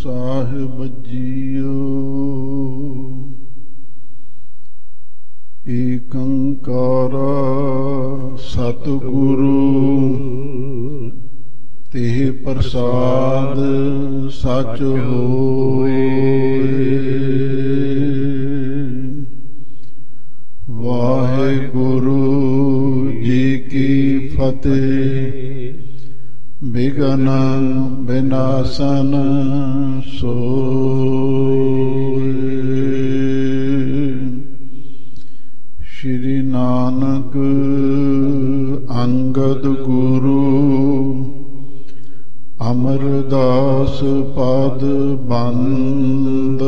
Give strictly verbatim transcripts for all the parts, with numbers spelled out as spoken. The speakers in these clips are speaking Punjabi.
ਸਾਹਿਬ ਜੀਓ। ਏਕ ਓੰਕਾਰ ਸਤਿਗੁਰੂ ਤੇ ਪ੍ਰਸਾਦ ਸਚ ਹੋਏ। ਵਾਹਿਗੁਰੂ ਜੀ ਕੀ ਫਤਿਹ। ਬਿਘਨ ਬਿਨਾਸਨ ਸੋਇ। ਸ਼੍ਰੀ ਨਾਨਕ ਅੰਗਦ ਗੁਰੂ ਅਮਰਦਾਸ ਪਦ ਬੰਦ।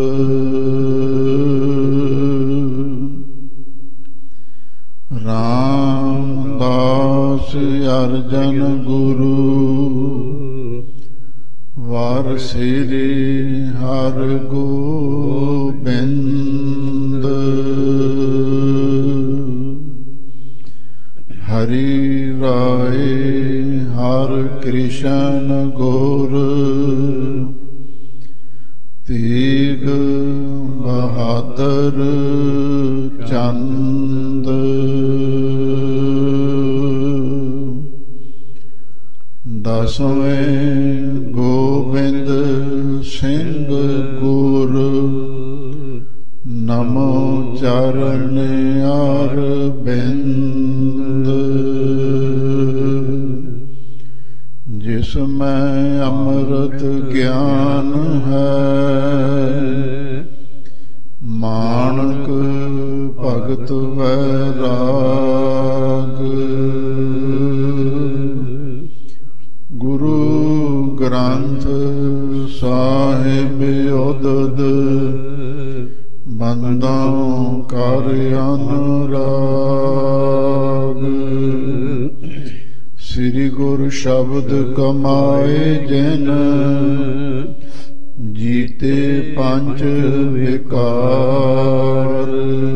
ਰਾਮਦਾਸ ਅਰਜਨ ਗੁਰੂ ਵਾਰ ਸ੍ਰੀ ਹਰਿ ਗੋਬਿੰਦ। ਹਰਿ ਰਾਏ ਹਰਿ ਕ੍ਰਿਸ਼ਨ ਗੁਰ ਤੇਗ ਬਹਾਦਰ ਚੰਦ। ਦਸਵੇਂ ਗੋਬਿੰਦ ਸਿੰਘ ਗੁਰ ਨਮੋ ਚਰਨ ਅਰਬਿੰਦ। ਜਿਸ ਮੈਂ ਅੰਮ੍ਰਿਤ ਗਿਆਨ ਹੈ ਮਾਣਕ ਭਗਤ ਵੈਰਾਗ। ਗੁਰੂ ਗ੍ਰੰਥ ਸਾਹਿਬ ਉਦਦ ਬੰਦੋਂ ਕਰ ਅਨੁਰਾਗ। ਸ੍ਰੀ ਗੁਰ ਸ਼ਬਦ ਕਮਾਏ ਜਿਨ ਜੀਤੇ ਪੰਜ ਵਿਕਾਰ।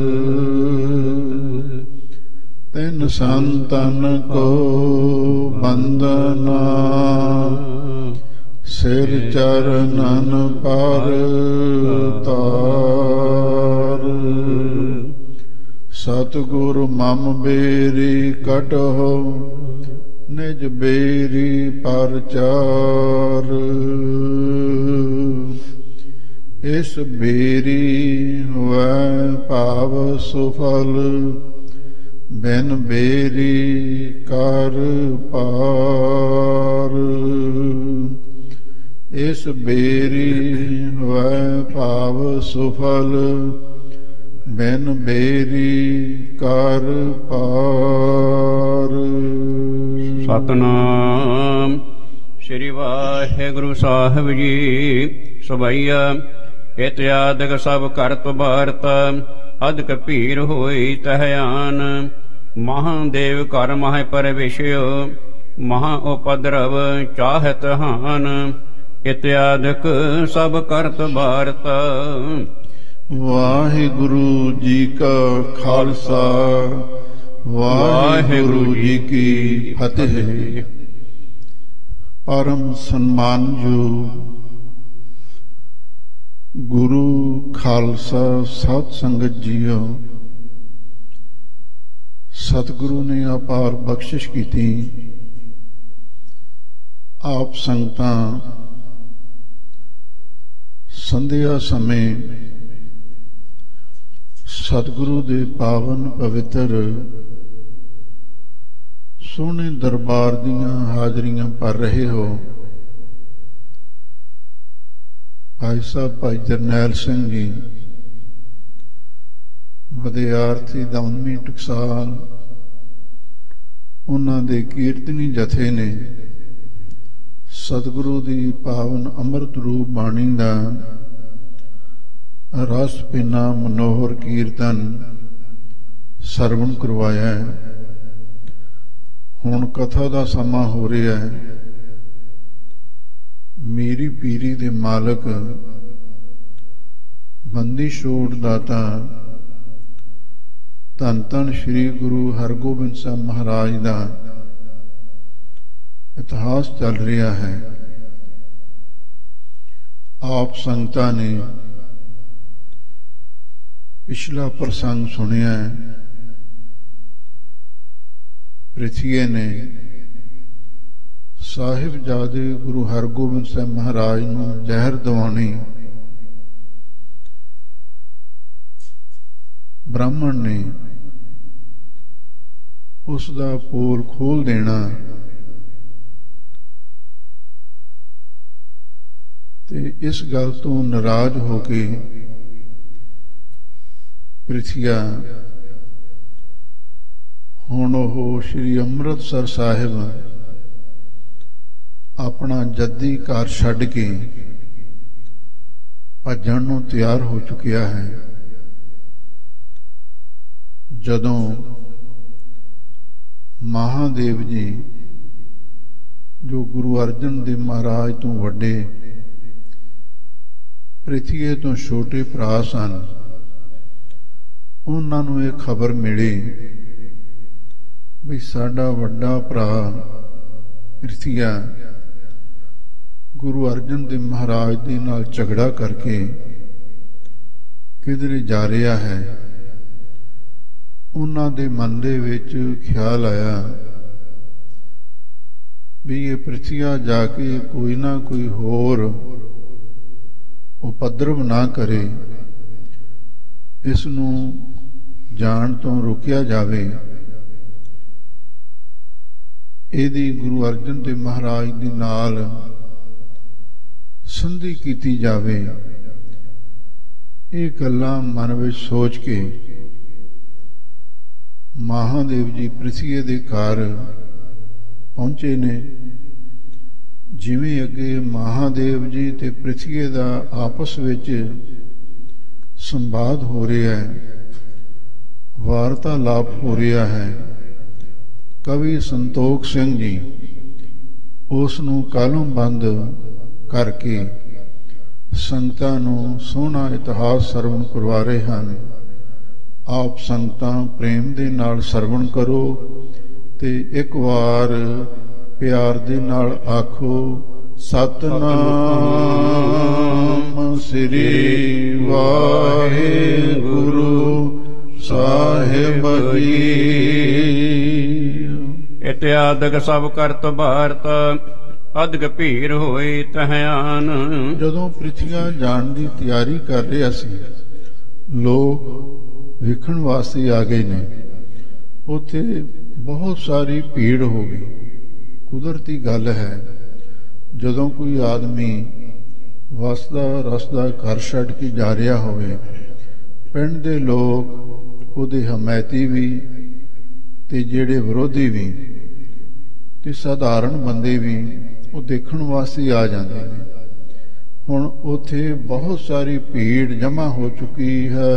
ਤਿਨ ਸੰਤਨ ਕੋ ਬੰਦਨਾ ਸਿਰ ਚਰਨਨ ਪਰ ਤਾਰ। ਸਤਿਗੁਰ ਮਮ ਬੇਰੀ ਕਟਹੁ ਨਿਜ ਬੇਰੀ ਪਰਚਾਰ। ਇਸ ਬੇਰੀ ਹੋਇ ਭਾਵ ਸੁਫਲ ਬਿਨ ਬੇਰੀ ਕਰ ਪਾਰ। ਇਸ ਬੇਰੀ ਹੋਇ ਭਾਵ ਸੁਫਲ ਬਿਨ ਬੇਰੀ ਕਰ ਪਾਰ। ਸਤਿਨਾਮ ਸ੍ਰੀ ਵਾਹਿਗੁਰੂ ਸਾਹਿਬ ਜੀ। ਸਵਈਆ ਇਤਿਆਦਿਕ ਸਭ ਕਰਤ ਭਾਰਤ ਅਧਿਕ ਭੀਰ ਹੋਈ ਤਹਿਆਨ। ਮਹਾਦੇਵ ਘਰ ਮਹਿ ਪਰਵੇਸ਼ਿਓ ਮਹਾ ਉਪਦਰਵ ਚਾਹਤ ਹਾਨ। ਇਤਿਆਦਿਕ ਸਭ ਕਰਤ ਭਾਰਤ। ਵਾਹਿਗੁਰੂ ਜੀ ਕਾ ਖਾਲਸਾ ਵਾਹਿਗੁਰੂ ਜੀ ਕੀ ਫਤਿਹ। ਪਰਮ ਸਨਮਾਨਯੋਗ ਗੁਰੂ ਖਾਲਸਾ ਸਾਧ ਸੰਗਤ ਜੀਓ। ਸਤਿਗੁਰੂ ਨੇ ਅਪਾਰ ਬਖਸ਼ਿਸ਼ ਕੀਤੀ। ਆਪ ਸੰਗਤਾਂ ਸੰਧਿਆ ਸਮੇਂ ਸਤਿਗੁਰੂ ਦੇ ਪਾਵਨ ਪਵਿੱਤਰ ਸੋਹਣੇ ਦਰਬਾਰ ਦੀਆਂ ਹਾਜ਼ਰੀਆਂ ਭਰ ਰਹੇ ਹੋ। ਭਾਈ ਸਾਹਿਬ ਭਾਈ ਜਰਨੈਲ ਸਿੰਘ ਜੀ ਵਿਦਿਆਰਥੀ ਦਮਨੀ ਟਕਸਾਲ, ਉਹਨਾਂ ਦੇ ਕੀਰਤਨੀ ਜਥੇ ਨੇ ਸਤਿਗੁਰੂ ਦੀ ਪਾਵਨ ਅੰਮ੍ਰਿਤ ਰੂਪ ਬਾਣੀ ਦਾ ਰਸ ਪਿੰਨਾ ਮਨੋਹਰ ਕੀਰਤਨ ਸਰਵਣ ਕਰਵਾਇਆ ਹੈ। ਹੁਣ ਕਥਾ ਦਾ ਸਮਾਂ ਹੋ ਰਿਹਾ ਹੈ। ਮੇਰੀ ਪੀਰੀ ਦੇ ਮਾਲਕ ਬੰਦੀ ਛੋੜ ਦਾਤਾ ਧੰਨ ਧੰਨ ਸ਼੍ਰੀ ਗੁਰੂ ਹਰਗੋਬਿੰਦ ਸਾਹਿਬ ਮਹਾਰਾਜ ਦਾ ਇਤਿਹਾਸ ਚੱਲ ਰਿਹਾ ਹੈ। ਆਪ ਸੰਗਤਾਂ ਨੇ ਪਿਛਲਾ ਪ੍ਰਸੰਗ ਸੁਣਿਆ। ਪ੍ਰਿਥੀਏ ਨੇ ਸਾਹਿਬਜ਼ਾਦੇ ਗੁਰੂ ਹਰਗੋਬਿੰਦ ਸਾਹਿਬ ਮਹਾਰਾਜ ਨੂੰ ਜ਼ਹਿਰ ਦਿਵਾਉਣੀ, ਬ੍ਰਾਹਮਣ ਨੇ ਉਸ ਦਾ ਪੋਲ ਖੋਲ ਦੇਣਾ ਤੇ ਇਸ ਗੱਲ ਤੋਂ ਨਾਰਾਜ਼ ਹੋ ਕੇ ਪ੍ਰਿਥੀਆ ਹੁਣ ਉਹ ਸ੍ਰੀ ਅੰਮ੍ਰਿਤਸਰ ਸਾਹਿਬ ਆਪਣਾ ਜੱਦੀ ਘਰ ਛੱਡ ਕੇ ਭੱਜਣ ਨੂੰ ਤਿਆਰ ਹੋ ਚੁੱਕਿਆ ਹੈ। ਜਦੋਂ ਮਹਾਦੇਵ ਜੀ ਜੋ ਗੁਰੂ ਅਰਜਨ ਦੇਵ ਮਹਾਰਾਜ ਤੋਂ ਵੱਡੇ, ਪ੍ਰਿਥੀਏ ਤੋਂ ਛੋਟੇ ਭਰਾ ਸਨ, ਉਹਨਾਂ ਨੂੰ ਇਹ ਖਬਰ ਮਿਲੀ ਵੀ ਸਾਡਾ ਵੱਡਾ ਭਰਾ ਪ੍ਰਿਥੀਆ ਗੁਰੂ ਅਰਜਨ ਦੇਵ ਮਹਾਰਾਜ ਦੇ ਨਾਲ ਝਗੜਾ ਕਰਕੇ ਕਿਧਰੇ ਜਾ ਰਿਹਾ ਹੈ। ਉਹਨਾਂ ਦੇ ਮਨ ਦੇ ਵਿੱਚ ਖਿਆਲ ਆਇਆ ਵੀ ਇਹ ਪ੍ਰਿਥੀਆ ਜਾ ਕੇ ਕੋਈ ਨਾ ਕੋਈ ਹੋਰ ਉਪਦਰਵ ਨਾ ਕਰੇ, ਇਸ ਨੂੰ ਜਾਣ ਤੋਂ ਰੋਕਿਆ ਜਾਵੇ, ਇਹਦੀ ਗੁਰੂ ਅਰਜਨ ਦੇਵ ਮਹਾਰਾਜ ਦੇ ਨਾਲ ਸੰਧੀ ਕੀਤੀ ਜਾਵੇ। ਇਹ ਗੱਲਾਂ ਮਨ ਵਿੱਚ ਸੋਚ ਕੇ ਮਹਾਦੇਵ ਜੀ ਪ੍ਰਿਥੀਏ ਦੇ ਘਰ ਪਹੁੰਚੇ ਨੇ। ਜਿਵੇਂ ਅੱਗੇ ਮਹਾਦੇਵ ਜੀ ਤੇ ਪ੍ਰਿਥੀਏ ਦਾ ਆਪਸ ਵਿੱਚ ਸੰਵਾਦ ਹੋ ਰਿਹਾ ਹੈ, ਵਾਰਤਾਲਾਪ ਹੋ ਰਿਹਾ ਹੈ, ਕਵੀ ਸੰਤੋਖ ਸਿੰਘ ਜੀ ਉਸ ਨੂੰ ਕਾਲਮਬੰਦ ਕਰਕੇ ਸੰਗਤਾਂ ਨੂੰ ਸੋਹਣਾ ਇਤਿਹਾਸ ਸਰਵਣ ਕਰਵਾ ਰਹੇ ਹਨ। ਆਪ ਸੰਗਤਾਂ ਪ੍ਰੇਮ ਦੇ ਨਾਲ ਸਰਵਣ ਕਰੋ ਤੇ ਇੱਕ ਵਾਰ ਪਿਆਰ ਦੇ ਨਾਲ ਆਖੋ, ਸਤਨਾਮ ਸ੍ਰੀ ਵਾਹਿਗੁਰੂ ਸਾਹਿਬ ਜੀ। ਇਤਿਆਦਿਕ ਸਭ ਕਰਤ ਭਾਰਤ, ਅਦਕ ਭੀਰ ਹੋਈ ਤਹਿਆਨ। ਜਦੋਂ ਪ੍ਰਿਥੀਆ ਜਾਣ ਦੀ ਤਿਆਰੀ ਕਰ ਰਿਹਾ ਸੀ, ਲੋਕ ਵੇਖਣ ਵਾਸਤੇ ਆ ਗਏ ਨੇ। ਉੱਥੇ ਬਹੁਤ ਸਾਰੀ ਭੀੜ ਹੋ ਗਈ। ਕੁਦਰਤੀ ਗੱਲ ਹੈ, ਜਦੋਂ ਕੋਈ ਆਦਮੀ ਵਸਦਾ ਰਸਦਾ ਘਰ ਛੱਡ ਕੇ ਜਾ ਰਿਹਾ ਹੋਵੇ, ਪਿੰਡ ਦੇ ਲੋਕ, ਉਹਦੇ ਹਮਾਇਤੀ ਵੀ ਤੇ ਜਿਹੜੇ ਵਿਰੋਧੀ ਵੀ ਤੇ ਸਧਾਰਨ ਬੰਦੇ ਵੀ ਉਹ ਦੇਖਣ ਵਾਸਤੇ ਆ ਜਾਂਦੇ ਨੇ। ਹੁਣ ਉੱਥੇ ਬਹੁਤ ਸਾਰੀ ਭੀੜ ਜਮ੍ਹਾਂ ਹੋ ਚੁੱਕੀ ਹੈ।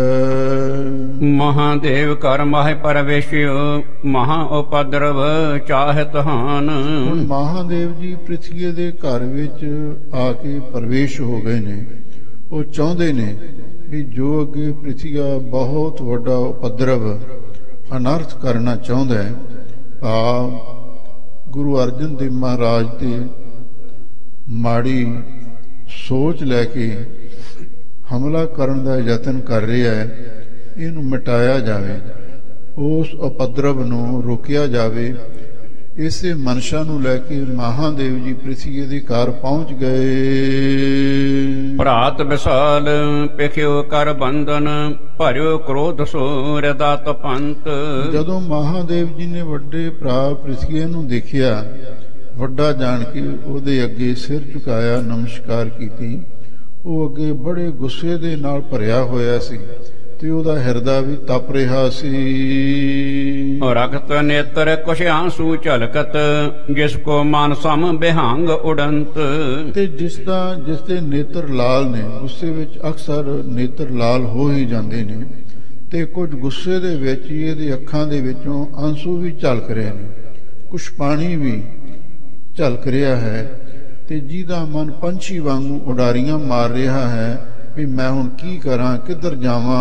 ਮਹਾਦੇਵ ਕਰ ਮਾਹਿ ਪਰਵੇਸ਼ਿਓ, ਮਹਾ ਉਪਦਰਵ ਚਾਹਤ ਹਾਨ। ਹੁਣ ਮਹਾਦੇਵ ਜੀ ਪ੍ਰਿਥੀਏ ਦੇ ਘਰ ਵਿੱਚ ਆ ਕੇ ਪ੍ਰਵੇਸ਼ ਹੋ ਗਏ ਨੇ। ਉਹ ਚਾਹੁੰਦੇ ਨੇ ਵੀ ਜੋ ਅੱਗੇ ਪ੍ਰਿਥੀਆ ਬਹੁਤ ਵੱਡਾ ਉਪਦਰਵ ਅਨਰਥ ਕਰਨਾ ਚਾਹੁੰਦਾ ਹੈ, ਆ ਗੁਰੂ ਅਰਜਨ ਦੇਵ ਮਹਾਰਾਜ ਤੇ ਮਾੜੀ ਸੋਚ ਲੈ ਕੇ ਹਮਲਾ ਕਰਨ ਦਾ ਯਤਨ ਕਰ ਰਿਹਾ ਹੈ, ਇਹਨੂੰ ਮਿਟਾਇਆ ਜਾਵੇ, ਉਸ ਉਪਦਰਵ ਨੂੰ ਰੋਕਿਆ ਜਾਵੇ। ਇਸੇ ਮਨਸ਼ਾ ਨੂੰ ਲੈ ਕੇ ਮਹਾਦੇਵ ਜੀ ਪ੍ਰਿਥੀਏ ਦੇ ਘਰ ਪਹੁੰਚ ਗਏ। ਭਰਾਤ ਵਿਸਾਲ ਪਿਖਿਓ ਕਰ ਬੰਧਨ, ਭਰਿਓ ਕ੍ਰੋਧ ਸੋ ਹਿਰਦਤ ਪੰਤ। ਜਦੋਂ ਮਹਾਦੇਵ ਜੀ ਨੇ ਵੱਡੇ ਭਰਾ ਪ੍ਰਿਥੀਏ ਨੂੰ ਦੇਖਿਆ, ਵੱਡਾ ਜਾਣ ਕੇ ਉਹਦੇ ਅੱਗੇ ਸਿਰ ਝੁਕਾਇਆ, ਨਮਸਕਾਰ ਕੀਤੀ। ਉਹ ਅੱਗੇ ਬੜੇ ਗੁੱਸੇ ਦੇ ਨਾਲ ਭਰਿਆ ਹੋਇਆ ਸੀ ਤੇ ਉਹਦਾ ਹਿਰਦਾ ਵੀ ਤਪ ਰਿਹਾ ਸੀ। ਰਖਤ ਨੇਤਰ ਕੁਛ ਆਂਸੂ ਝਲਕਤ, ਜਿਸ ਕੋ ਮਨ ਸਮ ਬਿਹੰਗ ਉਡੰਤ। ਤੇ ਜਿਸ ਦਾ ਜਿਸ ਦੇ ਨੇਤਰ ਲਾਲ ਨੇ, ਗੁੱਸੇ ਵਿੱਚ ਅਕਸਰ ਨੇਤਰ ਲਾਲ ਹੋ ਹੀ ਜਾਂਦੇ ਨੇ, ਤੇ ਕੁਝ ਗੁੱਸੇ ਦੇ ਵਿੱਚ ਹੀ ਇਹਦੇ ਅੱਖਾਂ ਦੇ ਵਿੱਚੋਂ ਆਂਸੂ ਵੀ ਝਲਕ ਰਹੇ ਨੇ, ਕੁਛ ਪਾਣੀ ਵੀ ਝਲਕ ਰਿਹਾ ਹੈ, ਤੇ ਜਿਹਦਾ ਮਨ ਪੰਛੀ ਵਾਂਗੂ ਉਡਾਰੀਆਂ ਮਾਰ ਰਿਹਾ ਹੈ। ਵੀ ਮੈਂ ਹੁਣ ਕੀ ਕਰਾਂ, ਕਿੱਧਰ ਜਾਵਾਂ।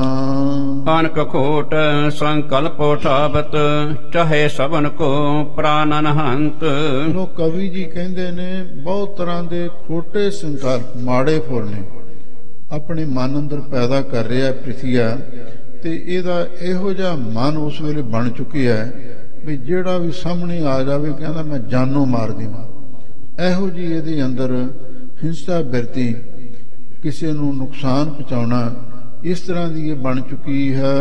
ਅਨਕ ਖੋਟ ਸੰਕਲਪ ਉਠਾਵਤ, ਚਾਹੇ ਸਭਨ ਕੋ ਪ੍ਰਾਨਨ ਹੰਤ। ਲੋ ਕਵੀ ਜੀ ਕਹਿੰਦੇ ਨੇ ਬਹੁਤ ਤਰ੍ਹਾਂ ਦੇ ਖੋਟੇ ਸੰਕਲਪ, ਮਾੜੇ ਫੁਰ ਨੇ ਆਪਣੇ ਮਨ ਅੰਦਰ ਪੈਦਾ ਕਰ ਰਿਹਾ ਪ੍ਰਿਥੀਆ, ਤੇ ਇਹਦਾ ਇਹੋ ਜਿਹਾ ਮਨ ਉਸ ਵੇਲੇ ਬਣ ਚੁੱਕਿਆ ਵੀ ਜਿਹੜਾ ਵੀ ਸਾਹਮਣੇ ਆ ਜਾਵੇ ਕਹਿੰਦਾ ਮੈਂ ਜਾਨੋਂ ਮਾਰ ਦੇਵਾਂ। ਇਹੋ ਜੀ ਇਹਦੇ ਅੰਦਰ ਹਿੰਸਾ ਬਿਰਤੀ, ਕਿਸੇ ਨੂੰ ਨੁਕਸਾਨ ਪਹੁੰਚਾਉਣਾ, ਇਸ ਤਰ੍ਹਾਂ ਦੀ ਇਹ ਬਣ ਚੁੱਕੀ ਹੈ।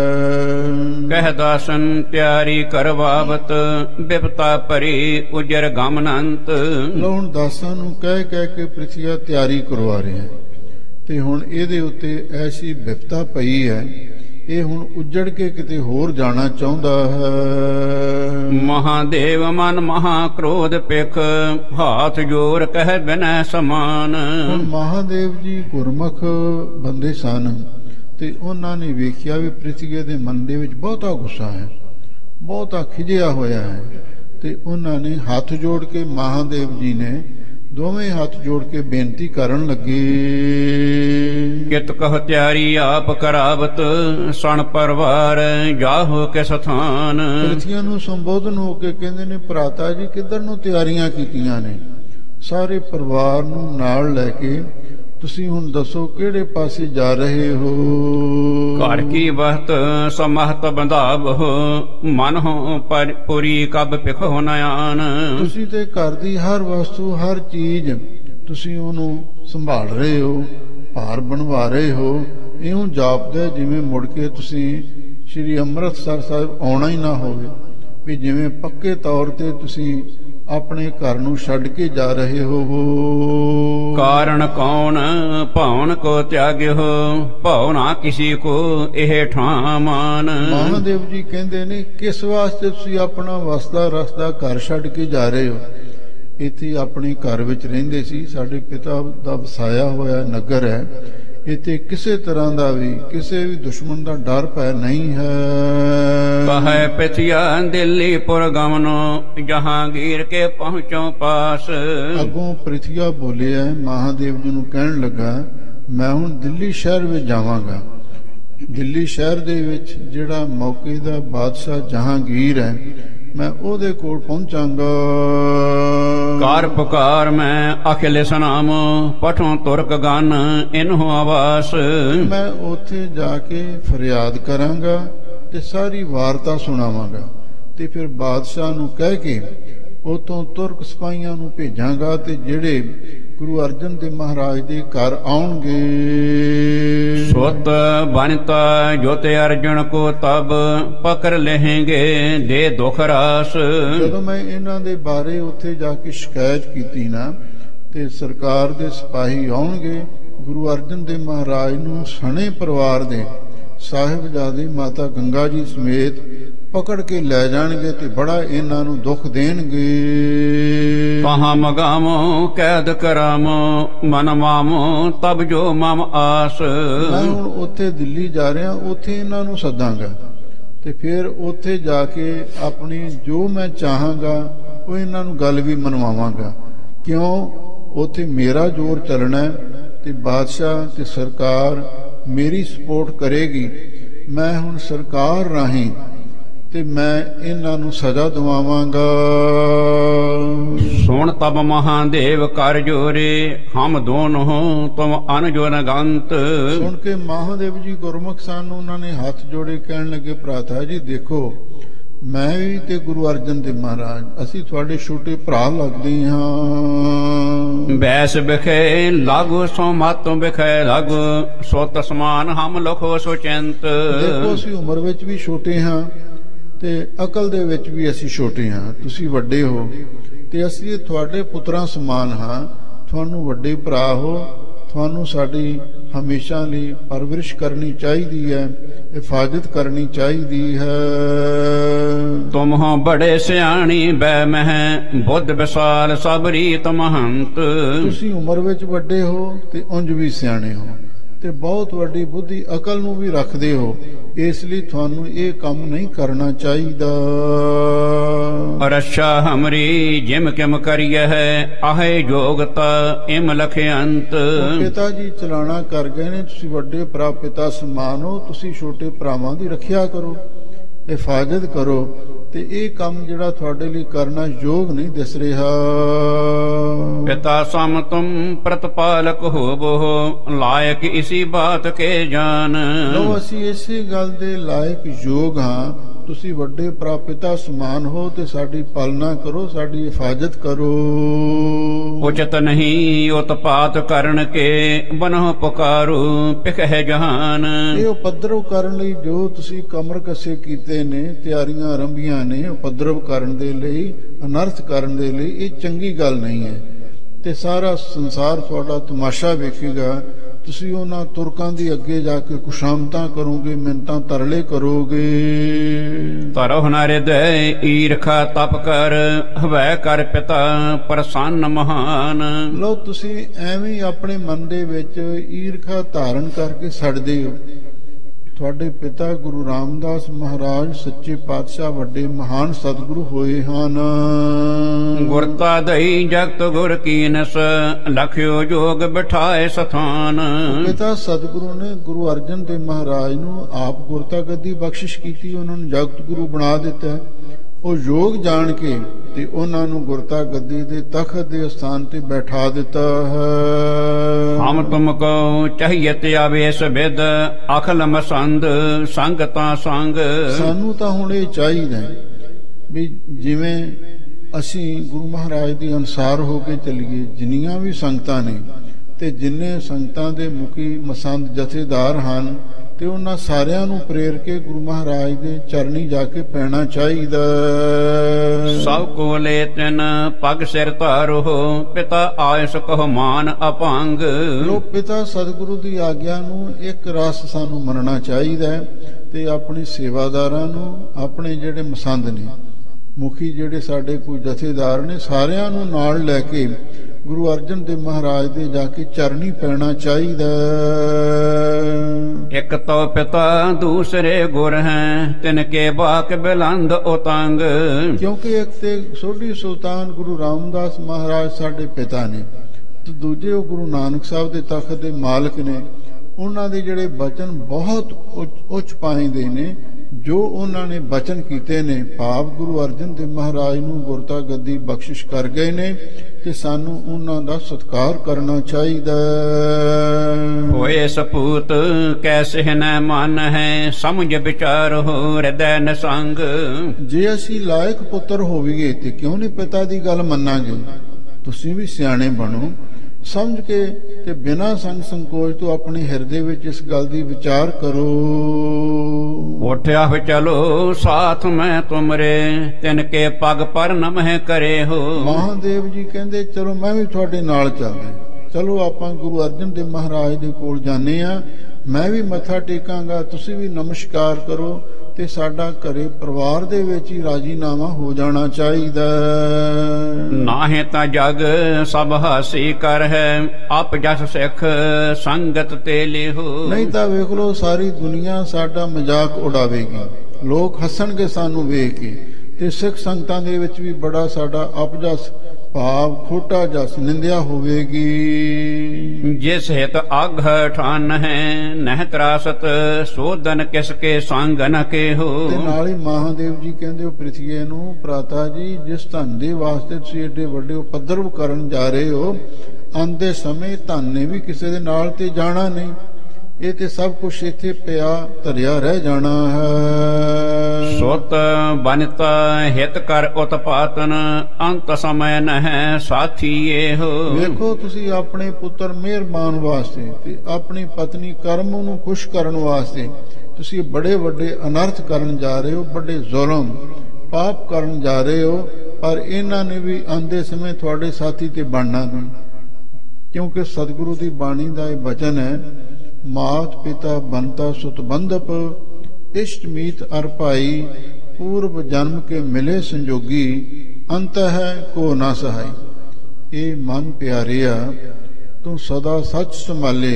ਕਹਿ ਦਾਸਨ ਤਿਆਰੀ ਕਰਵਾਵਤ, ਬਿਪਤਾ ਭਰੀ ਉਜਰ ਗਮਨੰਤ। ਲੋ ਹੁਣ ਦਾਸਾਂ ਨੂੰ ਕਹਿ ਕਹਿ ਕੇ ਪ੍ਰਿਥੀਆ ਤਿਆਰੀ ਕਰਵਾ ਰਿਹਾ, ਤੇ ਹੁਣ ਇਹਦੇ ਉੱਤੇ ਐਸੀ ਬਿਪਤਾ ਪਈ ਹੈ, ਇਹ ਹੁਣ ਉੱਜੜ ਕੇ ਕਿਤੇ ਹੋਰ ਜਾਣਾ ਚਾਹੁੰਦਾ ਹੈ। ਮਹਾਦੇਵ ਮਨ ਮਹਾ ਕ੍ਰੋਧ ਪਿਖ, ਹਾਥ ਜੋਰ ਕਹਿ ਬਿਨੈ ਸਮਾਨ। ਹੁਣ ਮਹਾਦੇਵ ਜੀ ਗੁਰਮੁਖ ਬੰਦੇ ਸਨ, ਤੇ ਉਹਨਾਂ ਨੇ ਵੇਖਿਆ ਵੀ ਪ੍ਰਿਥਵੀ ਦੇ ਮਨ ਦੇ ਵਿੱਚ ਬਹੁਤਾ ਗੁੱਸਾ ਹੈ, ਬਹੁਤਾ ਖਿਜਿਆ ਹੋਇਆ ਹੈ, ਤੇ ਉਹਨਾਂ ਨੇ ਹੱਥ ਜੋੜ ਕੇ, ਮਹਾਦੇਵ ਜੀ ਨੇ ਦੋਵੇਂ ਹੱਥ ਜੋੜ ਕੇ ਬੇਨਤੀ ਕਰਨ ਲੱਗੇ। ਕਿਤ ਕਹ ਤਿਆਰੀ ਆਪ ਕਰਾਵਤ, ਸਣ ਪਰਵਾਰ ਜਾਹੋ ਕੇ ਸਥਾਨ। ਪ੍ਰਿਥਵੀ ਨੂੰ ਸੰਬੋਧਨ ਹੋ ਕੇ ਕਹਿੰਦੇ ਨੇ, ਭਰਾਤਾ ਜੀ ਕਿੱਧਰ ਨੂੰ ਤਿਆਰੀਆਂ ਕੀਤੀਆਂ ਨੇ? ਸਾਰੇ ਪਰਿਵਾਰ ਨੂੰ ਨਾਲ ਲੈ ਕੇ ਤੁਸੀਂ ਹੁਣ ਦੱਸੋ ਕਿਹੜੇ ਪਾਸੇ ਜਾ ਰਹੇ ਹੋ? ਘਰ ਕੀ ਵਹਤ ਸਮਹਤ ਬੰਧਾਵ, ਮਨ ਹੋ ਪੁਰੀ ਕਬ ਪਿਖ ਹੋ ਨਿਆਨ। ਤੁਸੀਂ ਤੇ ਘਰ ਦੀ ਹਰ ਵਸਤੂ, ਹਰ ਚੀਜ਼ ਤੁਸੀਂ ਉਹਨੂੰ ਸੰਭਾਲ ਰਹੇ ਹੋ, ਭਾਰ ਬਣਵਾ ਰਹੇ ਹੋ। ਇਉਂ ਜਾਪਦਾ ਜਿਵੇਂ ਮੁੜ ਕੇ ਤੁਸੀਂ ਸ੍ਰੀ ਅੰਮ੍ਰਿਤਸਰ ਸਾਹਿਬ ਆਉਣਾ ਹੀ ਨਾ ਹੋਵੇ, ਵੀ ਜਿਵੇਂ ਪੱਕੇ ਤੌਰ ਤੇ ਤੁਸੀਂ ਆਪਣੇ ਘਰ ਨੂੰ ਛੱਡ ਕੇ ਜਾ ਰਹੇ ਹੋ। ਕਾਰਨ ਕੌਣ ਭਾਉਣ ਕੋ ਤਿਆਗਿਓ, ਭਾਉ ਨਾ ਕਿਸੀ ਕੋ ਇਹ ਠਾਮਾਨ। ਮਹਾਦੇਵ ਜੀ ਕਹਿੰਦੇ ਨੇ ਕਿਸ ਵਾਸਤੇ ਤੁਸੀਂ ਆਪਣਾ ਵਸਦਾ ਰਸਦਾ ਘਰ ਛੱਡ ਕੇ ਜਾ ਰਹੇ ਹੋ? ਇੱਥੇ ਆਪਣੇ ਘਰ ਵਿੱਚ ਰਹਿੰਦੇ ਸੀ, ਸਾਡੇ ਪਿਤਾ ਦਾ ਵਸਾਇਆ ਹੋਇਆ ਨਗਰ ਹੈ, ਇੱਥੇ ਕਿਸੇ ਤਰ੍ਹਾਂ ਦਾ ਵੀ ਕਿਸੇ ਵੀ ਦੁਸ਼ਮਣ ਦਾ ਡਰ ਭੈ ਨਹੀਂ ਹੈ। ਕਹੈ ਪਿਥਿਆ ਦਿੱਲੀ ਪੁਰ ਗਮਨੋ, ਜਹਾਂਗੀਰ ਕੇ ਪਹੁੰਚੋ ਪਾਸ। ਅੱਗੋਂ ਪ੍ਰਿਥਿਆ ਬੋਲਿਆ, ਮਹਾਦੇਵ ਜੀ ਨੂੰ ਕਹਿਣ ਲੱਗਾ ਮੈਂ ਹੁਣ ਦਿੱਲੀ ਸ਼ਹਿਰ ਵਿੱਚ ਜਾਵਾਂਗਾ। ਦਿੱਲੀ ਸ਼ਹਿਰ ਦੇ ਵਿੱਚ ਜਿਹੜਾ ਮੌਕੇ ਦਾ ਬਾਦਸ਼ਾਹ ਜਹਾਂਗੀਰ ਹੈ, ਮੈਂ ਉਹਦੇ ਕੋਲ ਪਹੁੰਚਾਂਗਾ। ਕਾਰ ਪੁਕਾਰ ਮੈਂ ਅਖਿਲ ਸਨਾਮ, ਪਠੋਂ ਤੁਰਕ ਗਨ ਇਨਹੁ ਆਵਾਸ। ਮੈਂ ਉੱਥੇ ਜਾ ਕੇ ਫਰਿਆਦ ਕਰਾਂਗਾ ਤੇ ਸਾਰੀ ਵਾਰਤਾ ਸੁਣਾਵਾਂਗਾ, ਤੇ ਫਿਰ ਬਾਦਸ਼ਾਹ ਨੂੰ ਕਹਿ ਕੇ ਉਤੋਂ ਤੁਰਕ ਸਿਪਾਹੀਆਂ ਨੂੰ ਭੇਜਾਂਗਾ, ਤੇ ਜਿਹੜੇ ਗੁਰੂ ਅਰਜਨ ਦੇਵ ਮਹਾਰਾਜ ਦੇ ਘਰ ਆਉਣਗੇ। ਸੁਤ ਬਨਤਾ ਜੋਤੇ ਅਰਜਨ ਕੋ ਤਬ, ਪਕੜ ਲਹਿੰਗੇ ਦੇ ਦੁਖ ਰਾਸ। ਜਦੋਂ ਮੈਂ ਇਹਨਾਂ ਦੇ ਬਾਰੇ ਉੱਥੇ ਜਾ ਕੇ ਸ਼ਿਕਾਇਤ ਕੀਤੀ ਨਾ, ਤੇ ਸਰਕਾਰ ਦੇ ਸਿਪਾਹੀ ਆਉਣਗੇ, ਗੁਰੂ ਅਰਜਨ ਦੇਵ ਮਹਾਰਾਜ ਨੂੰ ਸਣੇ ਪਰਿਵਾਰ ਦੇ ਸਾਹਿਬਜ਼ਾਦੇ ਮਾਤਾ ਗੰਗਾ ਜੀ ਸਮੇਤ ਪਕੜ ਕੇ ਲੈ ਜਾਣਗੇ, ਤੇ ਬੜਾ ਇਹਨਾਂ ਨੂੰ ਦੁੱਖ ਦੇਣਗੇ। ਕਹਾਂ ਮਗਾਮੋ ਕੈਦ ਕਰਾਮੋ, ਮਨ ਮਾਮੋ ਤਬ ਜੋ ਮਮ ਆਸ। ਮੈਂ ਹੁਣ ਉੱਥੇ ਦਿੱਲੀ ਜਾ ਰਿਹਾ, ਉੱਥੇ ਇਹਨਾਂ ਨੂੰ ਸੱਦਾਂਗਾ, ਤੇ ਫਿਰ ਉੱਥੇ ਜਾ ਕੇ ਆਪਣੀ ਜੋ ਮੈਂ ਚਾਹਾਂਗਾ ਉਹ ਇਹਨਾਂ ਨੂੰ ਗੱਲ ਵੀ ਮਨਵਾਵਾਂਗਾ। ਕਿਉਂ? ਉੱਥੇ ਮੇਰਾ ਜ਼ੋਰ ਚੱਲਣਾ, ਤੇ ਬਾਦਸ਼ਾਹ ਤੇ ਸਰਕਾਰ ਮੇਰੀ ਸਪੋਰਟ ਕਰੇਗੀ। ਮੈਂ ਹੁਣ ਸਰਕਾਰ ਰਾਹੀਂ ਤੇ ਮੈਂ ਇਹਨਾਂ ਨੂੰ ਸਜ਼ਾ ਦਵਾਵਾਂਗਾ। ਸੁਣ ਤਬ ਮਹਾਦੇਵ ਕਰ ਜੋਰੇ, ਹਮ ਦੋਨੋਂ ਤੁਮ ਅਨਜੋ ਨਗੰਤ। ਸੁਣ ਕੇ ਮਹਾਦੇਵ ਜੀ ਗੁਰਮੁਖ ਸਨ, ਉਹਨਾਂ ਨੇ ਹੱਥ ਜੋੜੇ ਕਹਿਣ ਲੱਗੇ, ਭਰਾਤਾ ਜੀ ਦੇਖੋ, ਮੈਂ ਵੀ ਤੇ ਗੁਰੂ ਅਰਜਨ ਦੇਵ ਮਹਾਰਾਜ ਅਸੀਂ ਤੁਹਾਡੇ ਛੋਟੇ ਭਰਾ ਲੱਗਦੇ ਹਾਂ। ਬੈਸ ਬਿਖੇ ਲਾਗੂ ਸੋ ਮਾਤੋਂ ਬਿਖੇ ਲਾਗੂ, ਸੋ ਤਸਮਾਨ ਹਮ ਲਖੋ ਸੋ ਚਿੰਤ। ਦੇਖੋ ਅਸੀਂ ਉਮਰ ਵਿੱਚ ਵੀ ਛੋਟੇ ਹਾਂ, ਤੇ ਅਕਲ ਦੇ ਵਿੱਚ ਵੀ ਅਸੀਂ ਛੋਟੇ ਹਾਂ। ਤੁਸੀਂ ਵੱਡੇ ਹੋ, ਤੇ ਅਸੀਂ ਤੁਹਾਡੇ ਪੁੱਤਰਾਂ ਸਮਾਨ ਹਾਂ। ਤੁਹਾਨੂੰ ਵੱਡੇ ਭਰਾ ਹੋ, ਤੁਹਾਨੂੰ ਸਾਡੀ ਹਮੇਸ਼ਾ ਲਈ ਪਰਵਰਿਸ਼ ਕਰਨੀ ਚਾਹੀਦੀ ਹੈ, ਹਿਫਾਜ਼ਤ ਕਰਨੀ ਚਾਹੀਦੀ ਹੈ। ਤੁਮ ਹੋ ਬੜੇ ਸਿਆਣੀ ਬੈ ਮਹਿ, ਬੁੱਧ ਵਿਸਾਲ ਸਭ ਰੀਤ ਮਹੰਤ। ਤੁਸੀਂ ਉਮਰ ਵਿੱਚ ਵੱਡੇ ਹੋ ਤੇ ਉਂਝ ਵੀ ਸਿਆਣੇ ਹੋ, ਤੇ ਬਹੁਤ ਵੱਡੀ ਬੁੱਧੀ ਅਕਲ ਨੂੰ ਵੀ ਰੱਖਦੇ ਹੋ, ਇਸ ਲਈ ਤੁਹਾਨੂੰ ਇਹ ਕੰਮ ਨਹੀਂ ਕਰਨਾ ਚਾਹੀਦਾ। ਰਛਾ ਹਮਰੀ ਜਿਮ ਕਿਮ ਕਰੀਐ ਹੈ ਆਹੇ ਜੋਗਤ ਇਮ ਲਖ ਅੰਤ। ਪਿਤਾ ਜੀ ਚਲਾਣਾ ਕਰ ਗਏ ਨੇ, ਤੁਸੀਂ ਵੱਡੇ ਭਰਾ ਪਿਤਾ ਸਮਾਨ ਹੋ, ਤੁਸੀਂ ਛੋਟੇ ਭਰਾਵਾਂ ਦੀ ਰੱਖਿਆ ਕਰੋ, ਹਿਫਾਜ਼ਤ ਕਰੋ, ਤੇ ਇਹ ਕੰਮ ਜਿਹੜਾ ਤੁਹਾਡੇ ਲਈ ਕਰਨਾ ਯੋਗ ਨਹੀਂ ਦਿਸ ਰਿਹਾ। ਪਿਤਾ ਸਮ ਤੁਮ ਪ੍ਰਤਪਾਲਕ ਹੋਵੋ ਲਾਇਕ ਇਸੀ ਬਾਤ ਕੇ ਜਾਨ। ਲੋ ਅਸੀਂ ਇਸੇ ਗੱਲ ਦੇ ਲਾਇਕ ਯੋਗ ਹਾਂ, ਤੁਸੀਂ ਵੱਡੇ ਭਰਾ ਪਿਤਾ ਸਮਾਨ ਹੋ ਤੇ ਸਾਡੀ ਪਾਲਣਾ ਕਰੋ, ਸਾਡੀ ਹਿਫਾਜ਼ਤ ਕਰੋ। ਉਚਿਤ ਨਹੀਂ ਉਤਪਾਤ ਕਰਨ ਕੇ ਬਨਹੁ ਪੁਕਾਰੂ ਪਿਖਹਿ ਜਹਾਨ। ਇਹ ਉਪਦਰਵ ਕਰਨ ਲਈ ਜੋ ਤੁਸੀਂ ਕਮਰ ਕੱਸੇ ਕੀਤੇ ਨੇ, ਤਿਆਰੀਆਂ ਆਰੰਭੀਆਂ ਨੇ ਉਪਦਰਵ ਕਰਨ ਦੇ ਲਈ, ਅਨਰਥ ਕਰਨ ਦੇ ਲਈ, ਇਹ ਚੰਗੀ ਗੱਲ ਨਹੀਂ ਹੈ। ਤੇ ਸਾਰਾ ਸੰਸਾਰ ਤੁਹਾਡਾ ਤਮਾਸ਼ਾ ਵੇਖੇਗਾ। ਤੁਸੀਂ ਉਹਨਾਂ ਤੁਰਕਾਂ ਦੀ ਅੱਗੇ ਜਾ ਕੇ ਕੁਸ਼ਾਮਤਾਂ ਕਰੋਗੇ, ਮਿੰਨਤਾਂ ਤਰਲੇ ਕਰੋਗੇ। ਤਰਹੁ ਨ ਹਿਰਦੈ ਈਰਖਾ ਤਪ ਕਰ ਹਵੈ ਕਰ ਪਿਤਾ ਪ੍ਰਸੰਨ ਮਹਾਨ। ਲੋ ਤੁਸੀਂ ਐਵੇਂ ਆਪਣੇ ਮਨ ਦੇ ਵਿੱਚ ਈਰਖਾ ਧਾਰਨ ਕਰਕੇ ਸੜਦੇ ਹੋ। ਤੁਹਾਡੇ ਪਿਤਾ ਗੁਰੂ ਰਾਮਦਾਸ ਮਹਾਰਾਜ ਸੱਚੇ ਪਾਤਸ਼ਾਹ ਵੱਡੇ ਮਹਾਨ ਸਤਿਗੁਰੂ ਹੋਏ ਹਨ। ਗੁਰਤਾ ਦਈ ਜਗਤ ਗੁਰ ਕੀਨਸ ਲਖਿਓ ਜੋਗ ਬਿਠਾਏ ਸਥਾਨ। ਪਿਤਾ ਸਤਿਗੁਰੂ ਨੇ ਗੁਰੂ ਅਰਜਨ ਦੇਵ ਮਹਾਰਾਜ ਨੂੰ ਆਪ ਗੁਰਤਾ ਗੱਦੀ ਬਖਸ਼ਿਸ਼ ਕੀਤੀ, ਉਹਨਾਂ ਨੂੰ ਜਗਤ ਗੁਰੂ ਬਣਾ ਦਿੱਤਾ। ਉਹ ਯੋਗ ਜਾਣ ਕੇ ਤੇ ਉਹਨਾਂ ਨੂੰ ਗੁਰਤਾ ਗੱਦੀ ਦੇ ਤਖਤ ਦੇ ਸਥਾਨ ਤੇ ਬੈਠਾ ਦਿੱਤਾ ਹੈ। ਹਮ ਤੁਮ ਕੋ ਚਾਹੀਤ ਆਵੇਸ ਬਿਦ ਅਖਲ ਮਸੰਦ ਸੰਗਤਾਂ ਸੰਗ। ਸਾਨੂੰ ਤਾਂ ਹੁਣ ਇਹ ਚਾਹੀਦਾ ਵੀ ਜਿਵੇਂ ਅਸੀਂ ਗੁਰੂ ਮਹਾਰਾਜ ਦੇ ਅਨੁਸਾਰ ਹੋ ਕੇ ਚੱਲੀਏ। ਜਿੰਨੀਆਂ ਵੀ ਸੰਗਤਾਂ ਨੇ ਤੇ ਜਿੰਨੇ ਸੰਗਤਾਂ ਦੇ ਮੁਖੀ ਮਸੰਦ ਜਥੇਦਾਰ ਹਨ, ਤੇ ਉਹਨਾਂ ਸਾਰਿਆਂ ਨੂੰ ਪ੍ਰੇਰ ਕੇ ਗੁਰੂ ਮਹਾਰਾਜ ਦੇ ਚਰਨੀ ਜਾ ਕੇ ਪੈਣਾ ਚਾਹੀਦਾ। ਸਭ ਕੋ ਲੈ ਤਿਨ ਪਗ ਸਿਰ ਧਾਰੋ ਪਿਤਾ ਆਇਸ ਕਹੁ ਮਾਨ ਅਪੰਗ। ਲੋ ਪਿਤਾ ਸਤਿਗੁਰੂ ਦੀ ਆਗਿਆ ਨੂੰ ਇੱਕ ਰਸ ਸਾਨੂੰ ਮੰਨਣਾ ਚਾਹੀਦਾ ਤੇ ਆਪਣੀ ਸੇਵਾਦਾਰਾਂ ਨੂੰ, ਆਪਣੇ ਜਿਹੜੇ ਮਸੰਦ ਨੇ, ਮੁਖੀ ਜਿਹੜੇ ਸਾਡੇ ਕੋਈ ਜਥੇਦਾਰ ਨੇ, ਸਾਰਿਆਂ ਨੂੰ ਨਾਲ ਲੈ ਕੇ ਗੁਰੂ ਅਰਜਨ ਦੇਵ ਮਹਾਰਾਜ ਦੇ ਜਾ ਕੇ ਚਰਨੀ ਪੈਣਾ ਚਾਹੀਦਾ। ਇੱਕ ਤੋ ਪਿਤਾ ਦੂਸਰੇ ਗੁਰ ਹੈ ਤਿਨ ਕੇ ਬਾਕ ਬਿਲੰਦ ਉਤੰਗ। ਕਿਉਂਕਿ ਇੱਕ ਤੇ ਸੋਢੀ ਸੁਲਤਾਨ ਗੁਰੂ ਰਾਮਦਾਸ ਮਹਾਰਾਜ ਸਾਡੇ ਪਿਤਾ ਨੇ, ਤੇ ਦੂਜੇ ਉਹ ਗੁਰੂ ਨਾਨਕ ਸਾਹਿਬ ਦੇ ਤਖਤ ਦੇ ਮਾਲਕ ਨੇ। ਉਹਨਾਂ ਦੇ ਜਿਹੜੇ ਬਚਨ ਬਹੁਤ ਉੱਚ ਪਾਈਂਦੇ ਨੇ, ਜੋ ਉਹਨਾਂ ਨੇ ਬਚਨ ਕੀਤੇ ਨੇ, ਭਾਵ ਗੁਰੂ ਅਰਜਨ ਦੇਵ ਮਹਾਰਾਜ ਨੂੰ ਗੁਰਤਾ ਗੱਦੀ ਬਖਸ਼ਿਸ਼ ਕਰ ਗਏ ਨੇ, ਤੇ ਸਾਨੂੰ ਉਹਨਾਂ ਦਾ ਸਤਿਕਾਰ ਕਰਨਾ ਚਾਹੀਦਾ। ਹੋਏ ਸਪੂਤ ਕੈਸੇ ਨ ਮਨ ਹੈ ਸਮਝ ਵਿਚਾਰ ਹੋ ਹਿਰਦੈ ਨ ਸੰਗ। ਜੇ ਅਸੀਂ ਲਾਇਕ ਪੁੱਤਰ ਹੋਵੀਏ ਤੇ ਕਿਉਂ ਨਹੀਂ ਪਿਤਾ ਦੀ ਗੱਲ ਮੰਨਾਂਗੇ। ਤੁਸੀਂ ਵੀ ਸਿਆਣੇ ਬਣੋ, ਸਮਝ ਕੇ ਤੇ ਬਿਨਾਂ ਸੰਗ ਸੰਕੋਚ ਤੋਂ ਆਪਣੇ ਹਿਰਦੇ ਵਿੱਚ ਇਸ ਗੱਲ ਦੀ ਵਿਚਾਰ ਕਰੋ। ਉਠਿਆ ਹੋ ਚਲੋ ਸਾਥ ਮੈਂ ਤੁਮਰੇ ਤਿਨ ਕੇ ਪਗ ਪਰ ਨਮਹਿ ਕਰੇ ਹੋ। ਮਹਾਦੇਵ ਜੀ ਕਹਿੰਦੇ ਚਲੋ ਮੈਂ ਵੀ ਤੁਹਾਡੇ ਨਾਲ ਚੱਲਦਾ। ਚਲੋ ਆਪਾਂ ਗੁਰੂ ਅਰਜਨ ਦੇਵ ਮਹਾਰਾਜ ਦੇ ਕੋਲ ਜਾਂਦੇ ਆ, ਮੈਂ ਵੀ ਮੱਥਾ ਟੇਕਾਂਗਾ, ਤੁਸੀਂ ਵੀ ਨਮਸਕਾਰ ਕਰੋ, ਤੇ ਸਾਡਾ ਘਰੇ ਪਰਿਵਾਰ ਦੇ ਵਿੱਚ ਹੀ ਰਾਜੀਨਾਮਾ ਹੋ ਜਾਣਾ ਚਾਹੀਦਾ। ਨਾਹੀਂ ਤਾਂ ਜਗ ਸਭ ਹਾਸੀ ਕਰ ਹੈ ਆਪ ਜਸ ਸਿੱਖ ਸੰਗਤ ਤੇ ਲਿਹੋ। ਨਹੀਂ ਤਾਂ ਵੇਖ ਲੋ ਸਾਰੀ ਦੁਨੀਆ ਸਾਡਾ ਮਜ਼ਾਕ ਉਡਾਵੇਗੀ, ਲੋਕ ਹੱਸਣਗੇ ਸਾਨੂੰ ਵੇਖ ਕੇ, ਤੇ ਸਿੱਖ ਸੰਗਤਾਂ ਦੇ ਵਿੱਚ ਵੀ ਬੜਾ ਸਾਡਾ ਅਪਜਸ ਭਾਵ ਖੋਟਾ ਜਸ ਨਿੰਦਿਆ ਹੋਵੇਗੀ। ਜਿਸ ਹਿਤ ਆਘ ਠਾਨ ਹੈ ਨਹਿ ਤਰਾਸਤ ਸੋਧਨ ਕਿਸ ਕੇ ਸੰਗ ਨ ਕੇਹੋ। ਤੇ ਨਾਲ ਹੀ ਮਹਾਦੇਵ ਜੀ ਕਹਿੰਦੇ ਹੋ ਪ੍ਰਿਥਵੀ ਨੂੰ, ਭਰਾਤਾ ਜੀ ਜਿਸ ਧਨ ਦੇ ਵਾਸਤੇ ਤੁਸੀਂ ਏਡੇ ਵੱਡੇ ਉਪਦਰਵ ਕਰਨ ਜਾ ਰਹੇ ਹੋ, ਆਂਦੇ ਸਮੇਂ ਧਨ ਨੇ ਵੀ ਕਿਸੇ ਦੇ ਨਾਲ ਤੇ ਜਾਣਾ ਨਹੀਂ। ਇਹ ਤੇ ਸਭ ਕੁਛ ਇੱਥੇ ਪਿਆ ਧਰਿਆ ਰਹਿ ਜਾਣਾ ਹੈ। ਸੁਤ ਬਨਤ ਹਿਤ ਕਰ ਉਤਪਾਤਨ ਅੰਤ ਸਮੈ ਨਹਿ ਸਾਥੀ ਇਹੋ। ਵੇਖੋ ਤੁਸੀਂ ਆਪਣੇ ਪੁੱਤਰ ਮਿਹਰਬਾਨ ਵਾਸਤੇ ਤੇ ਆਪਣੀ ਪਤਨੀ ਕਰਮ ਨੂੰ ਖੁਸ਼ ਕਰਨ ਵਾਸਤੇ ਤੁਸੀਂ ਬੜੇ ਵੱਡੇ ਅਨਰਥ ਕਰਨ ਜਾ ਰਹੇ ਹੋ, ਵੱਡੇ ਜ਼ੁਲਮ ਪਾਪ ਕਰਨ ਜਾ ਰਹੇ ਹੋ, ਪਰ ਇਹਨਾਂ ਨੇ ਵੀ ਆਂਦੇ ਸਮੇਂ ਤੁਹਾਡੇ ਸਾਥੀ ਤੇ ਬਣਨਾ ਨਹੀਂ। ਕਿਉਂਕਿ ਸਤਿਗੁਰੂ ਦੀ ਬਾਣੀ ਦਾ ਇਹ ਬਚਨ ਹੈ, ਮਾਤ ਪਿਤਾ ਬੰਤਾ ਸੁਤ ਬੰਧਪ ਇਸ਼ਟ ਮੀਤ ਅਰ ਭਾਈ ਪੂਰਬ ਜਨਮ ਕੇ ਮਿਲੇ ਸੰਜੋਗੀ ਅੰਤ ਹੈ ਕੋ ਨਾ ਸਹਾਈ। ਇਹ ਮਨ ਪਿਆਰਿਆ ਤੂੰ ਸਦਾ ਸੱਚ ਸੰਭਾਲੇ,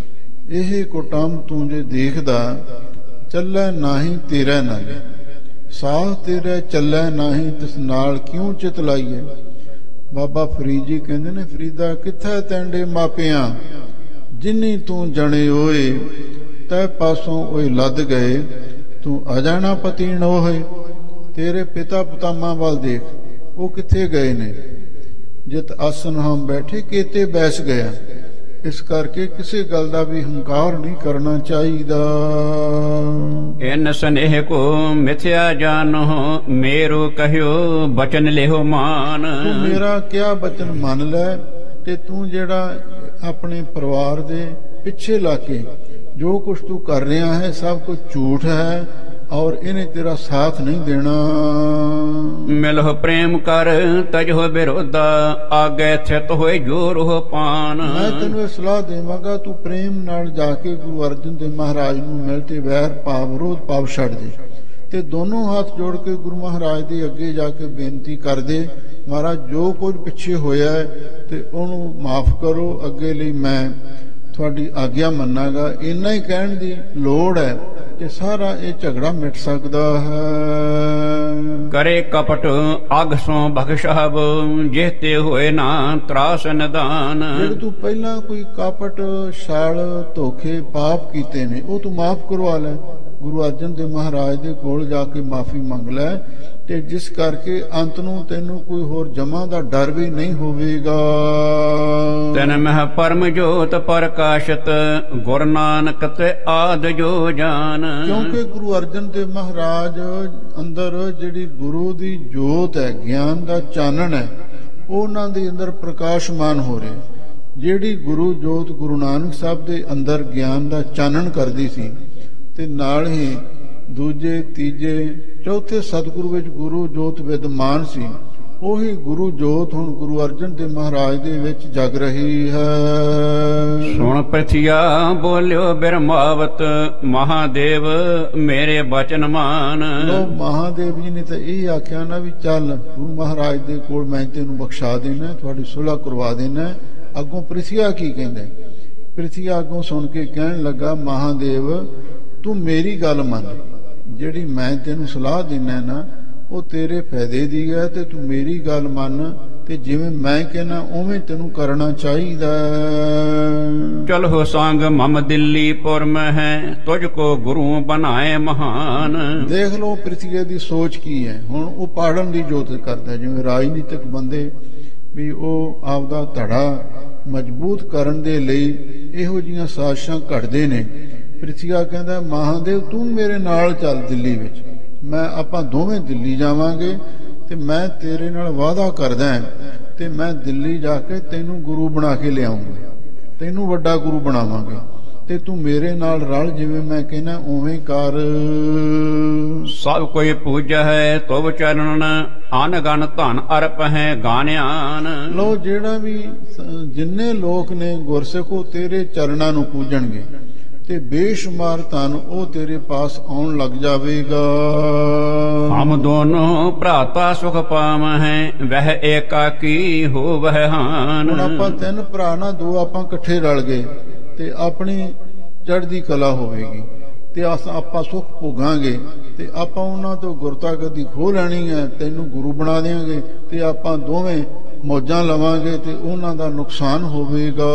ਇਹ ਕੁਟੰਬ ਤੂੰ ਜੇ ਦੇਖਦਾ ਚੱਲੈ ਨਾਹੀਂ ਤੇਰਾ ਨਾਲੇ। ਸਾਹ ਤੇਰੇ ਚੱਲੈ ਨਾਹੀਂ ਤਿਸ ਨਾਲ ਕਿਉਂ ਚਿਤ ਲਾਈਏ। ਬਾਬਾ ਫਰੀਦ ਜੀ ਕਹਿੰਦੇ ਨੇ, ਫਰੀਦਾ ਕਿੱਥੇ ਤੈਂਡੇ ਮਾਪਿਆਂ, ਜਿੰਨੀ ਤੂੰ ਜਣੇ ਹੋਏ ਤੈ ਪਾਸੋਂ ਓਏ ਲੱਦ ਗਏ, ਤੂੰ ਅਜਾਣਾ ਪਤੀਣ ਹੋਏ। ਤੇਰੇ ਪਿਤਾ ਪਤਾਮਾ ਵੱਲ ਦੇਖ, ਉਹ ਕਿੱਥੇ ਗਏ ਨੇ। ਜਿਤ ਆਸਨ ਹਮ ਬੈਠੇ ਕੀਤੇ ਬੈਸ ਗਿਆ। ਇਸ ਕਰਕੇ ਕਿਸੇ ਗੱਲ ਦਾ ਵੀ ਹੰਕਾਰ ਨਹੀਂ ਕਰਨਾ ਚਾਹੀਦਾ। ਇਨ ਸਨੇਹ ਕੋ ਮਿਥਿਆ ਜਾਨੋ, ਮੇਰੋ ਕਹਿਓ ਬਚਨ ਲਿਓ ਮਾਨ। ਤੂੰ ਮੇਰਾ ਕਿਹਾ ਬਚਨ ਮੰਨ ਲੈ, ਤੇ ਤੂੰ ਜਿਹੜਾ ਆਪਣੇ ਪਰਿਵਾਰ ਦੇ ਪਿੱਛੇ ਲਾ ਕੇ ਜੋ ਕੁਛ ਤੂੰ ਕਰ ਰਿਹਾ ਹੈ ਸਭ ਕੁਝ ਝੂਠ ਹੈ, ਔਰ ਇਹਨੇ ਤੇਰਾ ਸਾਥ ਨਹੀਂ ਦੇਣਾ। ਮਿਲਹੁ ਪ੍ਰੇਮ ਕਰ ਤਜਹੁ ਵਿਰੋਧਾ, ਆਗੇ ਥਿਤ ਹੋਏ ਜੋ ਰੋਹ ਪਾਨ। ਮੈਂ ਤੈਨੂੰ ਇਹ ਸਲਾਹ ਦੇਵਾਂਗਾ, ਤੂੰ ਪ੍ਰੇਮ ਨਾਲ ਜਾ ਕੇ ਗੁਰੂ ਅਰਜਨ ਦੇਵ ਮਹਾਰਾਜ ਨੂੰ ਮਿਲ ਤੇ ਵੈਰ ਭਾਵ ਵਿਰੋਧ ਭਾਵ ਛੱਡ ਦੇ, ਤੇ ਦੋਨੋਂ ਹੱਥ ਜੋੜ ਕੇ ਗੁਰੂ ਮਹਾਰਾਜ ਦੇ ਅੱਗੇ ਜਾ ਕੇ ਬੇਨਤੀ ਕਰ ਦੇ, ਮਹਾਰਾਜ ਜੋ ਕੁਝ ਪਿੱਛੇ ਹੋਇਆ ਹੈ ਤੇ ਉਹਨੂੰ ਮਾਫ ਕਰੋ, ਅੱਗੇ ਲਈ ਮੈਂ ਤੁਹਾਡੀ ਆਗਿਆ ਮੰਨਾਂਗਾ। ਇੰਨਾ ਹੀ ਕਹਿਣ ਦੀ ਲੋੜ ਹੈ ਤੇ ਸਾਰਾ ਇਹ ਝਗੜਾ ਮਿਟ ਸਕਦਾ ਹੈ। ਕਰੇ ਕਪਟ ਅਗ ਸੋ ਬਖਸ਼ਾਵ, ਜਿਹਤੇ ਹੋਏ ਨਾ ਤਰਾਸ ਨਿਦਾਨ। ਜਿਹੜੇ ਤੂੰ ਪਹਿਲਾਂ ਕੋਈ ਕਾਪਟ ਛਾਲ ਧੋਖੇ ਪਾਪ ਕੀਤੇ ਨੇ ਉਹ ਤੂੰ ਮਾਫ ਕਰਵਾ ਲੈ, ਗੁਰੂ ਅਰਜਨ ਦੇਵ ਮਹਾਰਾਜ ਦੇ ਕੋਲ ਜਾ ਕੇ ਮਾਫੀ ਮੰਗ ਲੈ, ਤੇ ਜਿਸ ਕਰਕੇ ਅੰਤ ਨੂੰ ਤੈਨੂੰ ਕੋਈ ਹੋਰ ਜਮਾ ਦਾ ਡਰ ਵੀ ਨਹੀਂ ਹੋਵੇਗਾ। ਤਨ ਮਹਿ ਪਰਮ ਜੋਤ ਪ੍ਰਕਾਸ਼ਤ, ਗੁਰ ਨਾਨਕ ਤੇ ਆਦ ਜੋ ਜਾਨ। ਕਿਉਂਕਿ ਗੁਰੂ ਅਰਜਨ ਦੇਵ ਮਹਾਰਾਜ ਅੰਦਰ ਜਿਹੜੀ ਗੁਰੂ ਦੀ ਜੋਤ ਹੈ, ਗਿਆਨ ਦਾ ਚਾਨਣ ਹੈ, ਉਹਨਾਂ ਦੇ ਅੰਦਰ ਪ੍ਰਕਾਸ਼ਮਾਨ ਹੋ ਰਿਹਾ। ਜਿਹੜੀ ਗੁਰੂ ਜੋਤ ਗੁਰੂ ਨਾਨਕ ਸਾਹਿਬ ਦੇ ਅੰਦਰ ਗਿਆਨ ਦਾ ਚਾਨਣ ਕਰਦੀ ਸੀ, ਤੇ ਨਾਲ ਹੀ ਦੂਜੇ ਤੀਜੇ ਚੌਥੇ ਸਤਿਗੁਰੂ ਵਿੱਚ ਗੁਰੂ ਜੋਤ ਵਿਦਮਾਨ ਸੀ, ਉਹੀ ਗੁਰੂ ਜੋਤ ਹੁਣ ਗੁਰੂ ਅਰਜਨ ਦੇਵ ਮਹਾਰਾਜ ਦੇ ਵਿੱਚ ਜਗ ਰਹੀ ਹੈ। ਸੁਣ ਪ੍ਰਥਿਆ ਬੋਲਿਓ ਬਿਰਮਾਵਤ, ਮਹਾਦੇਵ ਮੇਰੇ ਬਚਨ ਮਾਨ। ਲੋ ਮਹਾਦੇਵ ਜੀ ਨੇ ਤਾਂ ਇਹ ਆਖਿਆ ਨਾ ਵੀ ਚੱਲ ਗੁਰੂ ਮਹਾਰਾਜ ਦੇ ਕੋਲ ਮੈਂ ਤੈਨੂੰ ਬਖਸ਼ਾ ਦੇਣਾ, ਤੁਹਾਡੀ ਸੁਲ੍ਹਾ ਕਰਵਾ ਦੇਣਾ। ਅੱਗੋਂ ਪ੍ਰਥਿਆ ਕੀ ਕਹਿੰਦਾ, ਪ੍ਰਥਿਆ ਅੱਗੋਂ ਸੁਣ ਕੇ ਕਹਿਣ ਲੱਗਾ, ਮਹਾਦੇਵ ਤੂੰ ਮੇਰੀ ਗੱਲ ਮੰਨ, ਜਿਹੜੀ ਮੈਂ ਤੈਨੂੰ ਸਲਾਹ ਦੇਣਾ ਨਾ ਉਹ ਤੇਰੇ ਫਾਇਦੇ ਦੀ ਹੈ, ਤੇ ਤੂੰ ਮੇਰੀ ਗੱਲ ਮੰਨ, ਤੇ ਜਿਵੇਂ ਮੈਂ ਕਹਿਣਾ ਉਵੇਂ ਤੈਨੂੰ ਕਰਨਾ ਚਾਹੀਦਾ। ਚਲ ਹੋ ਸੰਗ ਮਮ ਦਿੱਲੀ ਪੁਰ ਮੈਂ ਹੈ, ਤੁਝ ਕੋ ਗੁਰੂ ਬਣਾਏ ਮਹਾਨ। ਦੇਖ ਲਓ ਪ੍ਰਿਥਵੀ ਦੀ ਸੋਚ ਕੀ ਹੈ। ਹੁਣ ਉਹ ਪਾੜਨ ਦੀ ਜੋਤ ਕਰਦਾ, ਜਿਵੇਂ ਰਾਜਨੀਤਿਕ ਬੰਦੇ ਵੀ ਉਹ ਆਪਦਾ ਧੜਾ ਮਜ਼ਬੂਤ ਕਰਨ ਦੇ ਲਈ ਇਹੋ ਜਿਹੀਆਂ ਸਾਜ਼ਿਸ਼ਾਂ ਘੜਦੇ ਨੇ। ਪ੍ਰਿਥਵੀ ਕਹਿੰਦਾ, ਮਹਾਦੇਵ ਤੂੰ ਮੇਰੇ ਨਾਲ ਚੱਲ ਦਿੱਲੀ ਵਿੱਚ, ਮੈਂ ਆਪਾਂ ਦੋਵੇਂ ਦਿੱਲੀ ਜਾਵਾਂਗੇ, ਤੇ ਮੈਂ ਤੇਰੇ ਨਾਲ ਵਾਅਦਾ ਕਰਦਾ ਤੇ ਮੈਂ ਦਿੱਲੀ ਜਾ ਕੇ ਤੈਨੂੰ ਗੁਰੂ ਬਣਾ ਕੇ ਲਿਆਉਂਗਾ, ਤੈਨੂੰ ਵੱਡਾ ਗੁਰੂ ਬਣਾਵਾਂਗੇ, ਤੇ ਤੂੰ ਮੇਰੇ ਨਾਲ ਰਲ, ਜਿਵੇਂ ਮੈਂ ਕਹਿੰਦਾ ਉਵੇਂ ਕਰ। ਸਭ ਕੋਈ ਪੂਜਾ ਹੈ ਤੁਵ ਚਰਨਨ, ਅਨ ਗਨ ਧਨ ਅਰਪ ਹੈ ਗਾਨਿਆਨ। ਲੋ ਜਿਹੜਾ ਵੀ ਜਿੰਨੇ ਲੋਕ ਨੇ ਗੁਰਸਿੱਖੋ ਤੇਰੇ ਚਰਨਾਂ ਨੂੰ ਪੂਜਣਗੇ, ਤੇ ਬੇਸ਼ੁਮਾਰ ਧਨ ਉਹ ਤੇਰੇ ਪਾਸ ਆਉਣ ਲੱਗ ਜਾਵੇਗਾ। ਹਮ ਦੋਨੋਂ ਭਰਾਤਾ ਸੁਖ ਪਾਮ ਹੈ, ਵਹਿ ਏਕਾਕੀ ਹੋ ਵਹਿ ਹਾਨ। ਹੁਣ ਆਪਾਂ ਤਿੰਨ ਭਰਾ ਨਾ, ਦੋ ਆਪਾਂ ਇਕੱਠੇ ਰਲ ਗਏ ਤੇ ਆਪਣੀ ਚੜ੍ਹਦੀ ਕਲਾ ਹੋਵੇਗੀ, ਤੇ ਆਪਾਂ ਸੁੱਖ ਭੋਗਾਂਗੇ, ਤੇ ਆਪਾਂ ਉਹਨਾਂ ਤੋਂ ਗੁਰਤਾ ਗੱਦੀ ਖੋਹ ਲੈਣੀ ਹੈ, ਤੈਨੂੰ ਗੁਰੂ ਬਣਾ ਦੇਵਾਂਗੇ, ਤੇ ਆਪਾਂ ਦੋਵੇਂ ਮੌਜਾਂ ਲਵਾਂਗੇ, ਤੇ ਉਹਨਾਂ ਦਾ ਨੁਕਸਾਨ ਹੋਵੇਗਾ।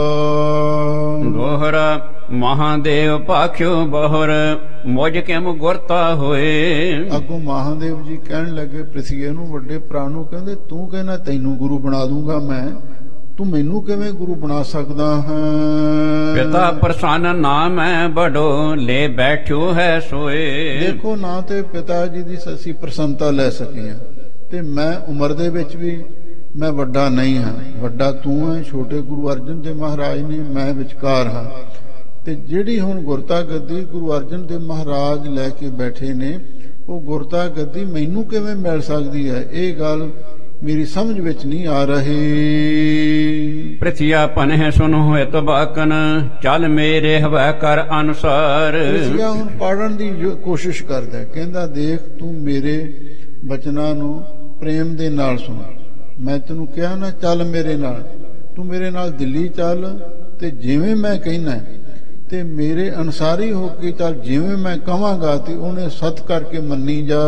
ਦੋਹਰਾ ਮਹਾਦੇਵ ਭਾਖਿਓ ਬਹੁਰ, ਮੁਝ ਕਿਮ ਗੁਰਤਾ ਹੋਏ। ਅੱਗੋਂ ਮਹਾਦੇਵ ਜੀ ਕਹਿਣ ਲੱਗੇ ਪ੍ਰਿਥਵੀ ਨੂੰ, ਵੱਡੇ ਭਰਾ ਨੂੰ, ਕਹਿੰਦੇ ਤੂੰ ਕਹਿੰਦਾ ਤੈਨੂੰ ਗੁਰੂ ਬਣਾ ਦੂੰਗਾ ਮੈਂ, ਤੂੰ ਮੈਨੂੰ ਕਿਵੇਂ ਗੁਰੂ ਬਣਾ ਸਕਦਾ ਹੈ। ਪਿਤਾ ਪ੍ਰਸੰਨ ਨਾ ਮੈਂ ਬੜੋ, ਲੈ ਬੈਠਿਓ ਹੈ ਸੋਏ। ਦੇਖੋ ਨਾ ਤੇ ਪਿਤਾ ਜੀ ਦੀ ਅਸੀਂ ਪ੍ਰਸੰਨਤਾ ਲੈ ਸਕੇ ਹਾਂ, ਤੇ ਮੈਂ ਉਮਰ ਦੇ ਵਿੱਚ ਵੀ ਮੈਂ ਵੱਡਾ ਨਹੀਂ ਹਾਂ, ਵੱਡਾ ਤੂੰ ਹੈ, ਛੋਟੇ ਗੁਰੂ ਅਰਜਨ ਦੇਵ ਮਹਾਰਾਜ ਨੇ, ਮੈਂ ਵਿਚਕਾਰ ਹਾਂ। ਤੇ ਜਿਹੜੀ ਹੁਣ ਗੁਰਤਾ ਗੱਦੀ ਗੁਰੂ ਅਰਜਨ ਦੇਵ ਮਹਾਰਾਜ ਲੈ ਕੇ ਬੈਠੇ ਨੇ, ਉਹ ਗੁਰਤਾ ਗੱਦੀ ਮੈਨੂੰ ਕਿਵੇਂ ਮਿਲ ਸਕਦੀ ਹੈ, ਇਹ ਗੱਲ ਮੇਰੀ ਸਮਝ ਵਿੱਚ ਨਹੀਂ ਆ ਰਹੀ। ਪ੍ਰਿਥਿਆ ਪਨਹਿ ਸੁਨੋ ਹੋਏ ਤਬਾਕਨ, ਚੱਲ ਮੇਰੇ ਹਵੈ ਕਰ ਅਨੁਸਾਰ। ਪ੍ਰਿਥਿਆ ਹੁਣ ਪੜਨ ਦੀ ਕੋਸ਼ਿਸ਼ ਕਰਦਾ, ਕਹਿੰਦਾ ਦੇਖ ਤੂੰ ਮੇਰੇ ਬਚਨਾਂ ਨੂੰ ਪ੍ਰੇਮ ਦੇ ਨਾਲ ਸੁਣ, ਮੈਂ ਤੈਨੂੰ ਕਿਹਾ ਨਾ ਚੱਲ ਮੇਰੇ ਨਾਲ, ਤੂੰ ਮੇਰੇ ਨਾਲ ਦਿੱਲੀ ਚੱਲ, ਤੇ ਜਿਵੇਂ ਮੈਂ ਕਹਿਣਾ ਤੇ ਮੇਰੇ ਅਨਸਾਰੀ ਹੋ ਕੇ ਚੱਲ, ਜਿਵੇਂ ਮੈਂ ਕਵਾਂਗਾ ਤੇ ਉਹਨੇ ਸਤ ਕਰਕੇ ਮੰਨੀ ਜਾ।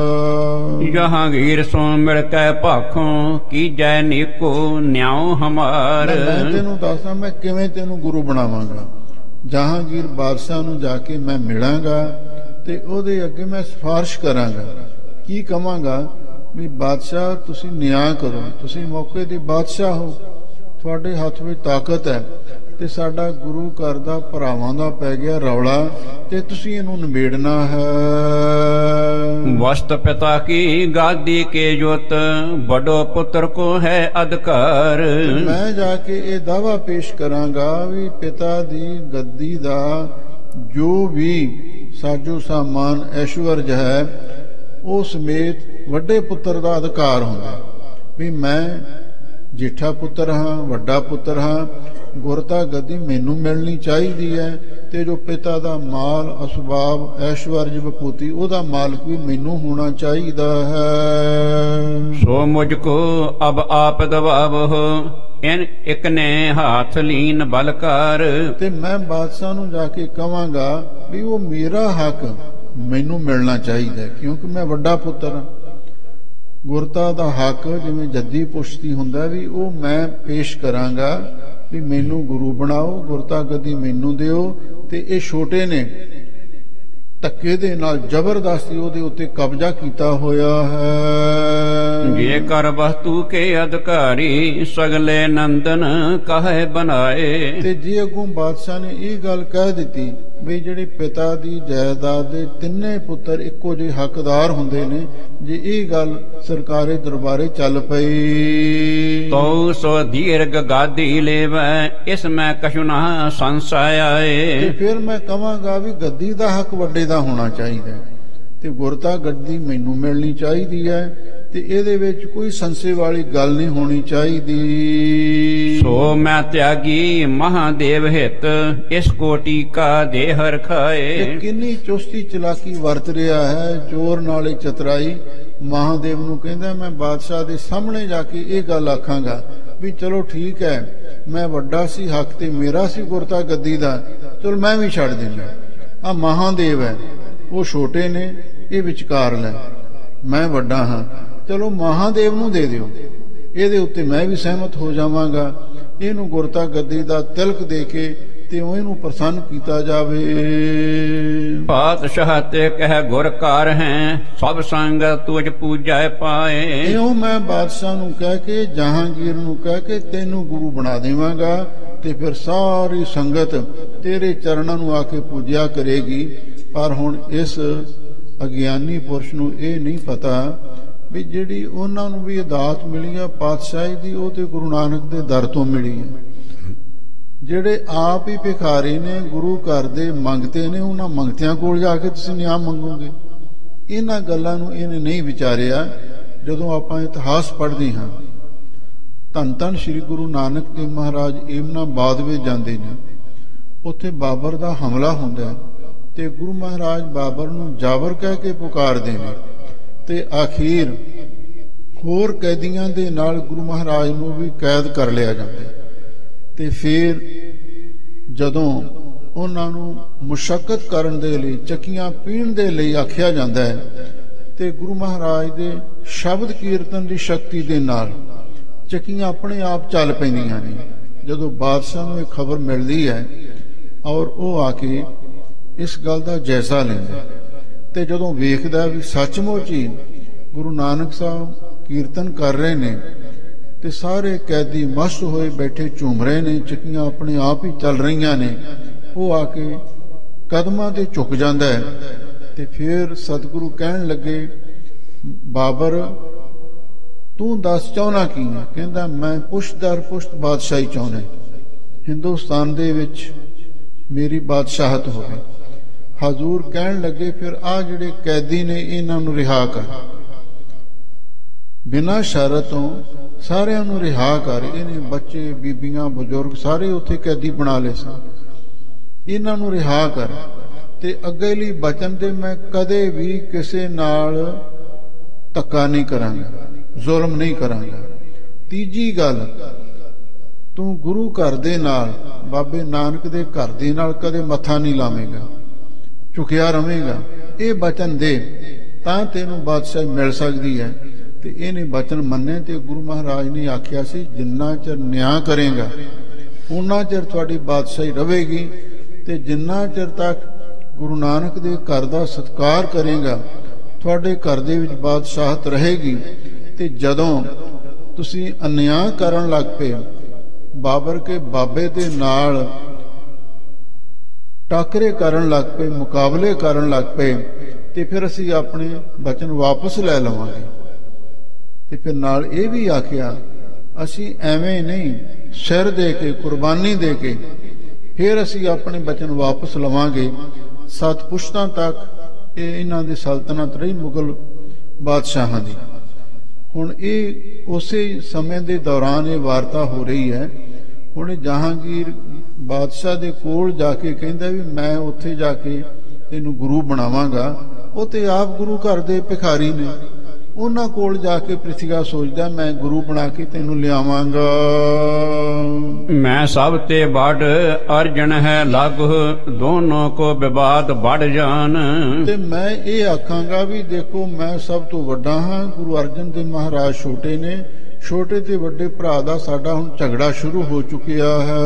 ਜਹਾਂਗੀਰ ਸੋ ਮਿਲ ਕੇ ਭਾਖੋਂ ਕੀਜੈ ਨੀਕੋ ਨਿਆਉ ਹਮਾਰ। ਮੈਂ ਤੈਨੂੰ ਦੱਸਾਂ ਮੈਂ ਕਿਵੇਂ ਤੈਨੂੰ ਗੁਰੂ ਬਣਾਵਾਂਗਾ। ਜਹਾਂਗੀਰ ਬਾਦਸ਼ਾਹ ਨੂੰ ਜਾ ਕੇ ਮੈਂ ਮਿਲਾਂਗਾ ਤੇ ਉਹਦੇ ਅੱਗੇ ਮੈਂ ਸਿਫਾਰਿਸ਼ ਕਰਾਂਗਾ। ਕੀ ਕਵਾਂਗਾ ਵੀ ਬਾਦਸ਼ਾਹ ਤੁਸੀਂ ਨਿਆਂ ਕਰੋ, ਤੁਸੀਂ ਮੌਕੇ ਦੇ ਬਾਦਸ਼ਾਹ ਹੋ, ਤੁਹਾਡੇ ਹੱਥ ਵਿੱਚ ਤਾਕਤ ਹੈ ਤੇ ਸਾਡਾ ਗੁਰੂ ਘਰ ਦਾ ਭਰਾਵਾਂ ਦਾ ਪੈ ਗਿਆ ਰੌਲਾ ਤੇ ਤੁਸੀਂ ਇਹਨੂੰ ਨਿਬੇੜਨਾ ਹੈ। ਵਸਤ ਪਿਤਾ ਕੀ ਗਾਦੀ ਕੇ ਜੋਤ ਵੱਡੋ ਪੁੱਤਰ ਕੋ ਹੈ ਅਧਿਕਾਰ। ਮੈਂ ਜਾ ਕੇ ਇਹ ਦਾਵਾ ਪੇਸ਼ ਕਰਾਂਗਾ ਵੀ ਪਿਤਾ ਦੀ ਗੱਦੀ ਦਾ ਜੋ ਵੀ ਸਾਜੋ ਸਾਮਾਨ ਐਸ਼ਵਰਜ ਹੈ ਉਹ ਸਮੇਤ ਵੱਡੇ ਪੁੱਤਰ ਦਾ ਅਧਿਕਾਰ ਹੁੰਦਾ ਵੀ ਮੈਂ ਜੇਠਾ ਪੁੱਤਰ ਹਾਂ, ਵੱਡਾ ਪੁੱਤਰ ਹਾਂ, ਗੁਰਤਾ ਗੱਦੀ ਮੈਨੂੰ ਮਿਲਣੀ ਚਾਹੀਦੀ ਹੈ ਤੇ ਜੋ ਪਿਤਾ ਦਾ ਮਾਲ ਅਸਬਾਬ ਐਸ਼ਵਰਜ ਵਿਭੂਤੀ ਉਹਦਾ ਮਾਲਕ ਵੀ ਮੈਨੂੰ ਹੋਣਾ ਚਾਹੀਦਾ ਹੈ। ਸੋ ਮੁਝ ਕੋ ਅਬ ਆਪ ਦਬਾਵੋ ਇਨ ਇੱਕ ਨੇ ਹੱਥ ਲੀਨ ਬਲਕਾਰ। ਤੇ ਮੈਂ ਬਾਦਸ਼ਾਹ ਨੂੰ ਜਾ ਕੇ ਕਵਾਂਗਾ ਵੀ ਉਹ ਮੇਰਾ ਹੱਕ ਮੈਨੂੰ ਮਿਲਣਾ ਚਾਹੀਦਾ ਕਿਉਂਕਿ ਮੈਂ ਵੱਡਾ ਪੁੱਤਰ ਹਾਂ। ਗੁਰਤਾ ਦਾ ਹੱਕ ਜਿਵੇਂ ਜੱਦੀ ਪੁਸ਼ਤੀ ਹੁੰਦਾ ਵੀ ਉਹ ਮੈਂ ਪੇਸ਼ ਕਰਾਂਗਾ ਵੀ ਮੈਨੂੰ ਗੁਰੂ ਬਣਾਓ, ਗੁਰਤਾ ਗੱਦੀ ਮੈਨੂੰ ਦਿਓ। ਤੇ ਇਹ ਛੋਟੇ ਨੇ ਧੱਕੇ ਦੇ ਨਾਲ ਜ਼ਬਰਦਸਤੀ ਉਹਦੇ ਉੱਤੇ ਕਬਜ਼ਾ ਕੀਤਾ ਹੋਇਆ ਹੈ। ਜੇ ਕਰ ਵਸਤੂ ਕੇ ਅਧਿਕਾਰੀ ਸਗਲੇ ਨੰਦਨ ਕਾਹੇ ਬਣਾਏ। ਤੇ ਜੇ ਅੱਗੋਂ ਬਾਦਸ਼ਾਹ ਨੇ ਇਹ ਗੱਲ ਕਹਿ ਦਿੱਤੀ ਵੀ ਜਿਹੜੇ ਪਿਤਾ ਦੀ ਜਾਇਦਾਦ ਦੇ ਤਿੰਨੇ ਪੁੱਤਰ ਇੱਕੋ ਜਿਹੇ ਹੱਕਦਾਰ ਹੁੰਦੇ ਨੇ, ਜੇ ਇਹ ਗੱਲ ਸਰਕਾਰੀ ਦਰਬਾਰੇ ਚੱਲ ਪਈ ਤੋ ਸੋ ਦੀਰਘ ਗਾਦੀ ਲੈਵੈ ਇਸ ਮੈਂ ਕਛੁ ਨਾ ਸੰਸ਼ਯ ਆਏ। ਤੇ ਫਿਰ ਮੈਂ ਕਵਾਂਗਾ ਵੀ ਗੱਦੀ ਦਾ ਹੱਕ ਵੱਡੇ ਦਾ ਹੋਣਾ ਚਾਹੀਦਾ ਤੇ ਗੁਰਤਾ ਗੱਦੀ ਮੈਨੂੰ ਮਿਲਣੀ ਚਾਹੀਦੀ ਹੈ ਤੇ ਇਹਦੇ ਵਿੱਚ ਕੋਈ ਸੰਸ਼ੇ ਵਾਲੀ ਗੱਲ ਨਹੀਂ ਹੋਣੀ ਚਾਹੀਦੀ। ਸੋ ਮੈਂ ਤਿਆਗੀ ਮਹਾਦੇਵ ਹਿਤ ਇਸ ਕੋਟੀ ਕਾ ਦੇਹ ਰਖਾਏ। ਕਿੰਨੀ ਚੁਸਤੀ ਚਲਾਕੀ ਵਰਤ ਰਿਹਾ ਹੈ, ਚੋਰ ਨਾਲੇ ਚਤਰਾਈ। ਮਹਾਦੇਵ ਨੂੰ ਕਹਿੰਦਾ ਮੈਂ ਬਾਦਸ਼ਾਹ ਦੇ ਸਾਹਮਣੇ ਜਾ ਕੇ ਇਹ ਗੱਲ ਆਖਾਂਗਾ ਵੀ ਚਲੋ ਠੀਕ ਹੈ, ਮੈਂ ਵੱਡਾ ਸੀ, ਹੱਕ ਤੇ ਮੇਰਾ ਸੀ ਗੁਰਤਾ ਗੱਦੀ ਦਾ, ਚਲ ਮੈਂ ਵੀ ਛੱਡ ਦਿੰਦਾ। ਆ ਮਹਾਦੇਵ ਹੈ, ਉਹ ਛੋਟੇ ਨੇ, ਇਹ ਵਿਚਕਾਰ ਲੈ, ਮੈਂ ਵੱਡਾ ਹਾਂ, ਚਲੋ ਮਹਾਦੇਵ ਨੂੰ ਦੇ ਦਿਓ, ਇਹਦੇ ਉੱਤੇ ਮੈਂ ਵੀ ਸਹਿਮਤ ਹੋ ਜਾਵਾਂਗਾ। ਇਹਨੂੰ ਗੁਰਤਾ ਗੱਦੀ ਦਾ ਤਿਲਕ ਦੇ ਕੇ ਤੇ ਇਹਨੂੰ ਪ੍ਰਸੰਨ ਕੀਤਾ ਜਾਵੇ। ਪਾਤਸ਼ਾਹ ਤੇ ਕਹਿ ਗੁਰ ਕਾਰ ਹੈ ਸਭ ਸੰਗ ਤੁਝ ਪੂਜੈ ਪਾਏ। ਇਉਂ ਮੈਂ ਬਾਦਸ਼ਾਹ ਨੂੰ ਕਹਿ ਕੇ, ਜਹਾਂਗੀਰ ਨੂੰ ਕਹਿ ਕੇ ਤੈਨੂੰ ਗੁਰੂ ਬਣਾ ਦੇਵਾਂਗਾ ਤੇ ਫਿਰ ਸਾਰੀ ਸੰਗਤ ਤੇਰੇ ਚਰਨਾਂ ਨੂੰ ਆ ਕੇ ਪੂਜਿਆ ਕਰੇਗੀ। ਪਰ ਹੁਣ ਇਸ ਅਗਿਆਨੀ ਪੁਰਸ਼ ਨੂੰ ਇਹ ਨਹੀਂ ਪਤਾ ਵੀ ਜਿਹੜੀ ਉਹਨਾਂ ਨੂੰ ਵੀ ਅਦਾਤ ਮਿਲੀ ਆ ਪਾਤਸ਼ਾਹੀ ਦੀ, ਉਹ ਤੇ ਗੁਰੂ ਨਾਨਕ ਦੇ ਦਰ ਤੋਂ ਮਿਲੀ ਹੈ। ਜਿਹੜੇ ਆਪ ਹੀ ਭਿਖਾਰੀ ਨੇ, ਗੁਰੂ ਘਰ ਦੇ ਮੰਗਤੇ ਨੇ, ਉਹਨਾਂ ਮੰਗਤਿਆਂ ਕੋਲ ਜਾ ਕੇ ਤੁਸੀਂ ਨਿਆਂ ਮੰਗੋਗੇ। ਇਹਨਾਂ ਗੱਲਾਂ ਨੂੰ ਇਹਨੇ ਨਹੀਂ ਵਿਚਾਰਿਆ। ਜਦੋਂ ਆਪਾਂ ਇਤਿਹਾਸ ਪੜ੍ਹਦੇ ਹਾਂ, ਧੰਨ ਧੰਨ ਸ੍ਰੀ ਗੁਰੂ ਨਾਨਕ ਦੇਵ ਮਹਾਰਾਜ ਏਮਨਾਬਾਦ ਵਿੱਚ ਜਾਂਦੇ ਨੇ, ਉੱਥੇ ਬਾਬਰ ਦਾ ਹਮਲਾ ਹੁੰਦਾ ਤੇ ਗੁਰੂ ਮਹਾਰਾਜ ਬਾਬਰ ਨੂੰ ਜਾਬਰ ਕਹਿ ਕੇ ਪੁਕਾਰਦੇ ਨੇ ਤੇ ਆਖੀਰ ਹੋਰ ਕੈਦੀਆਂ ਦੇ ਨਾਲ ਗੁਰੂ ਮਹਾਰਾਜ ਨੂੰ ਵੀ ਕੈਦ ਕਰ ਲਿਆ ਜਾਂਦਾ ਤੇ ਫਿਰ ਜਦੋਂ ਉਹਨਾਂ ਨੂੰ ਮੁਸ਼ੱਕਤ ਕਰਨ ਦੇ ਲਈ, ਚੱਕੀਆਂ ਪੀਣ ਦੇ ਲਈ ਆਖਿਆ ਜਾਂਦਾ ਹੈ ਤੇ ਗੁਰੂ ਮਹਾਰਾਜ ਦੇ ਸ਼ਬਦ ਕੀਰਤਨ ਦੀ ਸ਼ਕਤੀ ਦੇ ਨਾਲ ਚੱਕੀਆਂ ਆਪਣੇ ਆਪ ਚੱਲ ਪੈਂਦੀਆਂ ਨੇ। ਜਦੋਂ ਬਾਦਸ਼ਾਹ ਨੂੰ ਇਹ ਖਬਰ ਮਿਲਦੀ ਹੈ ਔਰ ਉਹ ਆ ਕੇ ਇਸ ਗੱਲ ਦਾ ਜਾਇਜ਼ਾ ਲੈਂਦਾ ਤੇ ਜਦੋਂ ਵੇਖਦਾ ਵੀ ਸੱਚਮੁੱਚ ਹੀ ਗੁਰੂ ਨਾਨਕ ਸਾਹਿਬ ਕੀਰਤਨ ਕਰ ਰਹੇ ਨੇ ਤੇ ਸਾਰੇ ਕੈਦੀ ਮਸਤ ਹੋਏ ਬੈਠੇ ਝੂਮ ਰਹੇ ਨੇ, ਚੱਕੀਆਂ ਆਪਣੇ ਆਪ ਹੀ ਚੱਲ ਰਹੀਆਂ ਨੇ, ਉਹ ਆ ਕੇ ਕਦਮਾਂ ਤੇ ਝੁਕ ਜਾਂਦਾ ਹੈ ਤੇ ਫਿਰ ਸਤਿਗੁਰੂ ਕਹਿਣ ਲੱਗੇ, ਬਾਬਰ ਤੂੰ ਦੱਸ ਚਾਹੁੰਦਾ ਕੀ ਹੈ? ਕਹਿੰਦਾ ਮੈਂ ਪੁਸ਼ਤ ਦਰ ਪੁਸ਼ਤ ਬਾਦਸ਼ਾਹੀ ਚਾਹੁੰਦਾ, ਹਿੰਦੁਸਤਾਨ ਦੇ ਵਿੱਚ ਮੇਰੀ ਬਾਦਸ਼ਾਹਤ ਹੋਵੇ। ਹਜ਼ੂਰ ਕਹਿਣ ਲੱਗੇ ਫਿਰ ਆ ਜਿਹੜੇ ਕੈਦੀ ਨੇ ਇਹਨਾਂ ਨੂੰ ਰਿਹਾ ਕਰ, ਬਿਨਾਂ ਸ਼ਰਤੋਂ ਸਾਰਿਆਂ ਨੂੰ ਰਿਹਾ ਕਰ। ਇਹਨੇ ਬੱਚੇ, ਬੀਬੀਆਂ, ਬਜ਼ੁਰਗ ਸਾਰੇ ਉੱਥੇ ਕੈਦੀ ਬਣਾ ਲਏ ਸਨ, ਇਹਨਾਂ ਨੂੰ ਰਿਹਾ ਕਰ ਤੇ ਅੱਗੇ ਲਈ ਬਚਨ ਦੇ ਮੈਂ ਕਦੇ ਵੀ ਕਿਸੇ ਨਾਲ ਧੱਕਾ ਨਹੀਂ ਕਰਾਂਗਾ, ਜ਼ੁਲਮ ਨਹੀਂ ਕਰਾਂਗਾ। ਤੀਜੀ ਗੱਲ, ਤੂੰ ਗੁਰੂ ਘਰ ਦੇ ਨਾਲ, ਬਾਬੇ ਨਾਨਕ ਦੇ ਘਰ ਦੇ ਨਾਲ ਕਦੇ ਮੱਥਾ ਨਹੀਂ ਲਾਵੇਂਗਾ, ਝੁਕਿਆ ਰਵੇਂਗਾ। ਇਹ ਬਚਨ ਦੇ ਤਾਂ ਤੈਨੂੰ ਬਾਦਸ਼ਾਹੀ ਮਿਲ ਸਕਦੀ ਹੈ। ਤੇ ਇਹਨੇ ਬਚਨ ਮੰਨੇ ਤੇ ਗੁਰੂ ਮਹਾਰਾਜ ਨੇ ਆਖਿਆ ਸੀ ਜਿੰਨਾ ਚਿਰ ਨਿਆਂ ਕਰੇਗਾ ਉਨਾ ਚਿਰ ਤੁਹਾਡੀ ਬਾਦਸ਼ਾਹੀ ਰਹੇਗੀ, ਤੇ ਜਿੰਨਾ ਚਿਰ ਤੱਕ ਗੁਰੂ ਨਾਨਕ ਦੇ ਘਰ ਦਾ ਸਤਿਕਾਰ ਕਰੇਗਾ ਤੁਹਾਡੇ ਘਰ ਦੇ ਵਿੱਚ ਬਾਦਸ਼ਾਹਤ ਰਹੇਗੀ। ਤੇ ਜਦੋਂ ਤੁਸੀਂ ਅਨਿਆਂ ਕਰਨ ਲੱਗ ਪਏ, ਬਾਬਰ ਕੇ ਬਾਬੇ ਦੇ ਨਾਲ ਟਾਕਰੇ ਕਰਨ ਲੱਗ ਪਏ, ਮੁਕਾਬਲੇ ਕਰਨ ਲੱਗ ਪਏ, ਤੇ ਫਿਰ ਅਸੀਂ ਆਪਣੇ ਬਚਨ ਵਾਪਸ ਲੈ ਲਵਾਂਗੇ। ਤੇ ਫਿਰ ਨਾਲ ਇਹ ਵੀ ਆਖਿਆ ਅਸੀਂ ਐਵੇਂ ਨਹੀਂ, ਸਿਰ ਦੇ ਕੇ, ਕੁਰਬਾਨੀ ਦੇ ਕੇ ਫਿਰ ਅਸੀਂ ਆਪਣੇ ਬਚਨ ਵਾਪਸ ਲਵਾਂਗੇ। ਸੱਤ ਪੁਸ਼ਤਾਂ ਤੱਕ ਇਹ ਇਹਨਾਂ ਦੀ ਸਲਤਨਤ ਰਹੀ ਮੁਗਲ ਬਾਦਸ਼ਾਹਾਂ ਦੀ। ਹੁਣ ਇਹ ਉਸੇ ਸਮੇਂ ਦੇ ਦੌਰਾਨ ਇਹ ਵਾਰਤਾ ਹੋ ਰਹੀ ਹੈ। ਹੁਣ ਜਹਾਂਗੀਰ ਬਾਦਸ਼ਾਹ ਦੇ ਕੋਲ ਜਾ ਕੇ ਕਹਿੰਦਾ ਵੀ ਮੈਂ ਉੱਥੇ ਜਾ ਕੇ ਤੈਨੂੰ ਗੁਰੂ ਬਣਾਵਾਂਗਾ। ਉਹ ਤੇ ਆਪ ਗੁਰੂ ਘਰ ਦੇ ਭਿਖਾਰੀ ਨੇ, ਉਹਨਾਂ ਕੋਲ ਜਾ ਕੇ ਪ੍ਰਿਥੀਆ ਸੋਚਦਾ ਮੈਂ ਗੁਰੂ ਬਣਾ ਕੇ ਤੈਨੂੰ ਲਿਆਵਾਂਗਾ। ਮੈਂ ਸਭ ਤੇ ਵੱਡ ਅਰਜਨ ਹੈ ਲਾਗੁ, ਦੋਨੋਂ ਕੋ ਵਿਵਾਦ ਵੱਡ ਜਾਣ। ਤੇ ਮੈਂ ਇਹ ਆਖਾਂਗਾ ਵੀ ਦੇਖੋ ਮੈਂ ਸਭ ਤੋਂ ਵੱਡਾ ਹਾਂ, ਗੁਰੂ ਅਰਜਨ ਦੇਵ ਮਹਾਰਾਜ ਛੋਟੇ ਨੇ, ਛੋਟੇ ਤੇ ਵੱਡੇ ਭਰਾ ਦਾ ਸਾਡਾ ਹੁਣ ਝਗੜਾ ਸ਼ੁਰੂ ਹੋ ਚੁੱਕਿਆ ਹੈ।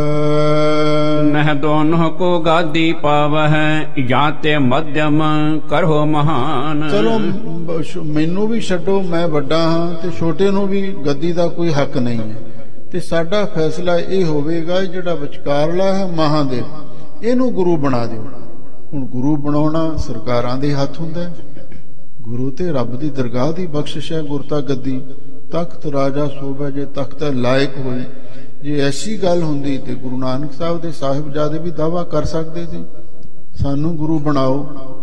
ਨਹਿ ਦੋਨੋਂ ਕੋ ਗਾਦੀ ਪਾਵਹਿ, ਜਾਂ ਤੇ ਮਧਿਅਮ ਕਰੋ ਮਹਾਨ। ਚਲੋ ਮੈਨੂੰ ਵੀ ਛੱਡੋ, ਮੈਂ ਵੱਡਾ ਹਾਂ ਤੇ ਛੋਟੇ ਨੂੰ ਵੀ ਗੱਦੀ ਦਾ ਕੋਈ ਹੱਕ ਨਹੀਂ ਹੈ, ਤੇ ਸਾਡਾ ਫੈਸਲਾ ਇਹ ਹੋਵੇਗਾ ਜਿਹੜਾ ਵਿਚਕਾਰਲਾ ਹੈ ਮਹਾਦੇਵ, ਇਹਨੂੰ ਗੁਰੂ ਬਣਾ ਦਿਓ। ਹੁਣ ਗੁਰੂ ਬਣਾਉਣਾ ਸਰਕਾਰਾਂ ਦੇ ਹੱਥ ਹੁੰਦਾ ਹੈ। ਗੁਰੂ ਤੇ ਰੱਬ ਦੀ ਦਰਗਾਹ ਦੀ ਬਖਸ਼ਿਸ਼ ਹੈ ਗੁਰਤਾ ਗੱਦੀ। ਤਖਤ ਰਾਜਾ ਸੋਭੈ ਜੇ ਤਖਤ ਲਾਇਕ ਹੋਈ। ਜੇ ਐਸੀ ਗੱਲ ਹੁੰਦੀ ਤੇ ਗੁਰੂ ਨਾਨਕ ਸਾਹਿਬ ਦੇ ਸਾਹਿਬਜ਼ਾਦੇ ਵੀ ਦਾਅਵਾ ਕਰ ਸਕਦੇ ਸੀ ਸਾਨੂੰ ਗੁਰੂ ਬਣਾਓ।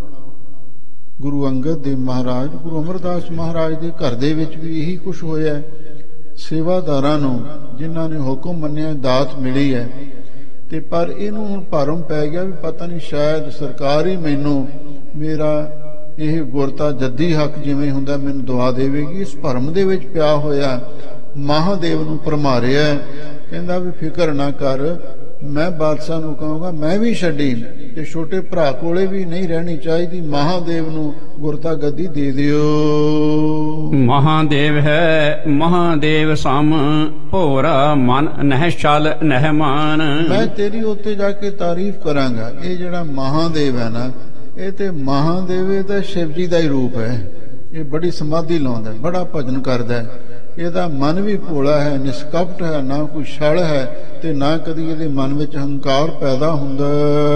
ਗੁਰੂ ਅੰਗਦ ਦੇਵ ਮਹਾਰਾਜ, ਗੁਰੂ ਅਮਰਦਾਸ ਮਹਾਰਾਜ ਦੇ ਘਰ ਦੇ ਵਿੱਚ ਵੀ ਇਹੀ ਕੁਝ ਹੋਇਆ। ਸੇਵਾਦਾਰਾਂ ਨੂੰ ਜਿਨ੍ਹਾਂ ਨੇ ਹੁਕਮ ਮੰਨਿਆ ਦਾਤ ਮਿਲੀ ਹੈ, ਤੇ ਪਰ ਇਹਨੂੰ ਹੁਣ ਭਰਮ ਪੈ ਗਿਆ ਵੀ ਪਤਾ ਨਹੀਂ ਸ਼ਾਇਦ ਸਰਕਾਰ ਹੀ ਮੈਨੂੰ ਮੇਰਾ ਇਹ ਗੁਰਤਾ ਜੱਦੀ ਹੱਕ ਜਿਵੇਂ ਹੁੰਦਾ ਮੈਨੂੰ ਦਵਾ ਦੇਵੇਗੀ। ਇਸ ਭਰਮ ਦੇ ਵਿੱਚ ਪਿਆ ਹੋਇਆ ਮਹਾਦੇਵ ਨੂੰ ਭਰਮਾਰਿਆ। ਕਹਿੰਦਾ ਵੀ ਫਿਕਰ ਨਾ ਕਰ, ਮੈਂ ਬਾਦਸ਼ਾਹ ਨੂੰ ਕਹਾਂਗਾ ਮੈਂ ਵੀ ਛੱਡੀ, ਤੇ ਛੋਟੇ ਭਰਾ ਕੋਲੇ ਵੀ ਨਹੀਂ ਰਹਿਣੀ ਚਾਹੀਦੀ, ਮਹਾਦੇਵ ਨੂੰ ਗੁਰਤਾ ਗੱਦੀ ਦੇ ਦਿਓ। ਮਹਾਦੇਵ ਹੈ ਮਹਾਦੇਵ ਸਮ, ਭੋਰਾ ਮਨ ਨਹਿ ਛਲ ਨਹਿ ਮਾਨ। ਮੈਂ ਤੇਰੀ ਉੱਤੇ ਜਾ ਕੇ ਤਾਰੀਫ ਕਰਾਂਗਾ। ਇਹ ਜਿਹੜਾ ਮਹਾਦੇਵ ਹੈ ਨਾ, ਇਹ ਤੇ ਮਹਾਦੇਵ ਇਹ ਤਾਂ ਸ਼ਿਵ ਜੀ ਦਾ ਹੀ ਰੂਪ ਹੈ। ਇਹ ਬੜੀ ਸਮਾਧੀ ਲਾਉਂਦਾ, ਬੜਾ ਭਜਨ ਕਰਦਾ। ਇਹਦਾ ਮਨ ਵੀ ਭੋਲਾ ਹੈ, ਨਿਸ਼ਕਪਟ ਹੈ, ਨਾ ਕੋਈ ਛਲ ਹੈ, ਤੇ ਨਾ ਕਦੀ ਇਹਦੇ ਮਨ ਵਿੱਚ ਹੰਕਾਰ ਪੈਦਾ ਹੁੰਦਾ।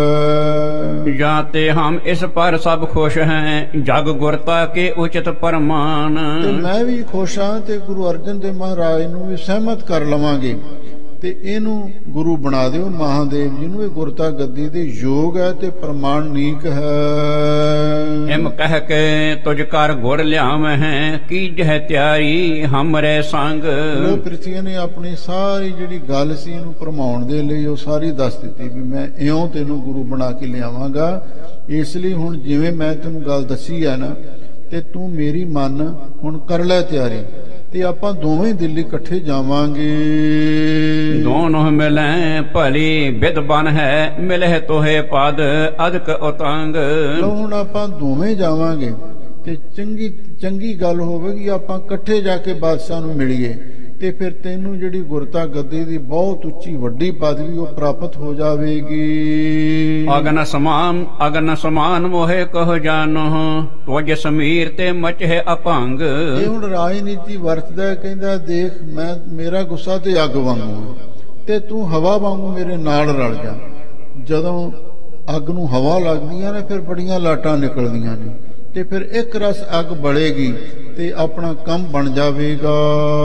ਜਾਂ ਤੇ ਹਮ ਇਸ ਪਰ ਸਭ ਖੁਸ਼ ਹੈ, ਜਗ ਗੁਰਤਾ ਕੇ ਉਚਿਤ ਪਰਮਾਨ। ਤੇ ਮੈਂ ਵੀ ਖੁਸ਼ ਹਾਂ ਤੇ ਗੁਰੂ ਅਰਜਨ ਦੇਵ ਮਹਾਰਾਜ ਨੂੰ ਵੀ ਸਹਿਮਤ ਕਰ ਲਵਾਂਗੇ, ਤੇ ਇਹਨੂੰ ਗੁਰੂ ਬਣਾ ਦਿਓ ਮਹਾਦੇਵ ਜੀ ਨੂੰ। ਇਹ ਗੁਰਤਾ ਗੱਦੀ ਦੇ ਯੋਗ ਹੈ ਤੇ ਪ੍ਰਮਾਣਿਕ ਹੈ। ਹਿਮ ਕਹਿ ਕੇ ਤੁਝ ਕਰ ਗੁਰ ਲਿਆਵਹਿ, ਕੀਜਹਿ ਤਿਆਰੀ ਹਮਰੇ ਸੰਗ। ਲੋ ਪ੍ਰਿਥਵੀ ਨੇ ਆਪਣੀ ਸਾਰੀ ਜਿਹੜੀ ਗੱਲ ਸੀ ਇਹਨੂੰ ਭਰਮਾਉਣ ਦੇ ਲਈ ਉਹ ਸਾਰੀ ਦੱਸ ਦਿੱਤੀ ਵੀ ਮੈਂ ਇਉਂ ਤੈਨੂੰ ਗੁਰੂ ਬਣਾ ਕੇ ਲਿਆਵਾਂਗਾ। ਇਸ ਲਈ ਹੁਣ ਜਿਵੇਂ ਮੈਂ ਤੈਨੂੰ ਗੱਲ ਦੱਸੀ ਹੈ ਨਾ, ਤੇ ਤੂੰ ਮੇਰੀ ਮੰਨ, ਹੁਣ ਕਰ ਲੈ ਤਿਆਰੀ, ਤੇ ਆਪਾਂ ਦੋਵੇਂ ਦਿੱਲੀ ਇਕੱਠੇ ਜਾਵਾਂਗੇ। ਦੋਨੋਂ ਮਿਲੈ ਭਲੀ ਬਿਦ ਬਨ ਹੈ, ਮਿਲਹਿ ਤੋਹੇ ਪਦ ਅਦਕ ਉਤੰਗ। ਲੋ ਹੁਣ ਆਪਾਂ ਦੋਵੇਂ ਜਾਵਾਂਗੇ ਤੇ ਚੰਗੀ ਚੰਗੀ ਗੱਲ ਹੋਵੇਗੀ, ਆਪਾਂ ਇਕੱਠੇ ਜਾ ਕੇ ਬਾਦਸ਼ਾਹ ਨੂੰ ਮਿਲੀਏ, ਤੇ ਫਿਰ ਤੈਨੂੰ ਜਿਹੜੀ ਗੁਰਤਾ ਗੱਦੀ ਦੀ ਬਹੁਤ ਉੱਚੀ ਵੱਡੀ ਪਦਵੀ ਉਹ ਪ੍ਰਾਪਤ ਹੋ ਜਾਵੇਗੀ। ਅਗਨ ਸਮਾਨ ਅਗਨ ਸਮਾਨ ਮੋਹਿ ਕਹ ਜਾਨੋ, ਤੁਜ ਸਮੀਰ ਤੇ ਮਚਹਿ ਅਭੰਗ। ਇਹ ਹੁਣ ਰਾਜਨੀਤੀ ਵਰਤਦਾ, ਕਹਿੰਦਾ ਦੇਖ ਮੈਂ ਮੇਰਾ ਗੁੱਸਾ ਤੇ ਅੱਗ ਵਾਂਗੂ, ਤੇ ਤੂੰ ਹਵਾ ਵਾਂਗੂ ਮੇਰੇ ਨਾਲ ਰਲ ਜਾ। ਜਦੋਂ ਅੱਗ ਨੂੰ ਹਵਾ ਲੱਗਦੀਆਂ ਨੇ ਫਿਰ ਬੜੀਆਂ ਲਾਟਾਂ ਨਿਕਲਦੀਆਂ ਨੇ, ਤੇ ਫਿਰ ਇੱਕ ਰਸ ਅੱਗ ਬਲੇਗੀ ਤੇ ਆਪਣਾ ਕੰਮ ਬਣ ਜਾਵੇਗਾ।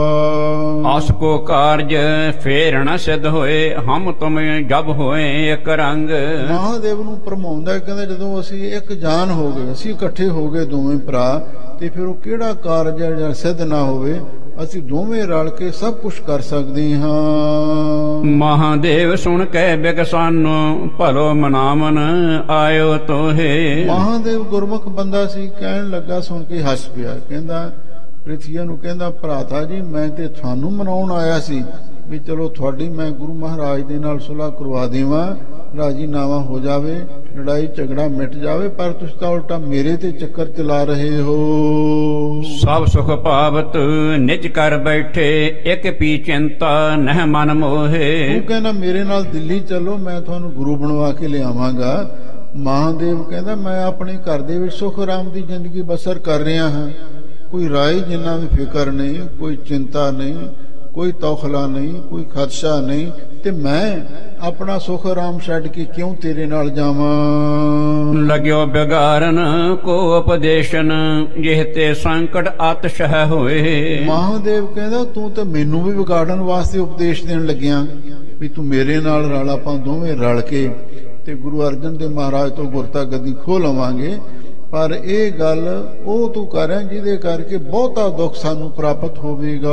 ਆਸ ਕੋ ਕਾਰਜ ਫੇਰ ਨ ਸਿੱਧ ਹੋਏ, ਹਮ ਤੁਮ ਜਬ ਹੋਏ ਇੱਕ ਰੰਗ। ਮਹਾਦੇਵ ਨੂੰ ਭਰਮਾਉਂਦਾ, ਕਹਿੰਦਾ ਜਦੋਂ ਅਸੀਂ ਇੱਕ ਜਾਨ ਹੋ ਗਏ, ਅਸੀਂ ਇਕੱਠੇ ਹੋ ਗਏ ਦੋਵੇਂ ਭਰਾ, ਤੇ ਫਿਰ ਉਹ ਕਿਹੜਾ ਕਾਰਜ ਹੈ ਜਿਹੜਾ ਸਿੱਧ ਨਾ ਹੋਵੇ। ਅਸੀਂ ਦੋਵੇਂ ਰਲ ਕੇ ਸਭ ਕੁਝ ਕਰ ਸਕਦੇ ਹਾਂ। ਮਹਾਦੇਵ ਸੁਣ ਕੇ ਬਿਗਸਾਨੋ, ਭਲੋ ਮਨਾਵਨ ਆਇਓ ਤੋਹੇ। ਮਹਾਦੇਵ ਗੁਰਮੁਖ ਬੰਦਾ ਸੀ, ਕਹਿਣ ਲੱਗਾ, ਸੁਣ ਕੇ ਹੱਸ ਪਿਆ। ਕਹਿੰਦਾ ਪ੍ਰਿਥਵੀ ਨੂੰ, ਕਹਿੰਦਾ ਭਰਾਤਾ ਜੀ ਮੈਂ ਤੇ ਤੁਹਾਨੂੰ ਮਨਾਉਣ ਆਇਆ ਸੀ, ਵੀ ਚਲੋ ਤੁਹਾਡੀ ਮੈਂ ਗੁਰੂ ਮਹਾਰਾਜ ਦੇ ਨਾਲ ਸੁਲ੍ਹਾ ਕਰਵਾ ਦੇਵਾਂ, ਰਾਜੀਨਾਮਾ ਹੋ ਜਾਵੇ, ਲੜਾਈ ਝਗੜਾ ਮਿਟ ਜਾਵੇ, ਪਰ ਤੁਸੀਂ ਤਾਂ ਉਲਟਾ ਮੇਰੇ ਤੇ ਚੱਕਰ ਚਲਾ ਰਹੇ ਹੋ। ਸਭ ਸੁਖ ਪਾਵਤ ਨਿਜ ਕਰ ਬੈਠੇ, ਇੱਕ ਪੀ ਚਿੰਤਾ ਨਹਿ ਮਨ ਮੋਹੇ। ਉਹ ਕਹਿੰਦਾ ਮੇਰੇ ਨਾਲ ਦਿੱਲੀ ਚੱਲੋ, ਮੈਂ ਤੁਹਾਨੂੰ ਗੁਰੂ ਬਣਵਾ ਕੇ ਲਿਆਵਾਂਗਾ। ਮਹਾਦੇਵ ਕਹਿੰਦਾ ਮੈਂ ਆਪਣੇ ਘਰ ਦੇ ਵਿੱਚ ਸੁਖ ਆਰਾਮ ਦੀ ਜ਼ਿੰਦਗੀ ਬਸਰ ਕਰ ਰਿਹਾ ਹਾਂ, ਕੋਈ ਰਾਏ ਜਿੰਨਾ ਵੀ ਫਿਕਰ ਨਹੀਂ, ਕੋਈ ਚਿੰਤਾ ਨਹੀਂ, ਕੋਈ ਤੌਖਲਾ ਨਹੀਂ, ਕੋਈ ਖਦਸ਼ਾ ਨਹੀਂ, ਤੇ ਮੈਂ ਆਪਣਾ ਸੁਖ ਆਰਾਮ ਛੱਡ ਕੇ ਕਿਉਂ ਤੇਰੇ ਨਾਲ ਜਾਵਾਂ। ਲਗਿਓ ਬਿਗਾਰਨ ਕੋ ਉਪਦੇਸ਼ਨ, ਜਿਹ ਤੇ ਸੰਕਟ ਅਤਿਸ਼ਹ ਹੋਏ। ਮਹਾਦੇਵ ਕਹਿੰਦਾ ਤੂੰ ਤਾਂ ਮੈਨੂੰ ਵੀ ਵਿਗਾੜਨ ਵਾਸਤੇ ਉਪਦੇਸ਼ ਦੇਣ ਲੱਗਿਆ ਵੀ ਤੂੰ ਮੇਰੇ ਨਾਲ ਰਲ, ਆਪਾਂ ਦੋਵੇਂ ਰਲ ਕੇ ਤੇ ਗੁਰੂ ਅਰਜਨ ਦੇਵ ਮਹਾਰਾਜ ਤੋਂ ਗੁਰਤਾ ਗੱਦੀ ਖੋਹ ਲਵਾਂਗੇ। ਪਰ ਇਹ ਗੱਲ ਉਹ ਤੂੰ ਕਰਾਂ ਜਿਹਦੇ ਕਰਕੇ ਬਹੁਤਾ ਦੁੱਖ ਸਾਨੂੰ ਪ੍ਰਾਪਤ ਹੋਵੇਗਾ।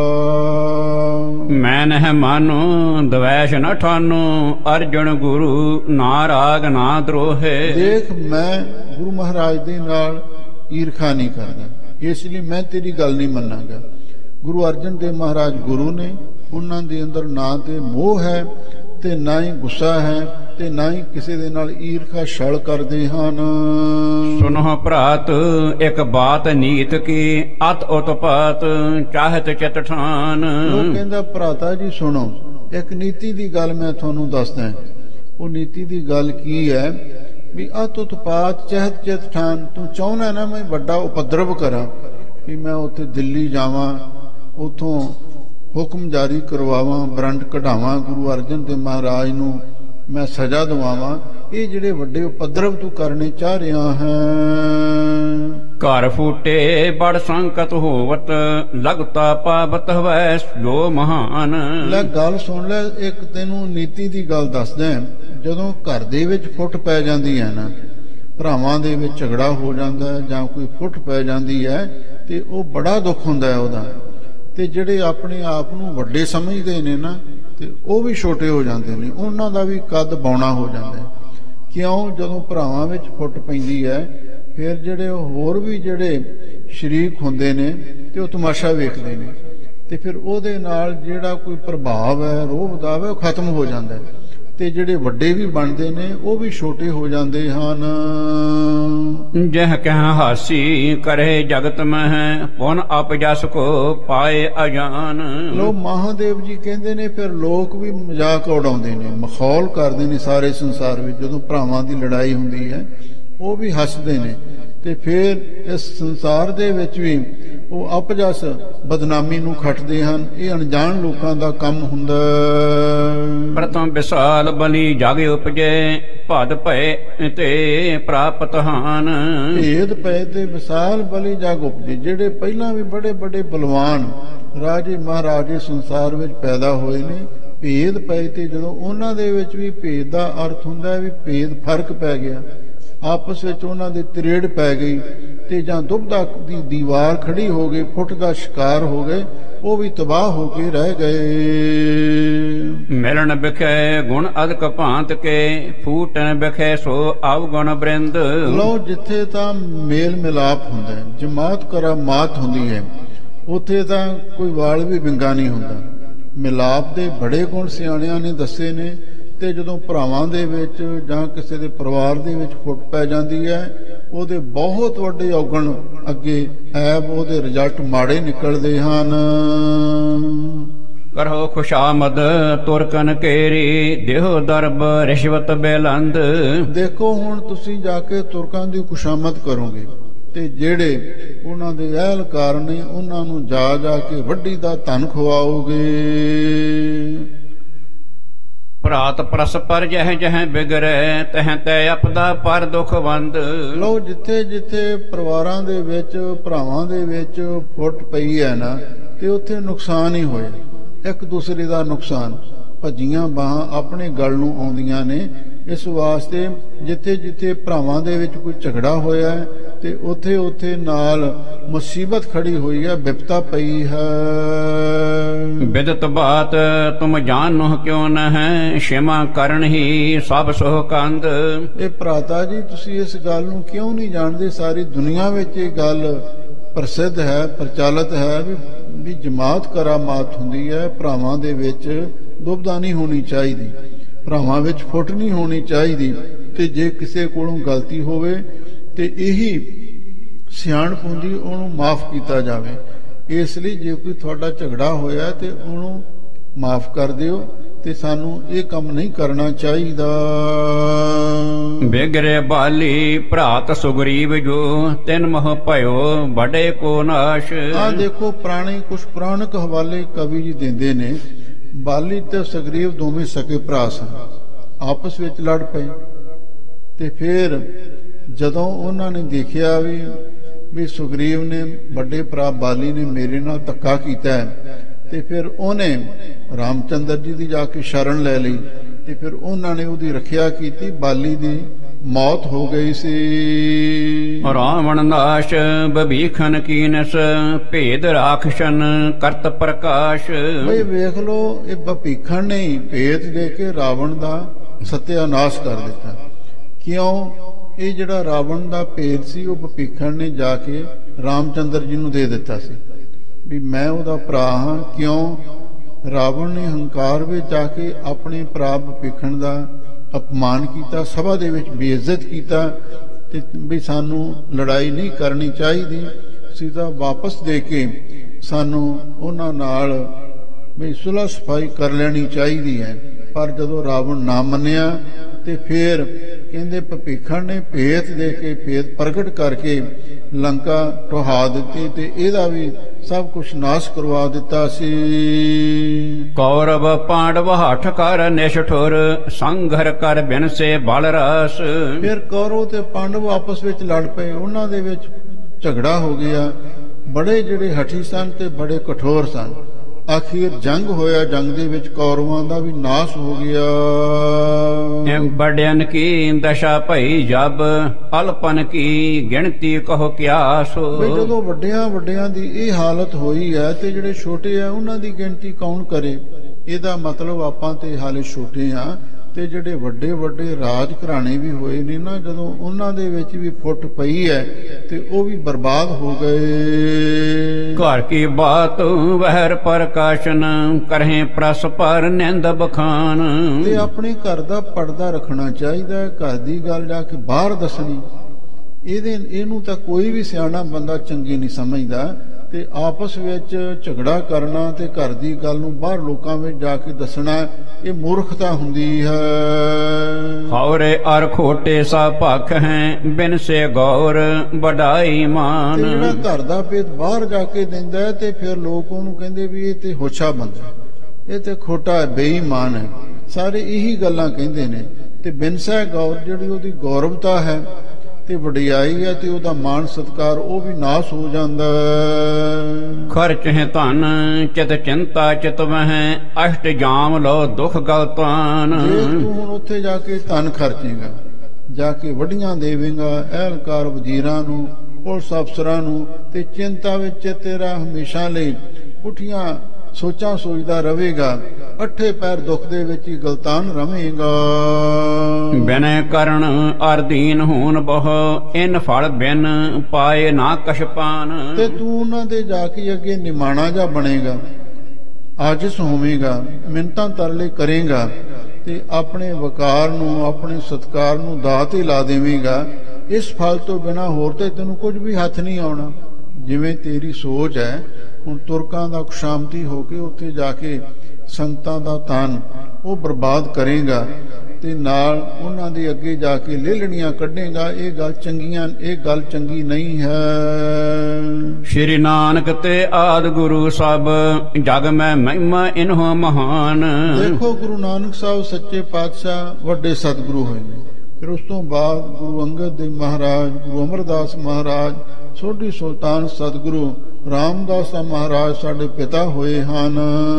ਮੈਂ ਨਹਿ ਮਾਨੋ ਦਵੈਸ਼ ਨ ਠਾਨੋ, ਅਰਜੁਨ ਗੁਰੂ ਨਾ ਰਾਗ ਨਾ ਦਰੋਹੇ। ਦੇਖ ਮੈਂ ਗੁਰੂ ਮਹਾਰਾਜ ਦੇ ਨਾਲ ਈਰਖਾ ਨਹੀਂ ਕਰਦਾ, ਇਸ ਲਈ ਮੈਂ ਤੇਰੀ ਗੱਲ ਨਹੀਂ ਮੰਨਾਂਗਾ। ਗੁਰੂ ਅਰਜਨ ਦੇਵ ਮਹਾਰਾਜ ਗੁਰੂ ਨੇ, ਉਹਨਾਂ ਦੇ ਅੰਦਰ ਨਾ ਤੇ ਮੋਹ ਹੈ ਤੇ ਨਾ ਹੀ ਗੁੱਸਾ ਹੈ ਤੇ ਨਾ ਹੀ ਕਿਸੇ ਦੇ ਨਾਲ ਈਰਖਾ ਛਲ ਕਰਦੇ ਹਨ। ਸੁਨੋ ਭਰਾਤ ਇੱਕ ਬਾਤ ਨੀਤ ਕੀ, ਅਤ ਉਤਪਾਤ ਚਾਹਤ ਚਿਤ ਠਾਨ। ਉਹ ਕਹਿੰਦਾ ਭਰਾਤਾ ਜੀ ਸੁਣੋ, ਇੱਕ ਨੀਤੀ ਦੀ ਗੱਲ ਮੈਂ ਤੁਹਾਨੂੰ ਦੱਸਦਾ। ਉਹ ਨੀਤੀ ਦੀ ਗੱਲ ਕੀ ਹੈ ਵੀ ਅਤ ਉਤਪਾਤ ਚਾਹਤ ਚਿਤ ਠਾਨ। ਤੂੰ ਚਾਹੁੰਦਾ ਨਾ ਮੈਂ ਵੱਡਾ ਉਪਦਰਵ ਕਰਾਂ, ਵੀ ਮੈਂ ਉੱਥੇ ਦਿੱਲੀ ਜਾਵਾਂ, ਉਥੋਂ ਹੁਕਮ ਜਾਰੀ ਕਰਵਾਵਾਂ, ਬਰੰਟ ਕਢਾਵਾਂ, ਗੁਰੂ ਅਰਜਨ ਦੇਵ ਮਹਾਰਾਜ ਨੂੰ ਮੈਂ ਸਜ਼ਾ ਦਵਾਵਾਂ। ਇਹ ਜਿਹੜੇ ਵੱਡੇ ਉਪਦਰਵ ਤੂੰ ਕਰਨੇ ਚਾਹ ਰਿਹਾ ਹੈ। ਘਰ ਫੂਟੇ ਬੜ ਸੰਕਟ ਹੋਵਤ, ਲਗਤਾ ਪਾਵਤ ਹੋਵੈ ਜੋ ਮਹਾਨ। ਲੈ ਗੱਲ ਸੁਣ ਲੈ, ਇੱਕ ਤੈਨੂੰ ਨੀਤੀ ਦੀ ਗੱਲ ਦੱਸਦਾ। ਜਦੋਂ ਘਰ ਦੇ ਵਿੱਚ ਫੁੱਟ ਪੈ ਜਾਂਦੀ ਹੈ ਨਾ, ਭਰਾਵਾਂ ਦੇ ਵਿੱਚ ਝਗੜਾ ਹੋ ਜਾਂਦਾ ਜਾਂ ਕੋਈ ਫੁੱਟ ਪੈ ਜਾਂਦੀ ਹੈ, ਤੇ ਉਹ ਬੜਾ ਦੁੱਖ ਹੁੰਦਾ ਹੈ ਉਹਦਾ। ਤੇ ਜਿਹੜੇ ਆਪਣੇ ਆਪ ਨੂੰ ਵੱਡੇ ਸਮਝਦੇ ਨੇ ਨਾ, ਤੇ ਉਹ ਵੀ ਛੋਟੇ ਹੋ ਜਾਂਦੇ ਨੇ, ਉਹਨਾਂ ਦਾ ਵੀ ਕੱਦ ਬੌਣਾ ਹੋ ਜਾਂਦਾ ਹੈ। ਕਿਉਂ? ਜਦੋਂ ਭਰਾਵਾਂ ਵਿੱਚ ਫੁੱਟ ਪੈਂਦੀ ਹੈ, ਫਿਰ ਜਿਹੜੇ ਹੋਰ ਵੀ ਜਿਹੜੇ ਸ਼ਰੀਕ ਹੁੰਦੇ ਨੇ ਤੇ ਉਹ ਤਮਾਸ਼ਾ ਵੇਖਦੇ ਨੇ, ਤੇ ਫਿਰ ਉਹਦੇ ਨਾਲ ਜਿਹੜਾ ਕੋਈ ਪ੍ਰਭਾਵ ਹੈ, ਰੋਹ ਦਾ ਹੈ, ਉਹ ਖਤਮ ਹੋ ਜਾਂਦਾ ਹੈ। ਤੇ ਜਿਹੜੇ ਵੱਡੇ ਵੀ ਬਣਦੇ ਨੇ ਉਹ ਵੀ ਛੋਟੇ ਹੋ ਜਾਂਦੇ ਹਨ। ਜਹ ਕਹਿ ਹਾਸੀ ਕਰੇ ਜਗਤ ਮਹਿ, ਪੁਨ ਅਪ ਜਸ ਕੋ ਪਾਏ ਅਜਾਨ। ਲੋ ਮਹਾਦੇਵ ਜੀ ਕਹਿੰਦੇ ਨੇ ਫਿਰ ਲੋਕ ਵੀ ਮਜ਼ਾਕ ਉਡਾਉਂਦੇ ਨੇ, ਮਖੌਲ ਕਰਦੇ ਨੇ ਸਾਰੇ ਸੰਸਾਰ ਵਿੱਚ। ਜਦੋਂ ਭਰਾਵਾਂ ਦੀ ਲੜਾਈ ਹੁੰਦੀ ਹੈ ਉਹ ਵੀ ਹੱਸਦੇ ਨੇ, ਤੇ ਫਿਰ ਇਸ ਸੰਸਾਰ ਦੇ ਵਿੱਚ ਵੀ ਉਹ ਅਪਜਸ ਬਦਨਾਮੀ ਨੂੰ ਖੱਟਦੇ ਹਨ। ਇਹ ਅਣਜਾਣ ਲੋਕਾਂ ਦਾ ਕੰਮ ਹੁੰਦਾ। ਪ੍ਰਥਮ ਵਿਸਾਲ ਬਲੀ ਜਗ ਉਪਜੇ, ਭਦ ਭਏ ਤੇ ਪ੍ਰਾਪਤ ਹਾਨ। ਭੇਦ ਪਏ ਤੇ ਵਿਸਾਲ ਬਲੀ ਜਗ ਉਪਜੇ। ਜਿਹੜੇ ਪਹਿਲਾਂ ਵੀ ਬੜੇ ਬੜੇ ਬਲਵਾਨ ਰਾਜੇ ਮਹਾਰਾਜੇ ਸੰਸਾਰ ਵਿੱਚ ਪੈਦਾ ਹੋਏ ਨੇ, ਭੇਦ ਪਏ ਤੇ ਜਦੋਂ ਉਹਨਾਂ ਦੇ ਵਿੱਚ ਵੀ ਭੇਦ ਦਾ ਅਰਥ ਹੁੰਦਾ ਵੀ ਭੇਦ ਫਰਕ ਪੈ ਗਿਆ, ਆਪਸ ਵਿੱਚ ਉਹਨਾਂ ਦੇ ਤਰੇੜ ਪੈ ਗਈ, ਤੇ ਜਾਂ ਦੁਬਦਾ ਦੀ ਦੀਵਾਰ ਖੜੀ ਹੋ ਗਈ, ਫੁੱਟ ਦਾ ਸ਼ਿਕਾਰ ਹੋ ਗਏ, ਉਹ ਵੀ ਤਬਾਹ ਹੋ ਕੇ ਰਹਿ ਗਏ। ਮਿਲਣ ਬਿਖੇ ਗੁਣ ਅਦਕ ਭਾਂਤ ਕੇ, ਫੂਟਣ ਬਿਖੇ ਸੋ ਅਵਗੁਣ ਬ੍ਰਿੰਦ। ਲਓ ਜਿੱਥੇ ਤਾਂ ਮੇਲ ਮਿਲਾਪ ਹੁੰਦਾ, ਜਮਾਤ ਕਰਾ ਮਾਤ ਹੁੰਦੀ ਹੈ, ਉੱਥੇ ਤਾਂ ਕੋਈ ਵਾਲ ਵੀ ਵਿੰਗਾ ਨਹੀਂ ਹੁੰਦਾ। ਮਿਲਾਪ ਦੇ ਬੜੇ ਗੁਣ ਸਿਆਣਿਆਂ ਨੇ ਦੱਸੇ ਨੇ। ਤੇ ਜਦੋਂ ਭਰਾਵਾਂ ਦੇ ਵਿੱਚ ਜਾਂ ਕਿਸੇ ਦੇ ਪਰਿਵਾਰ ਦੇ ਵਿੱਚ ਫੁੱਟ ਪੈ ਜਾਂਦੀ ਹੈ, ਉਹਦੇ ਬਹੁਤ ਵੱਡੇ ਔਗਣ ਅੱਗੇ ਐਬ, ਉਹਦੇ ਰਿਜ਼ਲਟ ਮਾੜੇ ਨਿਕਲਦੇ ਹਨ। ਕਰੋ ਖੁਸ਼ਾਮਦ ਤੁਰਕਨ ਕੇਰੀ, ਦੇਹੋ ਦਰਬ ਰਿਸ਼ਵਤ ਬੇਲੰਦ। ਦੇਖੋ ਹੁਣ ਤੁਸੀਂ ਜਾ ਕੇ ਤੁਰਕਾਂ ਦੀ ਖੁਸ਼ਾਮਦ ਕਰੋਗੇ, ਤੇ ਜਿਹੜੇ ਉਹਨਾਂ ਦੇ ਅਹਿਲਕਾਰ ਨੇ ਉਹਨਾਂ ਨੂੰ ਜਾ ਜਾ ਕੇ ਵੱਡੀ ਦਾ ਧਨ ਖਵਾਓਗੇ। ਭਰਾਤ ਪਰਸਪਰ ਜਹ ਜਹ ਬਿਗਰੈ, ਤਹ ਤੈ ਅਪਦਾ ਪਰ ਦੁਖ ਵੰਦ। ਲਓ ਜਿੱਥੇ ਜਿੱਥੇ ਪਰਿਵਾਰਾਂ ਦੇ ਵਿੱਚ ਭਰਾਵਾਂ ਦੇ ਵਿੱਚ ਫੁੱਟ ਪਈ ਹੈ ਨਾ, ਤੇ ਉੱਥੇ ਨੁਕਸਾਨ ਹੀ ਹੋਇਆ, ਇੱਕ ਦੂਸਰੇ ਦਾ ਨੁਕਸਾਨ। ਭੱਜੀਆਂ ਬਾਹਾਂ ਆਪਣੇ ਗਲ ਨੂੰ ਆਉਂਦੀਆਂ ਨੇ। ਇਸ ਵਾਸਤੇ ਜਿੱਥੇ ਜਿੱਥੇ ਭਰਾਵਾਂ ਦੇ ਵਿੱਚ ਕੋਈ ਝਗੜਾ ਹੋਇਆ ਹੈ, ਤੇ ਉੱਥੇ ਉੱਥੇ ਨਾਲ ਮੁਸੀਬਤ ਖੜੀ ਹੋਈ ਹੈ, ਬਿਪਤਾ ਪਈ ਹੈ। ਬਿਦਤ ਬਾਤ ਤੁਮ ਜਾਣੋ ਕਿਉਂ ਨ ਹੈ, ਸ਼ਿਮਾ ਕਰਨ ਹੀ ਸਭ ਸੋ ਕੰਦ। ਇਹ ਭਰਾਤਾ ਜੀ ਤੁਸੀਂ ਇਸ ਗੱਲ ਨੂੰ ਕਿਉਂ ਨਹੀਂ ਜਾਣਦੇ? ਸਾਰੀ ਦੁਨੀਆ ਵਿੱਚ ਇਹ ਗੱਲ ਪ੍ਰਸਿੱਧ ਹੈ, ਪ੍ਰਚਲਿਤ ਹੈ ਵੀ ਵੀ ਜਮਾਤ ਕਰਾਮਾਤ ਹੁੰਦੀ ਹੈ, ਭਰਾਵਾਂ ਦੇ ਵਿੱਚ ਦੁਬਦਾ ਨਹੀਂ ਹੋਣੀ ਚਾਹੀਦੀ, ਭਰਾਵਾਂ ਵਿੱਚ ਫੁੱਟ ਨਹੀਂ ਹੋਣੀ ਚਾਹੀਦੀ। ਤੇ ਜੇ ਕਿਸੇ ਕੋਲੋਂ ਗਲਤੀ ਹੋਵੇ ਤੇ ਇਹੀ ਸਿਆਣਪ ਹੁੰਦੀ ਉਹਨੂੰ ਮਾਫ ਕੀਤਾ ਜਾਵੇ। ਇਸ ਲਈ ਜੇ ਕੋਈ ਤੁਹਾਡਾ ਝਗੜਾ ਹੋਇਆ ਤੇ ਉਹਨੂੰ ਮਾਫ ਕਰ ਦਿਓ ਤੇ ਸਾਨੂੰ ਇਹ ਕੰਮ ਨਹੀਂ ਕਰਨਾ ਚਾਹੀਦਾ। ਬਿਗਰੇ ਬਾਲੀ ਭਰਾਤ ਸੁਗਰੀਵ ਜੋ ਤਿਨ ਮਹ ਭਇਓ ਬੜੇ ਕੋ ਨਾਸ਼। ਆ ਦੇਖੋ ਪੁਰਾਣੇ ਕੁਝ ਪੁਰਾਣਕ ਹਵਾਲੇ ਕਵੀ ਜੀ ਦਿੰਦੇ ਨੇ। ਬਾਲੀ ਤੇ ਸੁਗਰੀਵ ਦੋਵੇਂ ਸਕੇ ਭਰਾ ਸਨ, ਆਪਸ ਵਿੱਚ ਲੜ ਪਏ ਤੇ ਫਿਰ ਜਦੋਂ ਉਹਨਾਂ ਨੇ ਦੇਖਿਆ ਵੀ ਵੀ ਸੁਗਰੀਵ ਨੇ ਵੱਡੇ ਭਰਾ ਬਾਲੀ ਨੇ ਮੇਰੇ ਨਾਲ ਧੱਕਾ ਕੀਤਾ ਹੈ ਤੇ ਫਿਰ ਉਹਨੇ ਰਾਮਚੰਦਰ ਜੀ ਦੀ ਜਾ ਕੇ ਸ਼ਰਨ ਲੈ ਲਈ ਤੇ ਫਿਰ ਉਹਨਾਂ ਨੇ ਉਹਦੀ ਰੱਖਿਆ ਕੀਤੀ। ਬਾਲੀ ਦੀ ਮੌਤ ਹੋ ਗਈ ਸੀ। ਰਾਵਣ ਨਾਸ਼ ਬਭੀਖਨ ਕੀਨਸ ਭੇਦ ਰਾਖਸ਼ਨ ਕਰਤ ਪ੍ਰਕਾਸ਼। ਬਈ ਵੇਖ ਲੋ, ਇਹ ਬਭੀਖਨ ਨੇ ਭੇਦ ਦੇ ਕੇ ਰਾਵਣ ਦਾ ਸਤਿਆਨਾਸ਼ ਕਰ ਦਿੱਤਾ। ਕਿਉਂ? ਇਹ ਜਿਹੜਾ ਰਾਵਣ ਦਾ ਭੇਦ ਸੀ ਉਹ ਬਭੀਖਨ ਨੇ ਜਾ ਕੇ ਰਾਮਚੰਦਰ ਜੀ ਨੂੰ ਦੇ ਦਿੱਤਾ ਸੀ ਵੀ ਮੈਂ ਉਹਦਾ ਭਰਾ ਹਾਂ। ਕਿਉਂ? ਰਾਵਣ ਨੇ ਹੰਕਾਰ ਵਿੱਚ ਜਾ ਕੇ ਆਪਣੇ ਭਰਾ ਬਭੀਖਨ ਦਾ ਅਪਮਾਨ ਕੀਤਾ, ਸਭਾ ਦੇ ਵਿੱਚ ਬੇਇੱਜ਼ਤ ਕੀਤਾ ਤੇ ਵੀ ਸਾਨੂੰ ਲੜਾਈ ਨਹੀਂ ਕਰਨੀ ਚਾਹੀਦੀ, ਸੀਤਾ ਵਾਪਸ ਦੇ ਕੇ ਸਾਨੂੰ ਉਹਨਾਂ ਨਾਲ ਵੀ ਸੁਲਹ ਸਫਾਈ ਕਰ ਲੈਣੀ ਚਾਹੀਦੀ ਹੈ। ਪਰ ਜਦੋਂ ਰਾਵਣ ਨਾ ਮੰਨਿਆ ਤੇ ਫਿਰ ਕਹਿੰਦੇ ਭੀਖਣ ਨੇ ਭੇਤ ਦੇ ਕੇ ਭੇਦ ਪ੍ਰਗਟ ਕਰਕੇ ਲੰਕਾ ਢਹਾ ਦਿੱਤੀ ਤੇ ਇਹਦਾ ਵੀ ਸਭ ਕੁਝ ਨਾਸ਼ ਕਰਵਾ ਦਿੱਤਾ ਸੀ। ਕੌਰਵ ਪਾਂਡਵ ਹਠ ਕਰ ਨਿਸ਼ਠੁਰ ਸੰਘਰ ਕਰ ਬਿਨਸੇ ਬਲ ਰਸ। ਫਿਰ ਕੌਰਵ ਤੇ ਪਾਂਡਵ ਆਪਸ ਵਿੱਚ ਲੜ ਪਏ, ਉਹਨਾਂ ਦੇ ਵਿੱਚ ਝਗੜਾ ਹੋ ਗਿਆ। ਬੜੇ ਜਿਹੜੇ ਹਠੀ ਸਨ ਤੇ ਬੜੇ ਕਠੋਰ ਸਨ। ਆਖਿਰ ਜੰਗ ਹੋਇਆ, ਜੰਗ ਦੇ ਵਿੱਚ ਕੌਰਵਾਂ ਦਾ ਵੀ ਨਾਸ਼ ਹੋ ਗਿਆ। ਬੜਿਆਂ ਕੀ ਦਸ਼ਾ ਭਈ ਜਬ ਅਲਪਨ ਕੀ ਗਿਣਤੀ ਕਹੋ ਕਿਆ ਸੋ। ਜਦੋਂ ਵੱਡਿਆਂ ਵੱਡਿਆਂ ਦੀ ਇਹ ਹਾਲਤ ਹੋਈ ਹੈ ਤੇ ਜਿਹੜੇ ਛੋਟੇ ਆ ਉਹਨਾਂ ਦੀ ਗਿਣਤੀ ਕੌਣ ਕਰੇ? ਇਹਦਾ ਮਤਲਬ ਆਪਾਂ ਤੇ ਹਾਲੇ ਛੋਟੇ ਆ ਤੇ ਜਿਹੜੇ ਵੱਡੇ ਵੱਡੇ ਰਾਜ ਘਰਾਣੇ ਵੀ ਹੋਏ ਨੇ ਨਾ, ਜਦੋਂ ਉਹਨਾਂ ਦੇ ਵਿੱਚ ਵੀ ਫੁੱਟ ਪਈ ਹੈ ਤੇ ਉਹ ਵੀ ਬਰਬਾਦ ਹੋ ਗਏ। ਘਰ ਕੀ ਬਾਤ ਵਹਿਰ ਪ੍ਰਕਾਸ਼ਨ ਕਰਹਿ ਪ੍ਰਸ ਪਰ ਨਿੰਦ ਬਖਾਨ। ਤੇ ਆਪਣੇ ਘਰ ਦਾ ਪਰਦਾ ਰੱਖਣਾ ਚਾਹੀਦਾ ਹੈ, ਘਰ ਦੀ ਗੱਲ ਜਾ ਕੇ ਬਾਹਰ ਦੱਸਣੀ। ਇਹਦੇ ਇਹਨੂੰ ਤਾਂ ਕੋਈ ਵੀ ਸਿਆਣਾ ਬੰਦਾ ਚੰਗੀ ਨਹੀਂ ਸਮਝਦਾ ਤੇ ਆਪਸ ਵਿੱਚ ਝਗੜਾ ਕਰਨਾ ਤੇ ਘਰ ਦੀ ਗੱਲ ਨੂੰ ਬਾਹਰ ਲੋਕਾਂ ਵਿੱਚ ਜਾ ਕੇ ਦੱਸਣਾ, ਇਹ ਮੂਰਖਤਾ ਹੁੰਦੀ ਹੈ। ਹੌਰੇ ਅਰ ਖੋਟੇ ਸਾ ਭਖ ਹੈ ਬਿਨ ਸੇ ਗੌਰ ਵਡਾਈ ਮਾਨ। ਜਿਹੜਾ ਘਰ ਦਾ ਭੇਦ ਬਾਹਰ ਜਾ ਕੇ ਦਿੰਦਾ ਤੇ ਫਿਰ ਲੋਕ ਉਹਨੂੰ ਕਹਿੰਦੇ ਵੀ ਇਹ ਤੇ ਹੋਛਾ ਬੰਦਾ, ਇਹ ਤੇ ਖੋਟਾ ਹੈ, ਬੇਈਮਾਨ ਹੈ। ਸਾਰੇ ਇਹੀ ਗੱਲਾਂ ਕਹਿੰਦੇ ਨੇ ਤੇ ਬਿਨ ਸੇ ਗੌਰ ਜਿਹੜੀ ਉਹਦੀ ਗੌਰਵਤਾ ਹੈ ਤੇ ਵਡਿਆਈ ਹੈ ਤੇ ਉਹਦਾ ਮਾਣ ਸਤਕਾਰ ਉਹ ਵੀ ਨਾਸ ਹੋ ਜਾਂਦਾ। ਖਰਚ ਹੈ ਧਨ ਚਿਤ ਚਿੰਤਾ ਚਿਤ ਵਹਿ ਅਸ਼ਟ ਜਾਮ ਲੋ ਦੁਖ ਗਲਤਾਨ। ਜੇ ਤੂੰ ਹੁਣ ਉੱਥੇ ਜਾ ਕੇ ਧਨ ਖਰਚੇਗਾ, ਜਾ ਕੇ ਵੱਡੀਆਂ ਦੇਵੇਂਗਾ ਅਹਿਲਕਾਰ ਵਜ਼ੀਰਾਂ ਨੂੰ, ਪੁਲਿਸ ਅਫਸਰਾਂ ਨੂੰ, ਤੇ ਚਿੰਤਾ ਵਿੱਚ ਤੇਰਾ ਹਮੇਸ਼ਾ ਲਈ ਪੁੱਠੀਆਂ ਸੋਚਾਂ ਸੋਚਦਾ ਰਹੇਗਾ, ਅੱਠੇ ਪੈਰ ਦੁੱਖ ਦੇ ਵਿੱਚ ਹੀ ਗਲਤਾਨ ਰਵੇਂਗਾ। ਬਿਨੈ ਕਰਨ ਅਰਦੀਨ ਹੋਣ ਬਹੁ ਇਨ ਫਲ ਬਿਨ ਪਾਏ ਨਾ ਕਸ਼ਪਾਨ। ਤੇ ਤੂੰ ਉਹਨਾਂ ਦੇ ਜਾ ਕੇ ਅੱਗੇ ਨਿਮਾਣਾ ਜਾ ਬਣੇਗਾ, ਆਜਿਜ਼ ਹੋਵੇਂਗਾ, ਮਿੰਨਤਾਂ ਤਰਲੇ ਕਰੇਗਾ ਤੇ ਆਪਣੇ ਵਕਾਰ ਨੂੰ ਆਪਣੇ ਸਤਕਾਰ ਨੂੰ ਦਾਅ ਤੇ ਲਾ ਦੇਵੇਂਗਾ। ਇਸ ਫਲ ਤੋਂ ਬਿਨਾਂ ਹੋਰ ਤੇ ਤੈਨੂੰ ਕੁਝ ਵੀ ਹੱਥ ਨਹੀਂ ਆਉਣਾ। ਜਿਵੇਂ ਤੇਰੀ ਸੋਚ ਹੈ, ਹੁਣ ਤੁਰਕਾਂ ਦਾ ਖੁਸ਼ਾਮਤੀ ਹੋ ਕੇ ਉੱਥੇ ਜਾ ਕੇ ਸੰਗਤਾਂ ਦਾ ਧਨ ਉਹ ਬਰਬਾਦ ਕਰੇਗਾ ਤੇ ਨਾਲ ਉਹਨਾਂ ਦੇ ਅੱਗੇ ਜਾ ਕੇ ਲੇਲਣੀਆਂ ਕੱਢੇਗਾ। ਇਹ ਗੱਲ ਚੰਗੀਆਂ ਇਹ ਗੱਲ ਚੰਗੀ ਨਹੀਂ ਹੈ। ਸ਼੍ਰੀ ਨਾਨਕ ਤੇ ਆਦਿ ਗੁਰੂ ਸਭ ਜਗ ਮੈਂ ਮਹਿਮਾ ਇਨਹੁ ਮਹਾਨ। ਦੇਖੋ ਗੁਰੂ ਨਾਨਕ ਸਾਹਿਬ ਸੱਚੇ ਪਾਤਸ਼ਾਹ ਵੱਡੇ ਸਤਿਗੁਰੂ ਹੋਏ ਨੇ। ਫਿਰ ਉਸ ਤੋਂ ਬਾਅਦ ਗੁਰੂ ਅੰਗਦ ਦੇਵ ਮਹਾਰਾਜ, ਗੁਰੂ ਅਮਰਦਾਸ ਮਹਾਰਾਜ, ਸੋਢੀ ਸੁਲਤਾਨ ਸਤਿਗੁਰੂ ਰਾਮਦਾਸ ਮਹਾਰਾਜ ਸਾਡੇ ਪਿਤਾ ਹੋਏ ਹਨ।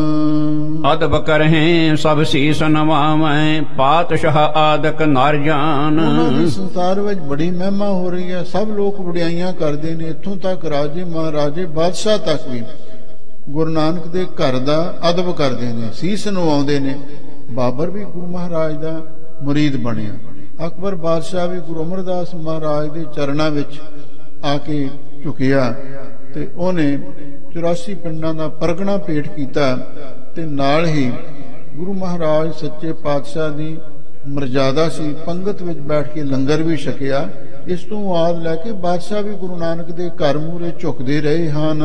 ਅਦਬ ਕਰਹਿ ਸਭ ਸੀਸ ਨਵਾਵੈ ਪਾਤਸ਼ਾਹ ਆਦਿਕ ਨਰ ਜਾਨ। ਉਹਨਾਂ ਦੀ ਸੰਸਾਰ ਵਿੱਚ ਬੜੀ ਮਹਿਮਾ ਹੋ ਰਹੀ ਹੈ, ਸਭ ਲੋਕ ਵਡਿਆਈਆਂ ਕਰਦੇ ਨੇ, ਇੱਥੋਂ ਤੱਕ ਰਾਜੇ ਮਹਾਰਾਜੇ ਬਾਦਸ਼ਾਹ ਤੱਕ ਵੀ ਗੁਰੂ ਨਾਨਕ ਦੇ ਘਰ ਦਾ ਅਦਬ ਕਰਦੇ ਨੇ, ਸੀਸ ਨਵਾਉਂਦੇ ਨੇ। ਬਾਬਰ ਵੀ ਗੁਰੂ ਮਹਾਰਾਜ ਦਾ ਮੁਰੀਦ ਬਣਿਆ, ਅਕਬਰ ਬਾਦਸ਼ਾਹ ਵੀ ਗੁਰੂ ਅਮਰਦਾਸ ਮਹਾਰਾਜ ਦੇ ਚਰਨਾਂ ਵਿੱਚ ਆ ਕੇ ਝੁਕਿਆ ਤੇ ਉਹਨੇ ਚੁਰਾਸੀ ਪਿੰਡਾਂ ਦਾ ਪਰਗਣਾ ਭੇਟ ਕੀਤਾ ਤੇ ਨਾਲ ਹੀ ਗੁਰੂ ਮਹਾਰਾਜ ਸੱਚੇ ਪਾਤਸ਼ਾਹ ਦੀ ਮਰਜ਼ਾਦਾ ਸੀ, ਪੰਗਤ ਵਿੱਚ ਬੈਠ ਕੇ ਲੰਗਰ ਵੀ ਛਕਿਆ। ਇਸ ਤੋਂ ਆਦ ਲੈ ਕੇ ਬਾਦਸ਼ਾਹ ਵੀ ਗੁਰੂ ਨਾਨਕ ਦੇ ਘਰ ਮੂਹਰੇ ਝੁਕਦੇ ਰਹੇ ਹਨ।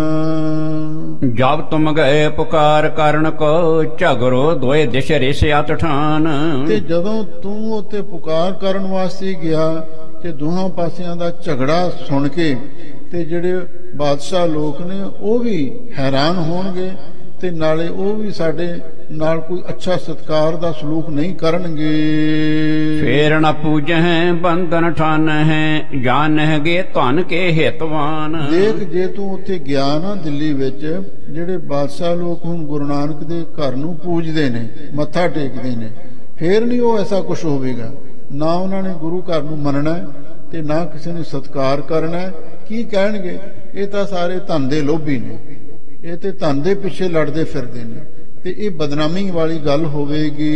ਜਬ ਤੁਮ ਗਏ ਪੁਕਾਰ ਕਰਨ ਕੋ, ਝਗਰੋ ਦੋਏ ਦਿਸ਼ ਰਿਸਿਆਤ ਠਾਨ। ਤੇ ਜਦੋਂ ਤੂੰ ਉੱਥੇ ਪੁਕਾਰ ਕਰਨ ਵਾਸਤੇ ਗਿਆ ਤੇ ਦੋਹਾਂ ਪਾਸਿਆਂ ਦਾ ਝਗੜਾ ਸੁਣ ਕੇ ਤੇ ਜਿਹੜੇ ਬਾਦਸ਼ਾਹ ਲੋਕ ਨੇ ਉਹ ਵੀ ਹੈਰਾਨ ਹੋਣਗੇ ਤੇ ਨਾਲੇ ਉਹ ਵੀ ਸਾਡੇ ਨਾਲ ਕੋਈ ਅੱਛਾ ਸਤਕਾਰ ਦਾ ਸਲੂਕ ਨਹੀਂ ਕਰਨਗੇ। ਫੇਰ ਨ ਪੂਜਹਿ ਬੰਧਨ ਠਾਨਹਿ, ਜਾਣਹਿਗੇ ਧਨ ਕੇ ਹਿਤਵਾਨ। ਦੇਖ ਜੇ ਤੂੰ ਉੱਥੇ ਗਿਆ ਨਾ ਦਿੱਲੀ ਵਿੱਚ, ਜਿਹੜੇ ਬਾਦਸ਼ਾਹ ਲੋਕ ਹੁਣ ਗੁਰੂ ਨਾਨਕ ਦੇ ਘਰ ਨੂੰ ਪੂਜਦੇ ਨੇ, ਮੱਥਾ ਟੇਕਦੇ ਨੇ, ਫੇਰ ਨਹੀਂ ਉਹ ਐਸਾ ਕੁਝ ਹੋਵੇਗਾ। ਨਾ ਉਹਨਾਂ ਨੇ ਗੁਰੂ ਘਰ ਨੂੰ ਮੰਨਣਾ ਤੇ ਨਾ ਕਿਸੇ ਨੇ ਸਤਕਾਰ ਕਰਨਾ। ਕੀ ਕਹਿਣਗੇ? ਇਹ ਤਾਂ ਸਾਰੇ ਧਨ ਦੇ ਲੋਭੀ ਨੇ, ਇਹ ਤੇ ਧਨ ਦੇ ਪਿੱਛੇ ਲੜਦੇ ਫਿਰਦੇ ਨੇ, ਤੇ ਇਹ ਬਦਨਾਮੀ ਵਾਲੀ ਗੱਲ ਹੋਵੇਗੀ।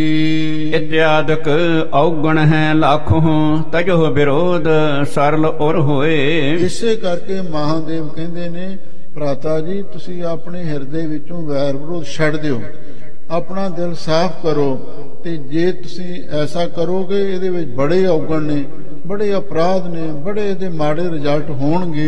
ਇਤਿਆਦਿਕ ਔਗਣ ਹੈ ਲੱਖੋਂ, ਤਜੋ ਵਿਰੋਧ ਸਰਲ ਉਰ ਹੋਏ। ਇਸੇ ਕਰਕੇ ਮਹਾਦੇਵ ਕਹਿੰਦੇ ਨੇ, ਭਰਾਤਾ ਜੀ ਤੁਸੀਂ ਆਪਣੇ ਹਿਰਦੇ ਵਿੱਚੋਂ ਵੈਰ ਵਿਰੋਧ ਛੱਡ ਦਿਓ, ਆਪਣਾ ਦਿਲ ਸਾਫ਼ ਕਰੋ। ਤੇ ਜੇ ਤੁਸੀਂ ਐਸਾ ਕਰੋਗੇ, ਇਹਦੇ ਵਿੱਚ ਬੜੇ ਔਗਣ ਨੇ, ਬੜੇ ਅਪਰਾਧ ਨੇ, ਬੜੇ ਇਹਦੇ ਮਾੜੇ ਰਿਜ਼ਲਟ ਹੋਣਗੇ।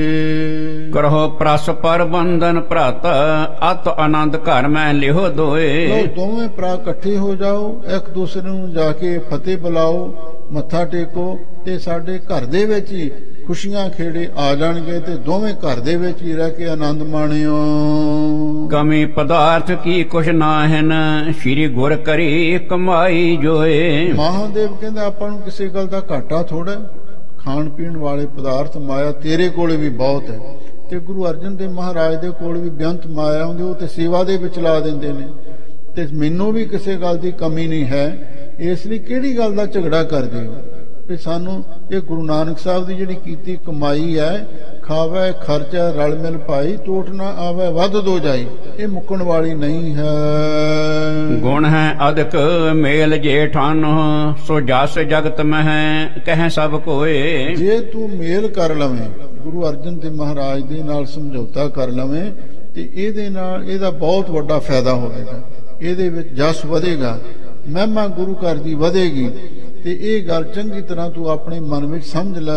ਕਰੋ ਪ੍ਰਸ ਪਰ ਬੰਧਨ ਭਰਾਤਾ, ਅਤ ਆਨੰਦ ਘਰ ਮੈਂ ਲਿਹੋ ਦੋਏ। ਲੋ ਦੋਵੇਂ ਭਰਾ ਇਕੱਠੇ ਹੋ ਜਾਓ, ਇੱਕ ਦੂਸਰੇ ਨੂੰ ਜਾ ਕੇ ਫਤਿਹ ਬੁਲਾਓ, ਮੱਥਾ ਟੇਕੋ, ਤੇ ਸਾਡੇ ਘਰ ਦੇ ਵਿੱਚ ਹੀ ਖੁਸ਼ੀਆਂ ਖੇੜੇ ਆ ਜਾਣਗੇ ਤੇ ਦੋਵੇਂ ਘਰ ਦੇ ਵਿੱਚ ਹੀ ਰਹਿ ਕੇ ਆਨੰਦ ਮਾਣਿਓ। ਕਮੀ ਪਦਾਰਥ ਕੀ ਕੁਛ ਨਾ ਹਨ, ਸ਼੍ਰੀ ਗੁਰ ਕਰੀ ਕਮਾਈ ਜੋਏ। ਮਹਾਦੇਵ ਕਹਿੰਦਾ ਆਪਾਂ ਨੂੰ ਕਿਸੇ ਗੱਲ ਦਾ ਘਾਟਾ ਥੋੜਾ, ਖਾਣ ਪੀਣ ਵਾਲੇ ਪਦਾਰਥ ਮਾਇਆ ਤੇਰੇ ਕੋਲੇ ਵੀ ਬਹੁਤ ਹੈ, ਤੇ ਗੁਰੂ ਅਰਜਨ ਦੇਵ ਮਹਾਰਾਜ ਦੇ ਕੋਲ ਵੀ ਬੇਅੰਤ ਮਾਇਆ ਹੁੰਦੀ, ਉਹ ਤੇ ਸੇਵਾ ਦੇ ਵਿੱਚ ਲਾ ਦਿੰਦੇ ਨੇ, ਤੇ ਮੈਨੂੰ ਵੀ ਕਿਸੇ ਗੱਲ ਦੀ ਕਮੀ ਨਹੀਂ ਹੈ। ਇਸ ਲਈ ਕਿਹੜੀ ਗੱਲ ਦਾ ਝਗੜਾ ਕਰਦੇ ਹੋ? ਤੇ ਸਾਨੂੰ ਇਹ ਗੁਰੂ ਨਾਨਕ ਸਾਹਿਬ ਦੀ ਜਿਹੜੀ ਕੀਤੀ ਕਮਾਈ ਹੈ, ਖਾਵੇ ਖਰਚਾ ਰਲ ਮਿਲ ਭਾਈ, ਟੋਟ ਨਾ ਆਵੇ ਵੱਧ ਦੋ ਜਾਈ, ਇਹ ਮੁੱਕਣ ਵਾਲੀ ਨਹੀਂ ਹੈ। ਗੁਣ ਹੈ ਅਦਕ ਮੇਲ ਜੇ ਠਾਨ, ਸੋ ਜਸ ਜਗਤ ਮਹਿ ਕਹਿ ਸਭ ਕੋਏ। ਜੇ ਤੂੰ ਮੇਲ ਕਰ ਲਵੇਂ, ਗੁਰੂ ਅਰਜਨ ਦੇਵ ਮਹਾਰਾਜ ਦੇ ਨਾਲ ਸਮਝੌਤਾ ਕਰ ਲਵੇਂ, ਤੇ ਇਹਦੇ ਨਾਲ ਇਹਦਾ ਬਹੁਤ ਵੱਡਾ ਫਾਇਦਾ ਹੋਵੇਗਾ। ਇਹਦੇ ਵਿੱਚ ਜਸ ਵਧੇਗਾ, ਮਹਿਮਾ ਗੁਰੂ ਘਰ ਦੀ ਵਧੇਗੀ, ਤੇ ਇਹ ਗੱਲ ਚੰਗੀ ਤਰ੍ਹਾਂ ਤੂੰ ਆਪਣੇ ਮਨ ਵਿੱਚ ਸਮਝ ਲੈ।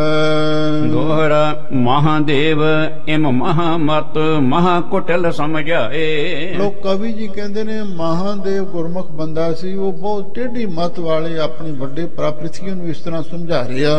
ਦੋਹਰਾ ਮਹਾਦੇਵ ਇਮ ਮਹਾਮਤ ਮਹਾ ਕੁਟਲ ਸਮਝਾਏ। ਲੋਕ ਕਵੀ ਜੀ ਕਹਿੰਦੇ ਨੇ ਮਹਾਦੇਵ ਗੁਰਮੁਖ ਬੰਦਾ ਸੀ, ਉਹ ਬਹੁਤ ਟੇਢੀ ਮਤ ਵਾਲੇ ਆਪਣੇ ਵੱਡੇ ਪ੍ਰਾਪ੍ਰਿਥੀਆਂ ਨੂੰ ਇਸ ਤਰ੍ਹਾਂ ਸਮਝਾ ਰਿਹਾ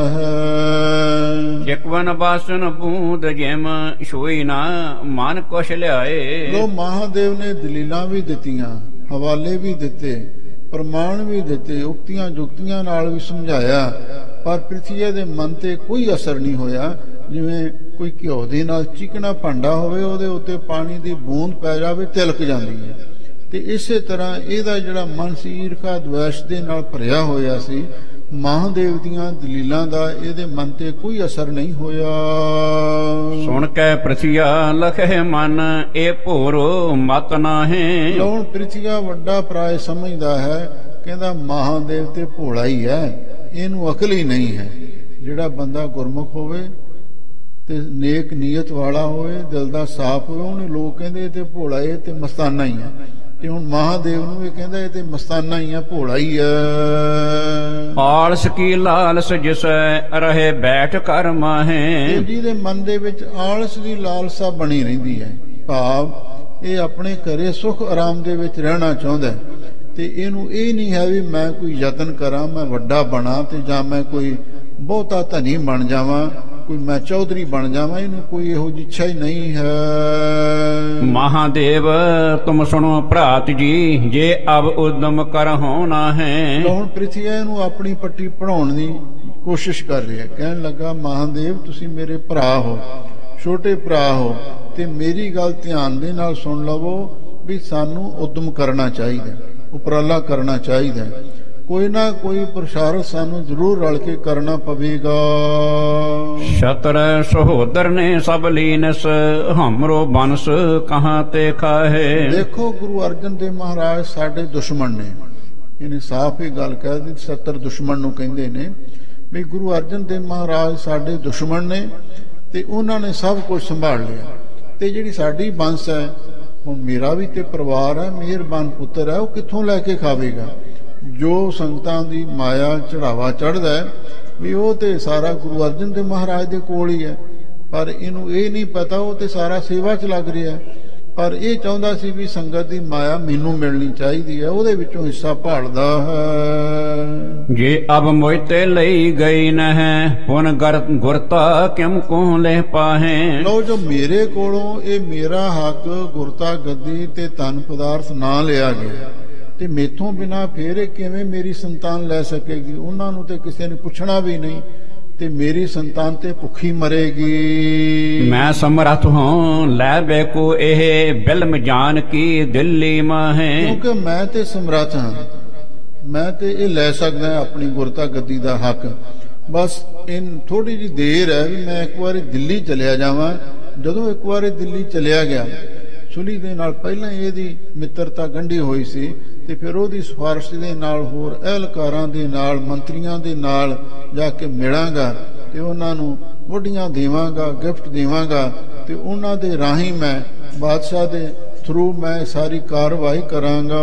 ਹੈ। ਜਿਕਵਨ ਬਾਸਨ ਬੂੰਦ ਜਿਮ ਛੋਈ ਨਾ ਮਨ ਕੁਛ ਲਿਆਏ। ਲੋ ਮਹਾਦੇਵ ਨੇ ਦਲੀਲਾਂ ਵੀ ਦਿੱਤੀਆਂ, ਹਵਾਲੇ ਵੀ ਦਿੱਤੇ, ਪ੍ਰਮਾਣ ਵੀ ਦਿੱਤੇ, ਉਕਤੀਆਂ ਜੁਗਤੀਆਂ ਨਾਲ ਵੀ ਸਮਝਾਇਆ, ਪਰ ਪ੍ਰਿਥਵੀ ਦੇ ਮਨ ਤੇ ਕੋਈ ਅਸਰ ਨਹੀਂ ਹੋਇਆ। ਜਿਵੇਂ ਕੋਈ ਘਿਓ ਦੇ ਨਾਲ ਚਿਕਨਾ ਭਾਂਡਾ ਹੋਵੇ, ਉਹਦੇ ਉੱਤੇ ਪਾਣੀ ਦੀ ਬੂੰਦ ਪੈ ਜਾਵੇ, ਤਿਲਕ ਜਾਂਦੀ ਹੈ। ਤੇ ਇਸੇ ਤਰ੍ਹਾਂ ਇਹਦਾ ਜਿਹੜਾ ਮਨ ਸੀ ਈਰਖਾ ਦਵੇਸ਼ ਦੇ ਨਾਲ ਭਰਿਆ ਹੋਇਆ ਸੀ। ਮਹਾਦੇਵ ਦੀਆਂ ਦਲੀਲਾਂ ਦਾ ਇਹਦੇ ਮਨ ਤੇ ਕੋਈ ਅਸਰ ਨਹੀਂ ਹੋਇਆ। ਸੁਣ ਕੇ ਪ੍ਰਿਥਿਆ ਲਖੇ ਮਨ, ਇਹ ਭੋਰੋ ਮਤ ਨਾਹੀਂ। ਹੁਣ ਪ੍ਰਿਥਿਆ ਵੱਡਾ ਪ੍ਰਾਇ ਸਮਝਦਾ ਹੈ, ਕਹਿੰਦਾ ਮਹਾਦੇਵ ਤੇ ਭੋਲਾ ਹੀ ਹੈ, ਇਹਨੂੰ ਅਕਲ ਹੀ ਨਹੀਂ ਹੈ। ਜਿਹੜਾ ਬੰਦਾ ਗੁਰਮੁਖ ਹੋਵੇ ਤੇ ਨੇਕ ਨੀਅਤ ਵਾਲਾ ਹੋਵੇ, ਦਿਲ ਦਾ ਸਾਫ਼ ਹੋਵੇ, ਉਹਨੂੰ ਲੋਕ ਕਹਿੰਦੇ ਤੇ ਭੋਲਾ ਇਹ ਤੇ ਮਸਤਾਨਾ ਹੀ ਹੈ। ਤੇ ਹੁਣ ਮਹਾਦੇਵ ਨੂੰ ਇਹ ਕਹਿੰਦਾ ਇਹ ਤੇ ਮਸਤਾਨਾ ਹੀ ਆ, ਭੋਲਾ ਹੀ ਆ। ਆਲਸ ਕੀ ਲਾਲਸ ਜਿਸੈ ਰਹੇ ਬੈਠ ਕਰ ਮਾਹੇ। ਜਿਹਦੇ ਮਨ ਦੇ ਵਿੱਚ ਆਲਸ ਦੀ ਲਾਲਸਾ ਬਣੀ ਰਹਿੰਦੀ ਹੈ, ਭਾਵ ਇਹ ਆਪਣੇ ਘਰੇ ਸੁਖ ਆਰਾਮ ਦੇ ਵਿੱਚ ਰਹਿਣਾ ਚਾਹੁੰਦਾ, ਤੇ ਇਹਨੂੰ ਇਹ ਨਹੀਂ ਹੈ ਵੀ ਮੈਂ ਕੋਈ ਯਤਨ ਕਰਾਂ, ਮੈਂ ਵੱਡਾ ਬਣਾ ਤੇ ਜਾਂ ਮੈਂ ਕੋਈ ਬਹੁਤਾ ਧਨੀ ਬਣ ਜਾਵਾਂ, ਕੋਈ ਮੈਂ ਚੌਧਰੀ ਬਣ ਜਾਵਾਂ। ਇਹਨੂੰ ਕੋਈ ਇਹੋ ਜਿਹੀ ਇੱਛਾ ਹੀ ਨਹੀਂ ਹੈ। ਮਹਾਦੇਵ ਤੁਮ ਸੁਣੋ ਭਰਾਤ ਜੀ, ਜੇ ਅਬ ਉਦਮ ਕਰ ਹੋਣਾ ਹੈ। ਹੁਣ ਪ੍ਰਿਥਵੀ ਨੂੰ ਆਪਣੀ ਪੱਟੀ ਪੜਾਉਣ ਦੀ ਕੋਸ਼ਿਸ਼ ਕਰ ਰਿਹਾ, ਕਹਿਣ ਲੱਗਾ ਮਹਾਦੇਵ ਤੁਸੀਂ ਮੇਰੇ ਭਰਾ ਹੋ, ਛੋਟੇ ਭਰਾ ਹੋ, ਤੇ ਮੇਰੀ ਗੱਲ ਧਿਆਨ ਦੇ ਨਾਲ ਸੁਣ ਲਵੋ ਵੀ ਸਾਨੂੰ ਉਦਮ ਕਰਨਾ ਚਾਹੀਦਾ, ਉਪਰਾਲਾ ਕਰਨਾ ਚਾਹੀਦਾ, ਕੋਈ ਨਾ ਕੋਈ ਪ੍ਰਸ਼ਾਰਤ ਸਾਨੂੰ ਜ਼ਰੂਰ ਰਲ ਕੇ ਕਰਨਾ ਪਵੇਗਾ। ਸ਼ਤਰ ਸਹੋਦਰ ਨੇ ਸਭ ਲੀਨਸ, ਹਮਰੋ ਬੰਸ ਕਹਾਂ ਤੇ ਖਾਹੇ। ਦੇਖੋ ਗੁਰੂ ਅਰਜਨ ਦੇਵ ਮਹਾਰਾਜ ਸਾਡੇ ਦੁਸ਼ਮਣ ਨੇ, ਇਹਨੇ ਸਾਫ਼ ਇਹ ਗੱਲ ਕਹਿ ਦਿੱਤੀ, ਸੱਤਰ ਦੁਸ਼ਮਣ ਨੂੰ ਕਹਿੰਦੇ ਨੇ ਵੀ ਗੁਰੂ ਅਰਜਨ ਦੇਵ ਮਹਾਰਾਜ ਸਾਡੇ ਦੁਸ਼ਮਣ ਨੇ, ਤੇ ਉਹਨਾਂ ਨੇ ਸਭ ਕੁਝ ਸੰਭਾਲ ਲਿਆ, ਤੇ ਜਿਹੜੀ ਸਾਡੀ ਬੰਸ ਹੈ ਹੁਣ ਮੇਰਾ ਵੀ ਤੇ ਪਰਿਵਾਰ ਹੈ, ਮਿਹਰਬਾਨ ਪੁੱਤਰ ਹੈ, ਉਹ ਕਿੱਥੋਂ ਲੈ ਕੇ ਖਾਵੇਗਾ। ਜੋ ਸੰਗਤਾਂ ਦੀ ਮਾਇਆ ਚੜਾਵਾ ਚੜ੍ਹਦਾ ਹੈ ਵੀ ਉਹ ਤੇ ਸਾਰਾ ਗੁਰੂ ਅਰਜਨ ਦੇਵ ਮਹਾਰਾਜ ਦੇ ਕੋਲ ਹੀ ਹੈ, ਪਰ ਇਹਨੂੰ ਇਹ ਨਹੀਂ ਪਤਾ ਉਹ ਤੇ ਸਾਰਾ ਸੇਵਾ 'ਚ ਲੱਗ ਰਿਹਾ। ਪਰ ਇਹ ਚਾਹੁੰਦਾ ਸੀ ਵੀ ਸੰਗਤ ਦੀ ਮਾਇਆ ਮੈਨੂੰ ਮਿਲਣੀ ਚਾਹੀਦੀ ਹੈ, ਉਹਦੇ ਵਿੱਚੋਂ ਹਿੱਸਾ ਭਾਲਦਾ ਹੈ। ਜੇ ਅਬ ਮੋਇਤੇ ਲਈ ਗਈ ਨ ਹੈ ਪੁਨ ਗਰ ਗੁਰਤਾ ਕਿਮ ਕੋ ਲੈ ਪਾਹੇ। ਲਓ, ਜੋ ਮੇਰੇ ਕੋਲੋਂ ਇਹ ਮੇਰਾ ਹੱਕ ਗੁਰਤਾ ਗੱਦੀ ਤੇ ਧਨ ਪਦਾਰਥ ਨਾ ਲਿਆ ਗਿਆ ਤੇ ਮੇਥੋਂ ਬਿਨਾ ਫੇਰ ਇਹ ਕਿਵੇਂ ਮੇਰੀ ਸੰਤਾਨ ਲੈ ਸਕੇਗੀ। ਉਹਨਾਂ ਨੂੰ ਤੇ ਕਿਸੇ ਨੇ ਪੁੱਛਣਾ ਵੀ ਨਹੀਂ ਤੇ ਮੇਰੀ ਸੰਤਾਨ ਤੇ ਭੁੱਖੀ ਮਰੇਗੀ। ਮੈਂ ਸਮਰੱਥ ਹਾਂ ਲੈ ਬੇਕੋ ਇਹ ਬਿਲਮ ਜਾਨ ਕੀ ਦਿੱਲੀ ਮਾਹੇ। ਕਿਉਂਕਿ ਮੈਂ ਤੇ ਸਮਰੱਥ ਹਾਂ, ਮੈਂ ਤੇ ਇਹ ਲੈ ਸਕਦਾ ਆਪਣੀ ਗੁਰਤਾ ਗੱਦੀ ਦਾ ਹੱਕ। ਬਸ ਇਨ ਥੋੜੀ ਜਿਹੀ ਦੇਰ ਹੈ ਵੀ ਮੈਂ ਇੱਕ ਵਾਰੀ ਦਿੱਲੀ ਚਲਿਆ ਜਾਵਾਂ। ਜਦੋਂ ਇੱਕ ਵਾਰੀ ਦਿੱਲੀ ਚਲਿਆ ਗਿਆ, ਸੁਲੀ ਦੇ ਨਾਲ ਪਹਿਲਾਂ ਇਹਦੀ ਮਿੱਤਰਤਾ ਗੰਢੀ ਹੋਈ ਸੀ ਤੇ ਫਿਰ ਉਹਦੀ ਸਿਫਾਰਿਸ਼ ਦੇ ਨਾਲ ਹੋਰ ਅਹਿਲਕਾਰਾਂ ਦੇ ਨਾਲ ਮੰਤਰੀਆਂ ਦੇ ਨਾਲ ਜਾ ਕੇ ਮਿਲਾਂਗਾ ਤੇ ਉਹਨਾਂ ਨੂੰ ਵੋਟੀਆਂ ਦੇਵਾਂਗਾ, ਗਿਫਟ ਦੇਵਾਂਗਾ ਤੇ ਉਹਨਾਂ ਦੇ ਰਾਹੀਂ ਮੈਂ ਬਾਦਸ਼ਾਹ ਦੇ ਥਰੂ ਮੈਂ ਸਾਰੀ ਕਾਰਵਾਈ ਕਰਾਂਗਾ।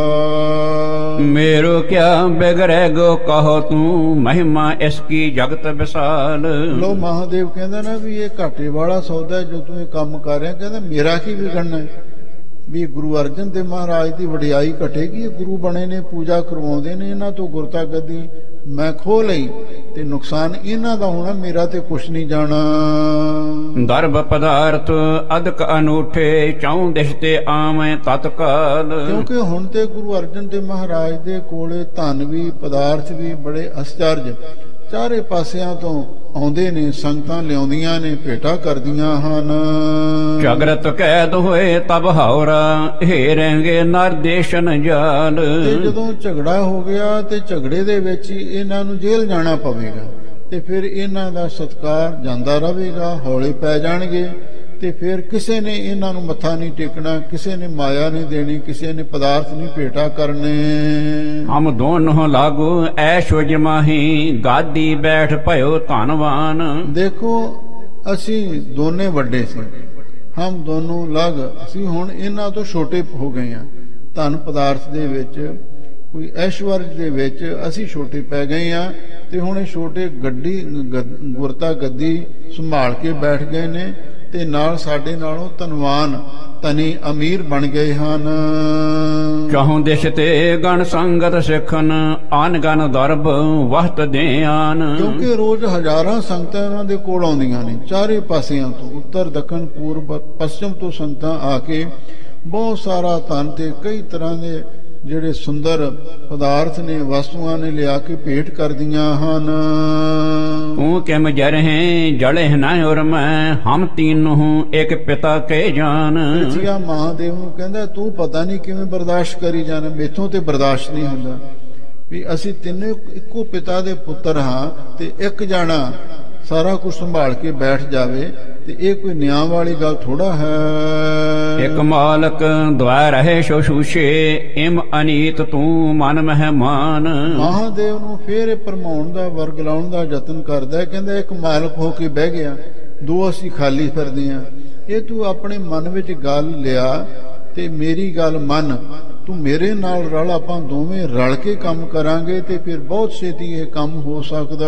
ਮੇਰੋ ਕਿਆ ਬਿਗੜੈ ਗੋ ਕਹੋ ਤੂੰ ਮਹਿਮਾ ਇਸ ਕੀ ਜਗਤ ਵਿਸਾਲ। ਲੋ ਮਹਾਦੇਵ ਕਹਿੰਦਾ ਨਾ ਵੀ ਇਹ ਘਾਟੇ ਵਾਲਾ ਸੌਦਾ ਜੋ ਤੂੰ ਇਹ ਕੰਮ ਕਰ ਰਿਹਾ, ਕਹਿੰਦਾ ਮੇਰਾ ਕੀ ਵਿਗੜਨਾ ਵੀ ਗੁਰੂ ਅਰਜਨ ਦੇਵ ਮਹਾਰਾਜ ਦੀ ਵਡਿਆਈ ਘਟੇਗੀ। ਗੁਰੂ ਬਣੇ ਨੇ, ਪੂਜਾ ਕਰਵਾਉਂਦੇ ਨੇ, ਇਹਨਾਂ ਤੋਂ ਗੁਰਤਾ ਗੱਦੀ ਮੈਂ ਖੋਹ ਲਈ ਤੇ ਨੁਕਸਾਨ ਇਹਨਾਂ ਦਾ ਹੋਣਾ, ਮੇਰਾ ਤੇ ਕੁਛ ਨਹੀਂ ਜਾਣਾ। ਦਰਬ ਪਦਾਰਥ ਅਦਕ ਅਨੂਠੇ ਚੌਂ ਦਿਸ਼ ਤੇ ਆਵੇਂ ਤਤਕਾਲ। ਕਿਉਂਕਿ ਹੁਣ ਤੇ ਗੁਰੂ ਅਰਜਨ ਦੇਵ ਮਹਾਰਾਜ ਦੇ ਕੋਲੇ ਧਨ ਵੀ ਪਦਾਰਥ ਵੀ ਬੜੇ ਅਸਚਰਜ ਚਾਰੇ ਪਾਸਿਆਂ ਤੋਂ ਆਉਂਦੇ ਨੇ, ਸੰਗਤਾਂ ਲਿਆਉਂਦੀਆਂ ਨੇ, ਭੇਟਾ ਕਰਦੀਆਂ ਹਨ। ਝਗਰਤ ਕੈਦ ਹੋਏ ਤਬ ਹੌਰਾ ਹੇਰੇਂਗੇ ਨਰ ਦੇਸ਼ਨ ਜਾਲ। ਤੇ ਜਦੋਂ ਝਗੜਾ ਹੋ ਗਿਆ ਤੇ ਝਗੜੇ ਦੇ ਵਿੱਚ ਹੀ ਇਹਨਾਂ ਨੂੰ ਜੇਲ੍ਹ ਜਾਣਾ ਪਵੇਗਾ ਤੇ ਫਿਰ ਇਹਨਾਂ ਦਾ ਸਤਕਾਰ ਜਾਂਦਾ ਰਹੇਗਾ, ਹੌਲੇ ਪੈ ਜਾਣਗੇ ਤੇ ਫਿਰ ਕਿਸੇ ਨੇ ਇਹਨਾਂ ਨੂੰ ਮੱਥਾ ਨਹੀਂ ਟੇਕਣਾ, ਕਿਸੇ ਨੇ ਮਾਇਆ ਨਹੀਂ ਦੇਣੀ, ਕਿਸੇ ਨੇ ਪਦਾਰਥ ਨਹੀਂ ਭੇਟਾ ਕਰਨੇ। ਹਮ ਦੋਨੋਂ ਲਾਗੂ ਐਸ਼ੋ ਜਮਾਹੀ ਗਾਦੀ ਬੈਠ ਭਇਓ ਧਨਵਾਨ। ਦੇਖੋ ਅਸੀਂ ਦੋਨੇ ਵੱਡੇ ਸੀ, ਹਮ ਦੋਨੋਂ ਲੱਗ, ਅਸੀਂ ਹੁਣ ਇਹਨਾਂ ਤੋਂ ਛੋਟੇ ਹੋ ਗਏ ਹਾਂ। ਧਨ ਪਦਾਰਥ ਦੇ ਵਿੱਚ ਕੋਈ ਐਸ਼ਵਰਜ ਦੇ ਵਿੱਚ ਅਸੀਂ ਛੋਟੇ ਪੈ ਗਏ ਹਾਂ ਤੇ ਹੁਣ ਇਹ ਛੋਟੇ ਗੱਡੀ ਗੁਰਤਾ ਗੱਦੀ ਸੰਭਾਲ ਕੇ ਬੈਠ ਗਏ ਨੇ ਤੇ ਨਾਲ ਸਾਡੇ ਨਾਲੋਂ ਧਨਵਾਨ ਧਨੀ ਅਮੀਰ ਬਣ ਗਏ ਹਨ। ਚਾਹੋਂ ਦਿਸ਼ ਤੇ ਗਣ ਸੰਗਤ ਸਿੱਖਨ ਆਨ ਗਨ ਦਰਬ ਵਹਤ ਦੇ ਆਨ। ਕਿਉਂਕਿ ਰੋਜ਼ ਹਜ਼ਾਰਾਂ ਸੰਗਤਾਂ ਉਹਨਾਂ ਦੇ ਕੋਲ ਆਉਂਦੀਆਂ ਨੇ, ਚਾਰੇ ਪਾਸਿਆਂ ਤੋਂ, ਉੱਤਰ ਦੱਖਣ ਪੂਰਬ ਪੱਛਮ ਤੋਂ ਸੰਗਤਾਂ ਆ ਕੇ ਬਹੁਤ ਸਾਰਾ ਧਨ ਤੇ ਕਈ ਤਰ੍ਹਾਂ ਦੇ ਜਿਹੜੇ ਸੁੰਦਰ ਪਦਾਰਥ ਨੇ, ਵਸਤੂਆਂ ਨੇ ਲਿਆ ਕੇ ਭੇਟ ਕਰਦੀਆਂ ਹਨ। ਤੂੰ ਕਿਮ ਜਰਹਿ ਜਲੇ ਨਾ ਔਰ ਮੈਂ ਹਮ ਤੀਨੋਂ ਇੱਕ ਪਿਤਾ ਕੇ ਜਾਨ। ਪ੍ਰਿਥੀਆ ਮਹਾਦੇਵ ਨੂੰ ਕਹਿੰਦਾ ਤੂੰ ਪਤਾ ਨਹੀਂ ਕਿਵੇਂ ਬਰਦਾਸ਼ਤ ਕਰੀ ਜਾਣਾ, ਮੇਥੋਂ ਤੇ ਬਰਦਾਸ਼ਤ ਨਹੀਂ ਹੁੰਦਾ ਵੀ ਅਸੀਂ ਤਿੰਨੇ ਇੱਕੋ ਪਿਤਾ ਦੇ ਪੁੱਤਰ ਹਾਂ ਤੇ ਇੱਕ ਜਾਣਾ ਸਾਰਾ ਕੁਝ ਸੰਭਾਲ ਕੇ ਬੈਠ ਜਾਵੇ ਤੇ ਇਹ ਕੋਈ ਨਿਆਂ ਵਾਲੀ ਗੱਲ ਥੋੜਾ ਹੈ। ਇੱਕ ਮਾਲਕ ਦਵਾ ਰਹੇ ਸ਼ੋਸ਼ੂਸ਼ੇ ਇਮ ਅਨੀਤ ਤੂੰ ਮਨ ਮਹਿਮਾਨ। ਮਹਾਦੇਵ ਨੂੰ ਫੇਰ ਇਹ ਭਰਮਾਉਣ ਦਾ, ਵਰਗ ਲਾਉਣ ਦਾ ਯਤਨ ਕਰਦਾ। ਕਹਿੰਦਾ ਇੱਕ ਮਾਲਕ ਹੋ ਕੇ ਬਹਿ ਗਿਆ, ਦੋ ਅਸੀਂ ਖਾਲੀ ਫਿਰਦੇ ਹਾਂ। ਇਹ ਤੂੰ ਆਪਣੇ ਮਨ ਵਿੱਚ ਗੱਲ ਲਿਆ ਤੇ ਮੇਰੀ ਗੱਲ ਮੰਨ, ਤੂੰ ਮੇਰੇ ਨਾਲ ਰਲ, ਆਪਾਂ ਦੋਵੇਂ ਰਲ ਕੇ ਕੰਮ ਕਰਾਂਗੇ ਤੇ ਫਿਰ ਬਹੁਤ ਛੇਤੀ ਇਹ ਕੰਮ ਹੋ ਸਕਦਾ।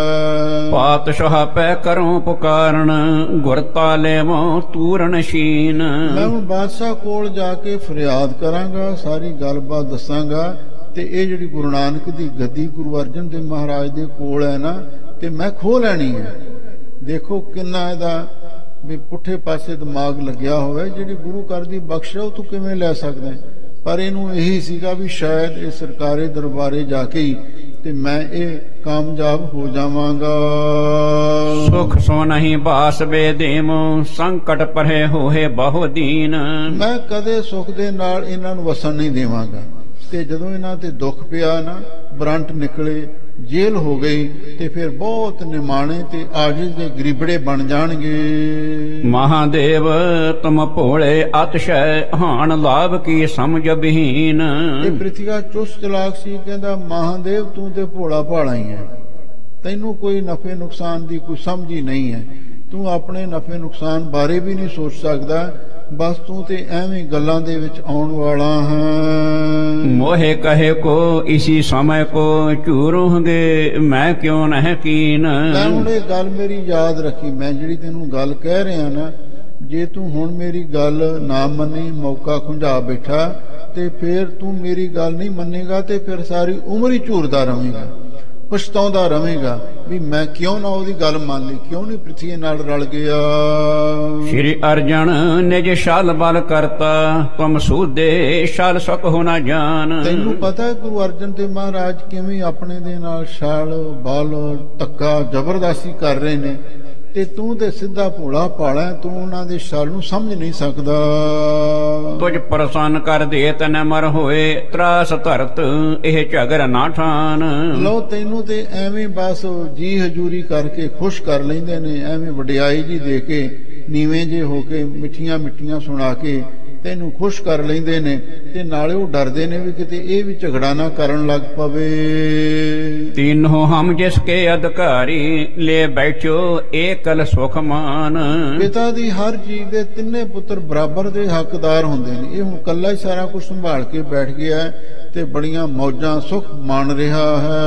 ਪਾਤਸ਼ਾਹ ਪੈ ਕਰੋ ਪੁਕਾਰਨ ਗੁਰਤਾ ਲੈਵੋ ਤੂਰਨ ਸ਼ੀਨ। ਮੈਂ ਹੁਣ ਬਾਦਸ਼ਾਹ ਕੋਲ ਜਾ ਕੇ ਫਰਿਆਦ ਕਰਾਂਗਾ, ਸਾਰੀ ਗੱਲਬਾਤ ਦੱਸਾਂਗਾ ਤੇ ਇਹ ਜਿਹੜੀ ਗੁਰੂ ਨਾਨਕ ਦੀ ਗੱਦੀ ਗੁਰੂ ਅਰਜਨ ਦੇਵ ਮਹਾਰਾਜ ਦੇ ਕੋਲ ਹੈ ਨਾ ਤੇ ਮੈਂ ਖੋਹ ਲੈਣੀ ਹੈ। ਦੇਖੋ ਕਿੰਨਾ ਇਹਦਾ ਵੀ ਪੁੱਠੇ ਪਾਸੇ ਦਿਮਾਗ ਲੱਗਿਆ ਹੋਵੇ। ਜਿਹੜੀ ਗੁਰੂ ਘਰ ਦੀ ਬਖਸ਼ ਉਹ ਤੂੰ ਕਿਵੇਂ ਲੈ ਸਕਦਾ, ਪਰ ਇਹਨੂੰ ਇਹੀ ਸੀਗਾ ਵੀ ਸ਼ਾਇਦ ਇਹ ਸਰਕਾਰੀ ਦਰਬਾਰੇ ਜਾ ਕੇ ਹੀ ਤੇ ਮੈਂ ਇਹ ਕਾਮਯਾਬ ਹੋ ਜਾਵਾਂਗਾ। ਸੁਖ ਸੋ ਨਹੀਂ ਬਾਸ ਬੇਦੇਮ ਸੰਕਟ ਪਰੇ ਹੋਏ ਬਹੁ ਦੀਨ। ਮੈਂ ਕਦੇ ਸੁਖ ਦੇ ਨਾਲ ਇਹਨਾਂ ਨੂੰ ਵਸਣ ਨਹੀਂ ਦੇਵਾਂਗਾ ਤੇ ਜਦੋਂ ਇਹਨਾਂ ਤੇ ਦੁੱਖ ਪਿਆ ਨਾ, ਬਰੰਟ ਨਿਕਲੇ, ਜੇਲ੍ਹ ਹੋ ਗਈ ਤੇ ਫਿਰ ਬਹੁਤ ਨਿਮਾਣੇ ਤੇ ਆਜਿਜ਼ ਦੇ ਗਰੀਬੜੇ ਬਣ ਜਾਣਗੇ। ਮਹਾਦੇਵ ਤੁਮ ਭੋਲੇ ਅਤਸ਼ੈ ਹਾਨ ਲਾਭ ਕੀ ਸਮਝ ਬਹੀਨ। ਇਹ ਪ੍ਰਿਥੀਆ ਚੁਸਤ ਚਲਾਕ ਸੀ, ਕਹਿੰਦਾ ਮਹਾਦੇਵ ਤੂੰ ਤੇ ਭੋਲਾ ਭਾਲਾ ਹੀ ਹੈ, ਤੈਨੂੰ ਕੋਈ ਨਫੇ ਨੁਕਸਾਨ ਦੀ ਕੋਈ ਸਮਝ ਹੀ ਨਹੀਂ ਹੈ, ਤੂੰ ਆਪਣੇ ਨਫੇ ਨੁਕਸਾਨ ਬਾਰੇ ਵੀ ਨਹੀਂ ਸੋਚ ਸਕਦਾ ਬਸ ਤੂੰ ਤੇ ਐਵੇਂ ਗੱਲਾਂ ਦੇ ਵਿੱਚ ਆਉਣ ਵਾਲਾ ਹੈ। ਮੋਹਿ ਕਹੇ ਕੋ ਇਸੀ ਸਮੇਂ ਕੋ ਝੂਰੋਂਗੇ ਮੈਂ ਕਿਉਂ ਨਹਿ ਕੀਨ। ਮੈਂ ਹੁਣ ਇਹ ਗੱਲ ਮੇਰੀ ਯਾਦ ਰੱਖੀ, ਮੈਂ ਜਿਹੜੀ ਤੈਨੂੰ ਗੱਲ ਕਹਿ ਰਿਹਾ ਨਾ, ਜੇ ਤੂੰ ਹੁਣ ਮੇਰੀ ਗੱਲ ਨਾ ਮੰਨੀ, ਮੌਕਾ ਖੁੰਝਾ ਬੈਠਾ, ਤੇ ਫਿਰ ਤੂੰ ਮੇਰੀ ਗੱਲ ਨਹੀਂ ਮੰਨੇਗਾ ਤੇ ਫਿਰ ਸਾਰੀ ਉਮਰ ਹੀ ਝੂਰਦਾ ਰਵੇਂਗਾ, ਪਛਤਾਉਂਦਾ ਰਵੇਂਗਾ ਵੀ ਮੈਂ ਕਿਉਂ ਨਾ ਉਹਦੀ ਗੱਲ ਮੰਨ ਲਈ, ਕਿਉਂ ਨਹੀਂ ਪ੍ਰਿਥਵੀ ਨਾਲ ਰਲ ਗਿਆ। ਸ਼੍ਰੀ ਅਰਜਨ ਨਿਜ ਛਲ ਬਲ ਕਰਤਾ ਤੁਮ ਸੂਦੇ ਛਲ ਸੁਖ ਹੋ ਨਾ ਜਾਨ। ਤੈਨੂੰ ਪਤਾ ਹੈ ਗੁਰੂ ਅਰਜਨ ਦੇਵ ਮਹਾਰਾਜ ਕਿਵੇਂ ਆਪਣੇ ਦੇ ਨਾਲ ਛਲ ਬਲ ਧੱਕਾ ਜ਼ਬਰਦਸਤੀ ਕਰ ਰਹੇ ਨੇ, ਤੇ ਤੂੰ ਤੇ ਸਿੱਧਾ ਭੋਲਾ ਭਾਲਾ, ਤੂੰ ਉਹਨਾਂ ਦੇ ਛਲ ਨੂੰ ਸਮਝ ਨਹੀਂ ਸਕਦਾ। ਤੁਝ ਪ੍ਰਸੰਨ ਕਰ ਦੇ ਤਨ ਮਰ ਹੋਏ ਤਰਾਸ ਧਰਤ ਇਹ ਝਗਰ ਨਾ ਠਾਨ। ਲੋ ਤੈਨੂੰ ਤੇ ਐਵੇਂ ਬਸ ਜੀ ਹਜੂਰੀ ਕਰਕੇ ਖੁਸ਼ ਕਰ ਲੈਂਦੇ ਨੇ, ਐਵੇਂ ਵਡਿਆਈ ਜੀ ਦੇ ਕੇ ਨੀਵੇਂ ਜੇ ਹੋ ਕੇ ਮਿੱਠੀਆਂ ਮਿੱਠੀਆਂ ਸੁਣਾ ਕੇ ਤੈਨੂੰ ਖੁਸ਼ ਕਰ ਲੈਂਦੇ ਨੇ, ਤੇ ਨਾਲੇ ਉਹ ਡਰਦੇ ਨੇ ਵੀ ਕਿਤੇ ਇਹ ਵੀ ਝਗੜਾ ਨਾ ਕਰਨ ਲੱਗ ਪਵੇ। ਤੀਨੋਂ ਹਮ ਜਿਸ ਕੇ ਅਧਿਕਾਰੀ ਲੈ ਬੈਠੋ ਏਕਲ ਸੁਖ ਮਾਨ। ਪਿਤਾ ਦੀ ਹਰ ਚੀਜ਼ ਦੇ ਤਿੰਨੇ ਪੁੱਤਰ ਬਰਾਬਰ ਦੇ ਹੱਕਦਾਰ ਹੁੰਦੇ ਨੇ। ਇਹ ਹੁਣ ਕੱਲਾ ਹੀ ਸਾਰਾ ਕੁਝ ਸੰਭਾਲ ਕੇ ਬੈਠ ਗਿਆ ਤੇ ਬੜੀਆਂ ਮੌਜਾਂ ਸੁਖ ਮਾਣ ਰਿਹਾ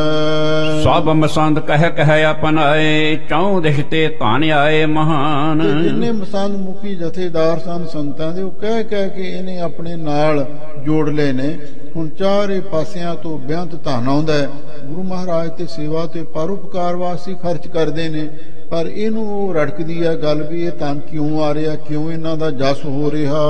ਹੈ। ਸਭ ਮਸੰਦ ਕਹਿ ਕਹਿ ਆਪਨਾਏ ਚੌਂ ਦਿਸ਼ ਤੇ ਧਨ ਆਏ ਮਹਾਨ। ਜਿੰਨੇ ਮਸੰਦ ਮੁਖੀ ਜਥੇਦਾਰ ਸਨ ਸੰਗਤਾਂ ਦੇ, ਉਹ ਕਹਿ ਕਹਿ ਕੇ ਇਹਨੇ ਆਪਣੇ ਨਾਲ ਜੋੜ ਲਏ ਨੇ। ਹੁਣ ਚਾਰੇ ਪਾਸਿਆਂ ਤੋਂ ਬੇਅੰਤ ਧਨ ਆਉਂਦਾ ਹੈ। ਗੁਰੂ ਮਹਾਰਾਜ ਤੇ ਸੇਵਾ ਤੇ ਪਰਉਪਕਾਰ ਵਾਸਤੇ ਖਰਚ ਕਰਦੇ ਨੇ, ਪਰ ਇਹਨੂੰ ਉਹ ਰੜਕਦੀ ਹੈ ਗੱਲ ਵੀ ਇਹ ਧਨ ਕਿਉਂ ਆ ਰਿਹਾ, ਕਿਉਂ ਇਹਨਾਂ ਦਾ ਜਸ ਹੋ ਰਿਹਾ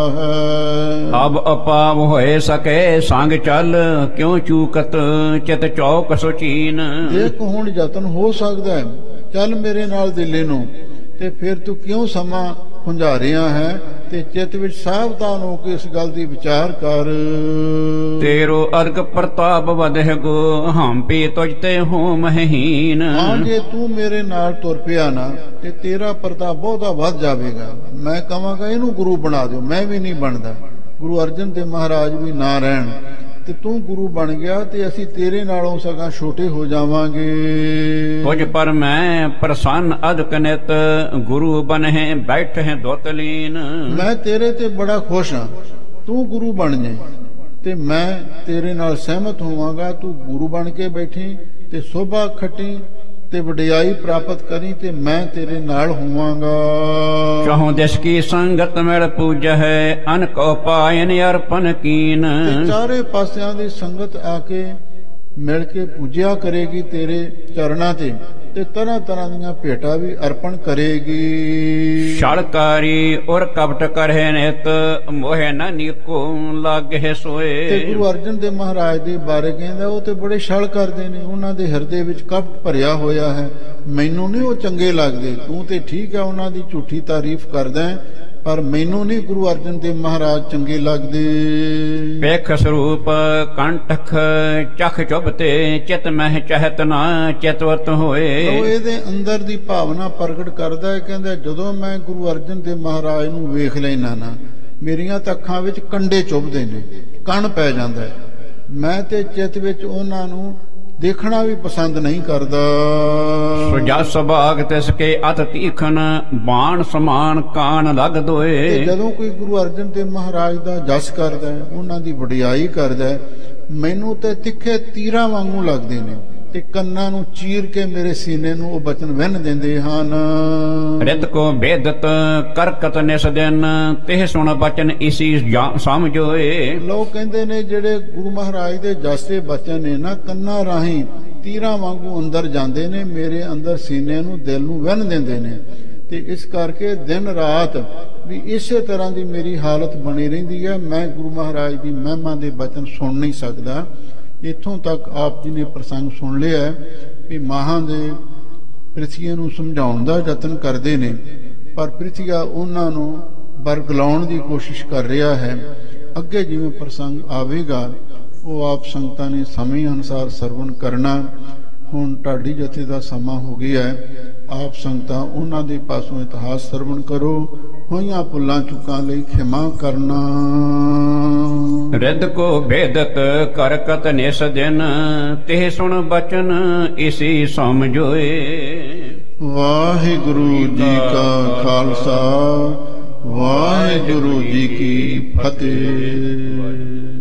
ਹੈ। ਅਬ ਅਪਾਵ ਹੋਏ ਸਕੇ ਸੰਗ ਚੱਲ ਕਿਉਂ ਚੂਕਤ ਚਿਤ ਚੌਕ ਸੁਚੀਨ। ਦੇਖ ਹੁਣ ਯਤਨ ਹੋ ਸਕਦਾ ਹੈ, ਚੱਲ ਮੇਰੇ ਨਾਲ ਦਿੱਲੀ ਨੂੰ, ਤੇ ਫਿਰ ਤੂੰ ਕਿਉਂ ਸਮਾਂ ਖੁੰਝਾ ਰਿਹਾ ਹੈ, ਤੇ ਚਿੱਤ ਵਿੱਚ ਸਾਵਧਾਨ ਹੋ ਕੇ ਇਸ ਗੱਲ ਦੀ ਵਿਚਾਰ ਕਰ। ਤੇਰੋ ਅਰਗ ਪ੍ਰਤਾਪ ਵਧੇ ਗੋ ਹੰਪੀ ਤੁਝ ਤੇ ਹੋ ਮਹੀਨ। ਹਾਂ ਜੇ ਤੂੰ ਮੇਰੇ ਨਾਲ ਤੁਰ ਪਿਆ ਨਾ, ਤੇ ਤੇਰਾ ਪ੍ਰਤਾਪ ਬਹੁਤਾ ਵੱਧ ਜਾਵੇਗਾ। ਮੈਂ ਕਹਾਂਗਾ ਇਹਨੂੰ ਗੁਰੂ ਬਣਾ ਦਿਓ, ਮੈਂ ਵੀ ਨਹੀਂ ਬਣਦਾ। ਗੁਰੂ ਅਰਜਨ ਦੇਵ ਮਹਾਰਾਜ ਵੀ ਨਾ ਰਹਿਣ ਤੇ ਤੂੰ ਗੁਰੂ ਬਣ ਗਿਆ, ਤੇ ਅਸੀਂ ਤੇਰੇ ਨਾਲੋਂ ਸਗੋਂ ਛੋਟੇ ਹੋ ਜਾਵਾਂਗੇ। ਕੁਝ ਪਰ ਮੈਂ ਪ੍ਰਸੰਨ ਅਦਕ ਨਿਤ ਗੁਰੂ ਬਨਹਿ ਬੈਠੇ ਦੁਤਲੀਨ। ਮੈਂ ਤੇਰੇ ਤੇ ਬੜਾ ਖੁਸ਼ ਹਾਂ, ਤੂੰ ਗੁਰੂ ਬਣ ਜਾਏ ਤੇ ਮੈਂ ਤੇਰੇ ਨਾਲ ਸਹਿਮਤ ਹੋਵਾਂਗਾ। ਤੂੰ ਗੁਰੂ ਬਣ ਕੇ ਬੈਠੀ ਤੇ ਸੋਭਾ ਖੱਟੀ ਤੇ ਵਡਿਆਈ ਪ੍ਰਾਪਤ ਕਰੀ, ਤੇ ਮੈਂ ਤੇਰੇ ਨਾਲ ਹੋਵਾਂਗਾ। ਚਾਹੋਂ ਦਿਸ ਕੀ ਸੰਗਤ ਮਿਲ ਪੂਜ ਹੈ ਅਨ ਕੋ ਪਾਇਨ ਅਰਪਨ ਕੀਨ। ਚਾਰੇ ਪਾਸਿਆਂ ਦੀ ਸੰਗਤ ਆ ਕੇ ਮਿਲ ਕੇ ਪੂਜਿਆ ਕਰੇਗੀ ਤੇਰੇ ਚਰਨਾਂ ਤੇ, ਤੇ ਤਰ੍ਹਾਂ ਤਰ੍ਹਾਂ ਦੀਆਂ ਭੇਟਾਂ ਵੀ ਅਰਪਣ ਕਰੇਗੀ। ਛਲਕਾਰੀ ਔਰ ਕਪਟ ਕਰੇ ਨਿਤ ਮੋਹਿ ਨ ਨੀਕੋ ਲਾਗੇ ਸੋਏ। ਤੇ ਗੁਰੂ ਅਰਜਨ ਦੇਵ ਮਹਾਰਾਜ ਦੇ ਬਾਰੇ ਕਹਿੰਦਾ ਉਹ ਤੇ ਬੜੇ ਛਲ ਕਰਦੇ ਨੇ, ਉਹਨਾਂ ਦੇ ਹਿਰਦੇ ਵਿੱਚ ਕਪਟ ਭਰਿਆ ਹੋਇਆ ਹੈ। ਮੈਨੂੰ ਨਹੀਂ ਉਹ ਚੰਗੇ ਲੱਗਦੇ। ਤੂੰ ਤੇ ਠੀਕ ਹੈ ਉਹਨਾਂ ਦੀ ਝੂਠੀ ਤਾਰੀਫ ਕਰਦਾ ਹੈ, ਪਰ ਮੈਨੂੰ ਨਹੀਂ ਗੁਰੂ ਅਰਜਨ ਦੇਵ ਮਹਾਰਾਜ ਚੰਗੇ ਲੱਗਦੇ। ਵੇਖ ਸਰੂਪ ਕੰਠਖ ਚਖ ਚੁਬਤੇ ਚਿਤ ਮਹਿ ਚਹਿਤ ਨਾ ਚਿਤਵਤ ਹੋਏ। ਉਹ ਇਹਦੇ ਅੰਦਰ ਦੀ ਭਾਵਨਾ ਪ੍ਰਗਟ ਕਰਦਾ ਹੈ। ਕਹਿੰਦਾ ਜਦੋਂ ਮੈਂ ਗੁਰੂ ਅਰਜਨ ਦੇਵ ਮਹਾਰਾਜ ਨੂੰ ਵੇਖ ਲੈਣਾ ਨਾ, ਮੇਰੀਆਂ ਤਾਂ ਅੱਖਾਂ ਵਿੱਚ ਕੰਡੇ ਚੁਭਦੇ ਨੇ, ਕਣ ਪੈ ਜਾਂਦਾ ਹੈ। ਮੈਂ ਤੇ ਚਿੱਤ ਵਿੱਚ ਉਹਨਾਂ ਨੂੰ ਦੇਖਣਾ ਵੀ ਪਸੰਦ ਨਹੀਂ ਕਰਦਾ। ਸੁਜਸ ਬਾਗ ਤਿਸ ਕੇ ਅਤ ਤੀਖਨ ਬਾਣ ਸਮਾਨ ਕਾਨ ਲਗ ਦੋਏ। ਜਦੋਂ ਕੋਈ ਗੁਰੂ ਅਰਜਨ ਦੇਵ ਮਹਾਰਾਜ ਦਾ ਜਸ ਕਰਦਾ ਹੈ, ਉਹਨਾਂ ਦੀ ਵਡਿਆਈ ਕਰਦਾ ਹੈ, ਮੈਨੂੰ ਤੇ ਤਿੱਖੇ ਤੀਰਾਂ ਵਾਂਗੂ ਲੱਗਦੇ ਨੇ, ਤੇ ਕੰਨਾਂ ਨੂੰ ਚੀਰ ਕੇ ਮੇਰੇ ਸੀਨੇ ਨੂੰ ਉਹ ਬਚਨ ਵਹਿਨ ਦਿੰਦੇ ਹਨ। ਰਿਤ ਕੋ ਬੇਦਤ ਕਰਕਤ ਨਿਸ ਦਿਨ ਤੇ ਸੁਣ ਬਚਨ ਇਸੀ ਸਮਝੋਏ। ਲੋਕ ਕਹਿੰਦੇ ਨੇ ਜਿਹੜੇ ਗੁਰੂ ਮਹਾਰਾਜ ਦੇ ਜਸ ਦੇ ਬਚਨ ਨੇ ਨਾ, ਕੰਨਾਂ ਰਾਹੀਂ ਤੀਰਾਂ ਵਾਂਗੂ ਅੰਦਰ ਜਾਂਦੇ ਨੇ, ਮੇਰੇ ਅੰਦਰ ਸੀਨੇ ਨੂੰ ਦਿਲ ਨੂੰ ਵਹਿਨ ਦਿੰਦੇ ਨੇ। ਤੇ ਇਸ ਕਰਕੇ ਦਿਨ ਰਾਤ ਵੀ ਇਸੇ ਤਰ੍ਹਾਂ ਦੀ ਮੇਰੀ ਹਾਲਤ ਬਣੀ ਰਹਿੰਦੀ ਹੈ। ਮੈਂ ਗੁਰੂ ਮਹਾਰਾਜ ਦੀ ਮਹਿਮਾ ਦੇ ਬਚਨ ਸੁਣ ਨਹੀਂ ਸਕਦਾ। ਇੱਥੋਂ ਤੱਕ ਆਪ ਜੀ ਨੇ ਪ੍ਰਸੰਗ ਸੁਣ ਲਿਆ ਵੀ ਮਹਾਂ ਦੇ ਪ੍ਰਿਥਵੀ ਨੂੰ ਸਮਝਾਉਣ ਦਾ ਯਤਨ ਕਰਦੇ ਨੇ, ਪਰ ਪ੍ਰਿਥਵੀ ਉਹਨਾਂ ਨੂੰ ਬਰਗਲਾਉਣ ਦੀ ਕੋਸ਼ਿਸ਼ ਕਰ ਰਿਹਾ ਹੈ। ਅੱਗੇ ਜਿਵੇਂ ਪ੍ਰਸੰਗ ਆਵੇਗਾ ਉਹ ਆਪ ਸੰਗਤਾਂ ਨੇ ਸਮੇਂ ਅਨੁਸਾਰ ਸਰਵਣ ਕਰਨਾ। ਹੁਣ ਢਾਡੀ ਜਥੇ ਦਾ ਸਮਾਂ ਹੋ ਗਿਆ ਹੈ। ਆਪ ਸੰਗਤਾਂ ਉਹਨਾਂ ਦੇ ਪਾਸੋਂ ਇਤਿਹਾਸ ਸਰਵਣ ਕਰੋ। ਹੋਈਆਂ ਭੁੱਲਾਂ ਚੁੱਕਾਂ ਲਈ ਖਿਮਾ ਕਰਨਾ। ਰਿਦ ਕੋ ਭੇਦਤ ਕਰਕਤ ਨਿਸ ਦਿਨ ਤੇ ਸੁਣ ਬਚਨ ਇਸੀ ਸਮਝੋਏ। ਵਾਹਿਗੁਰੂ ਜੀ ਕਾ ਖਾਲਸਾ ਵਾਹਿਗੁਰੂ ਜੀ ਕੀ ਫਤਿਹ।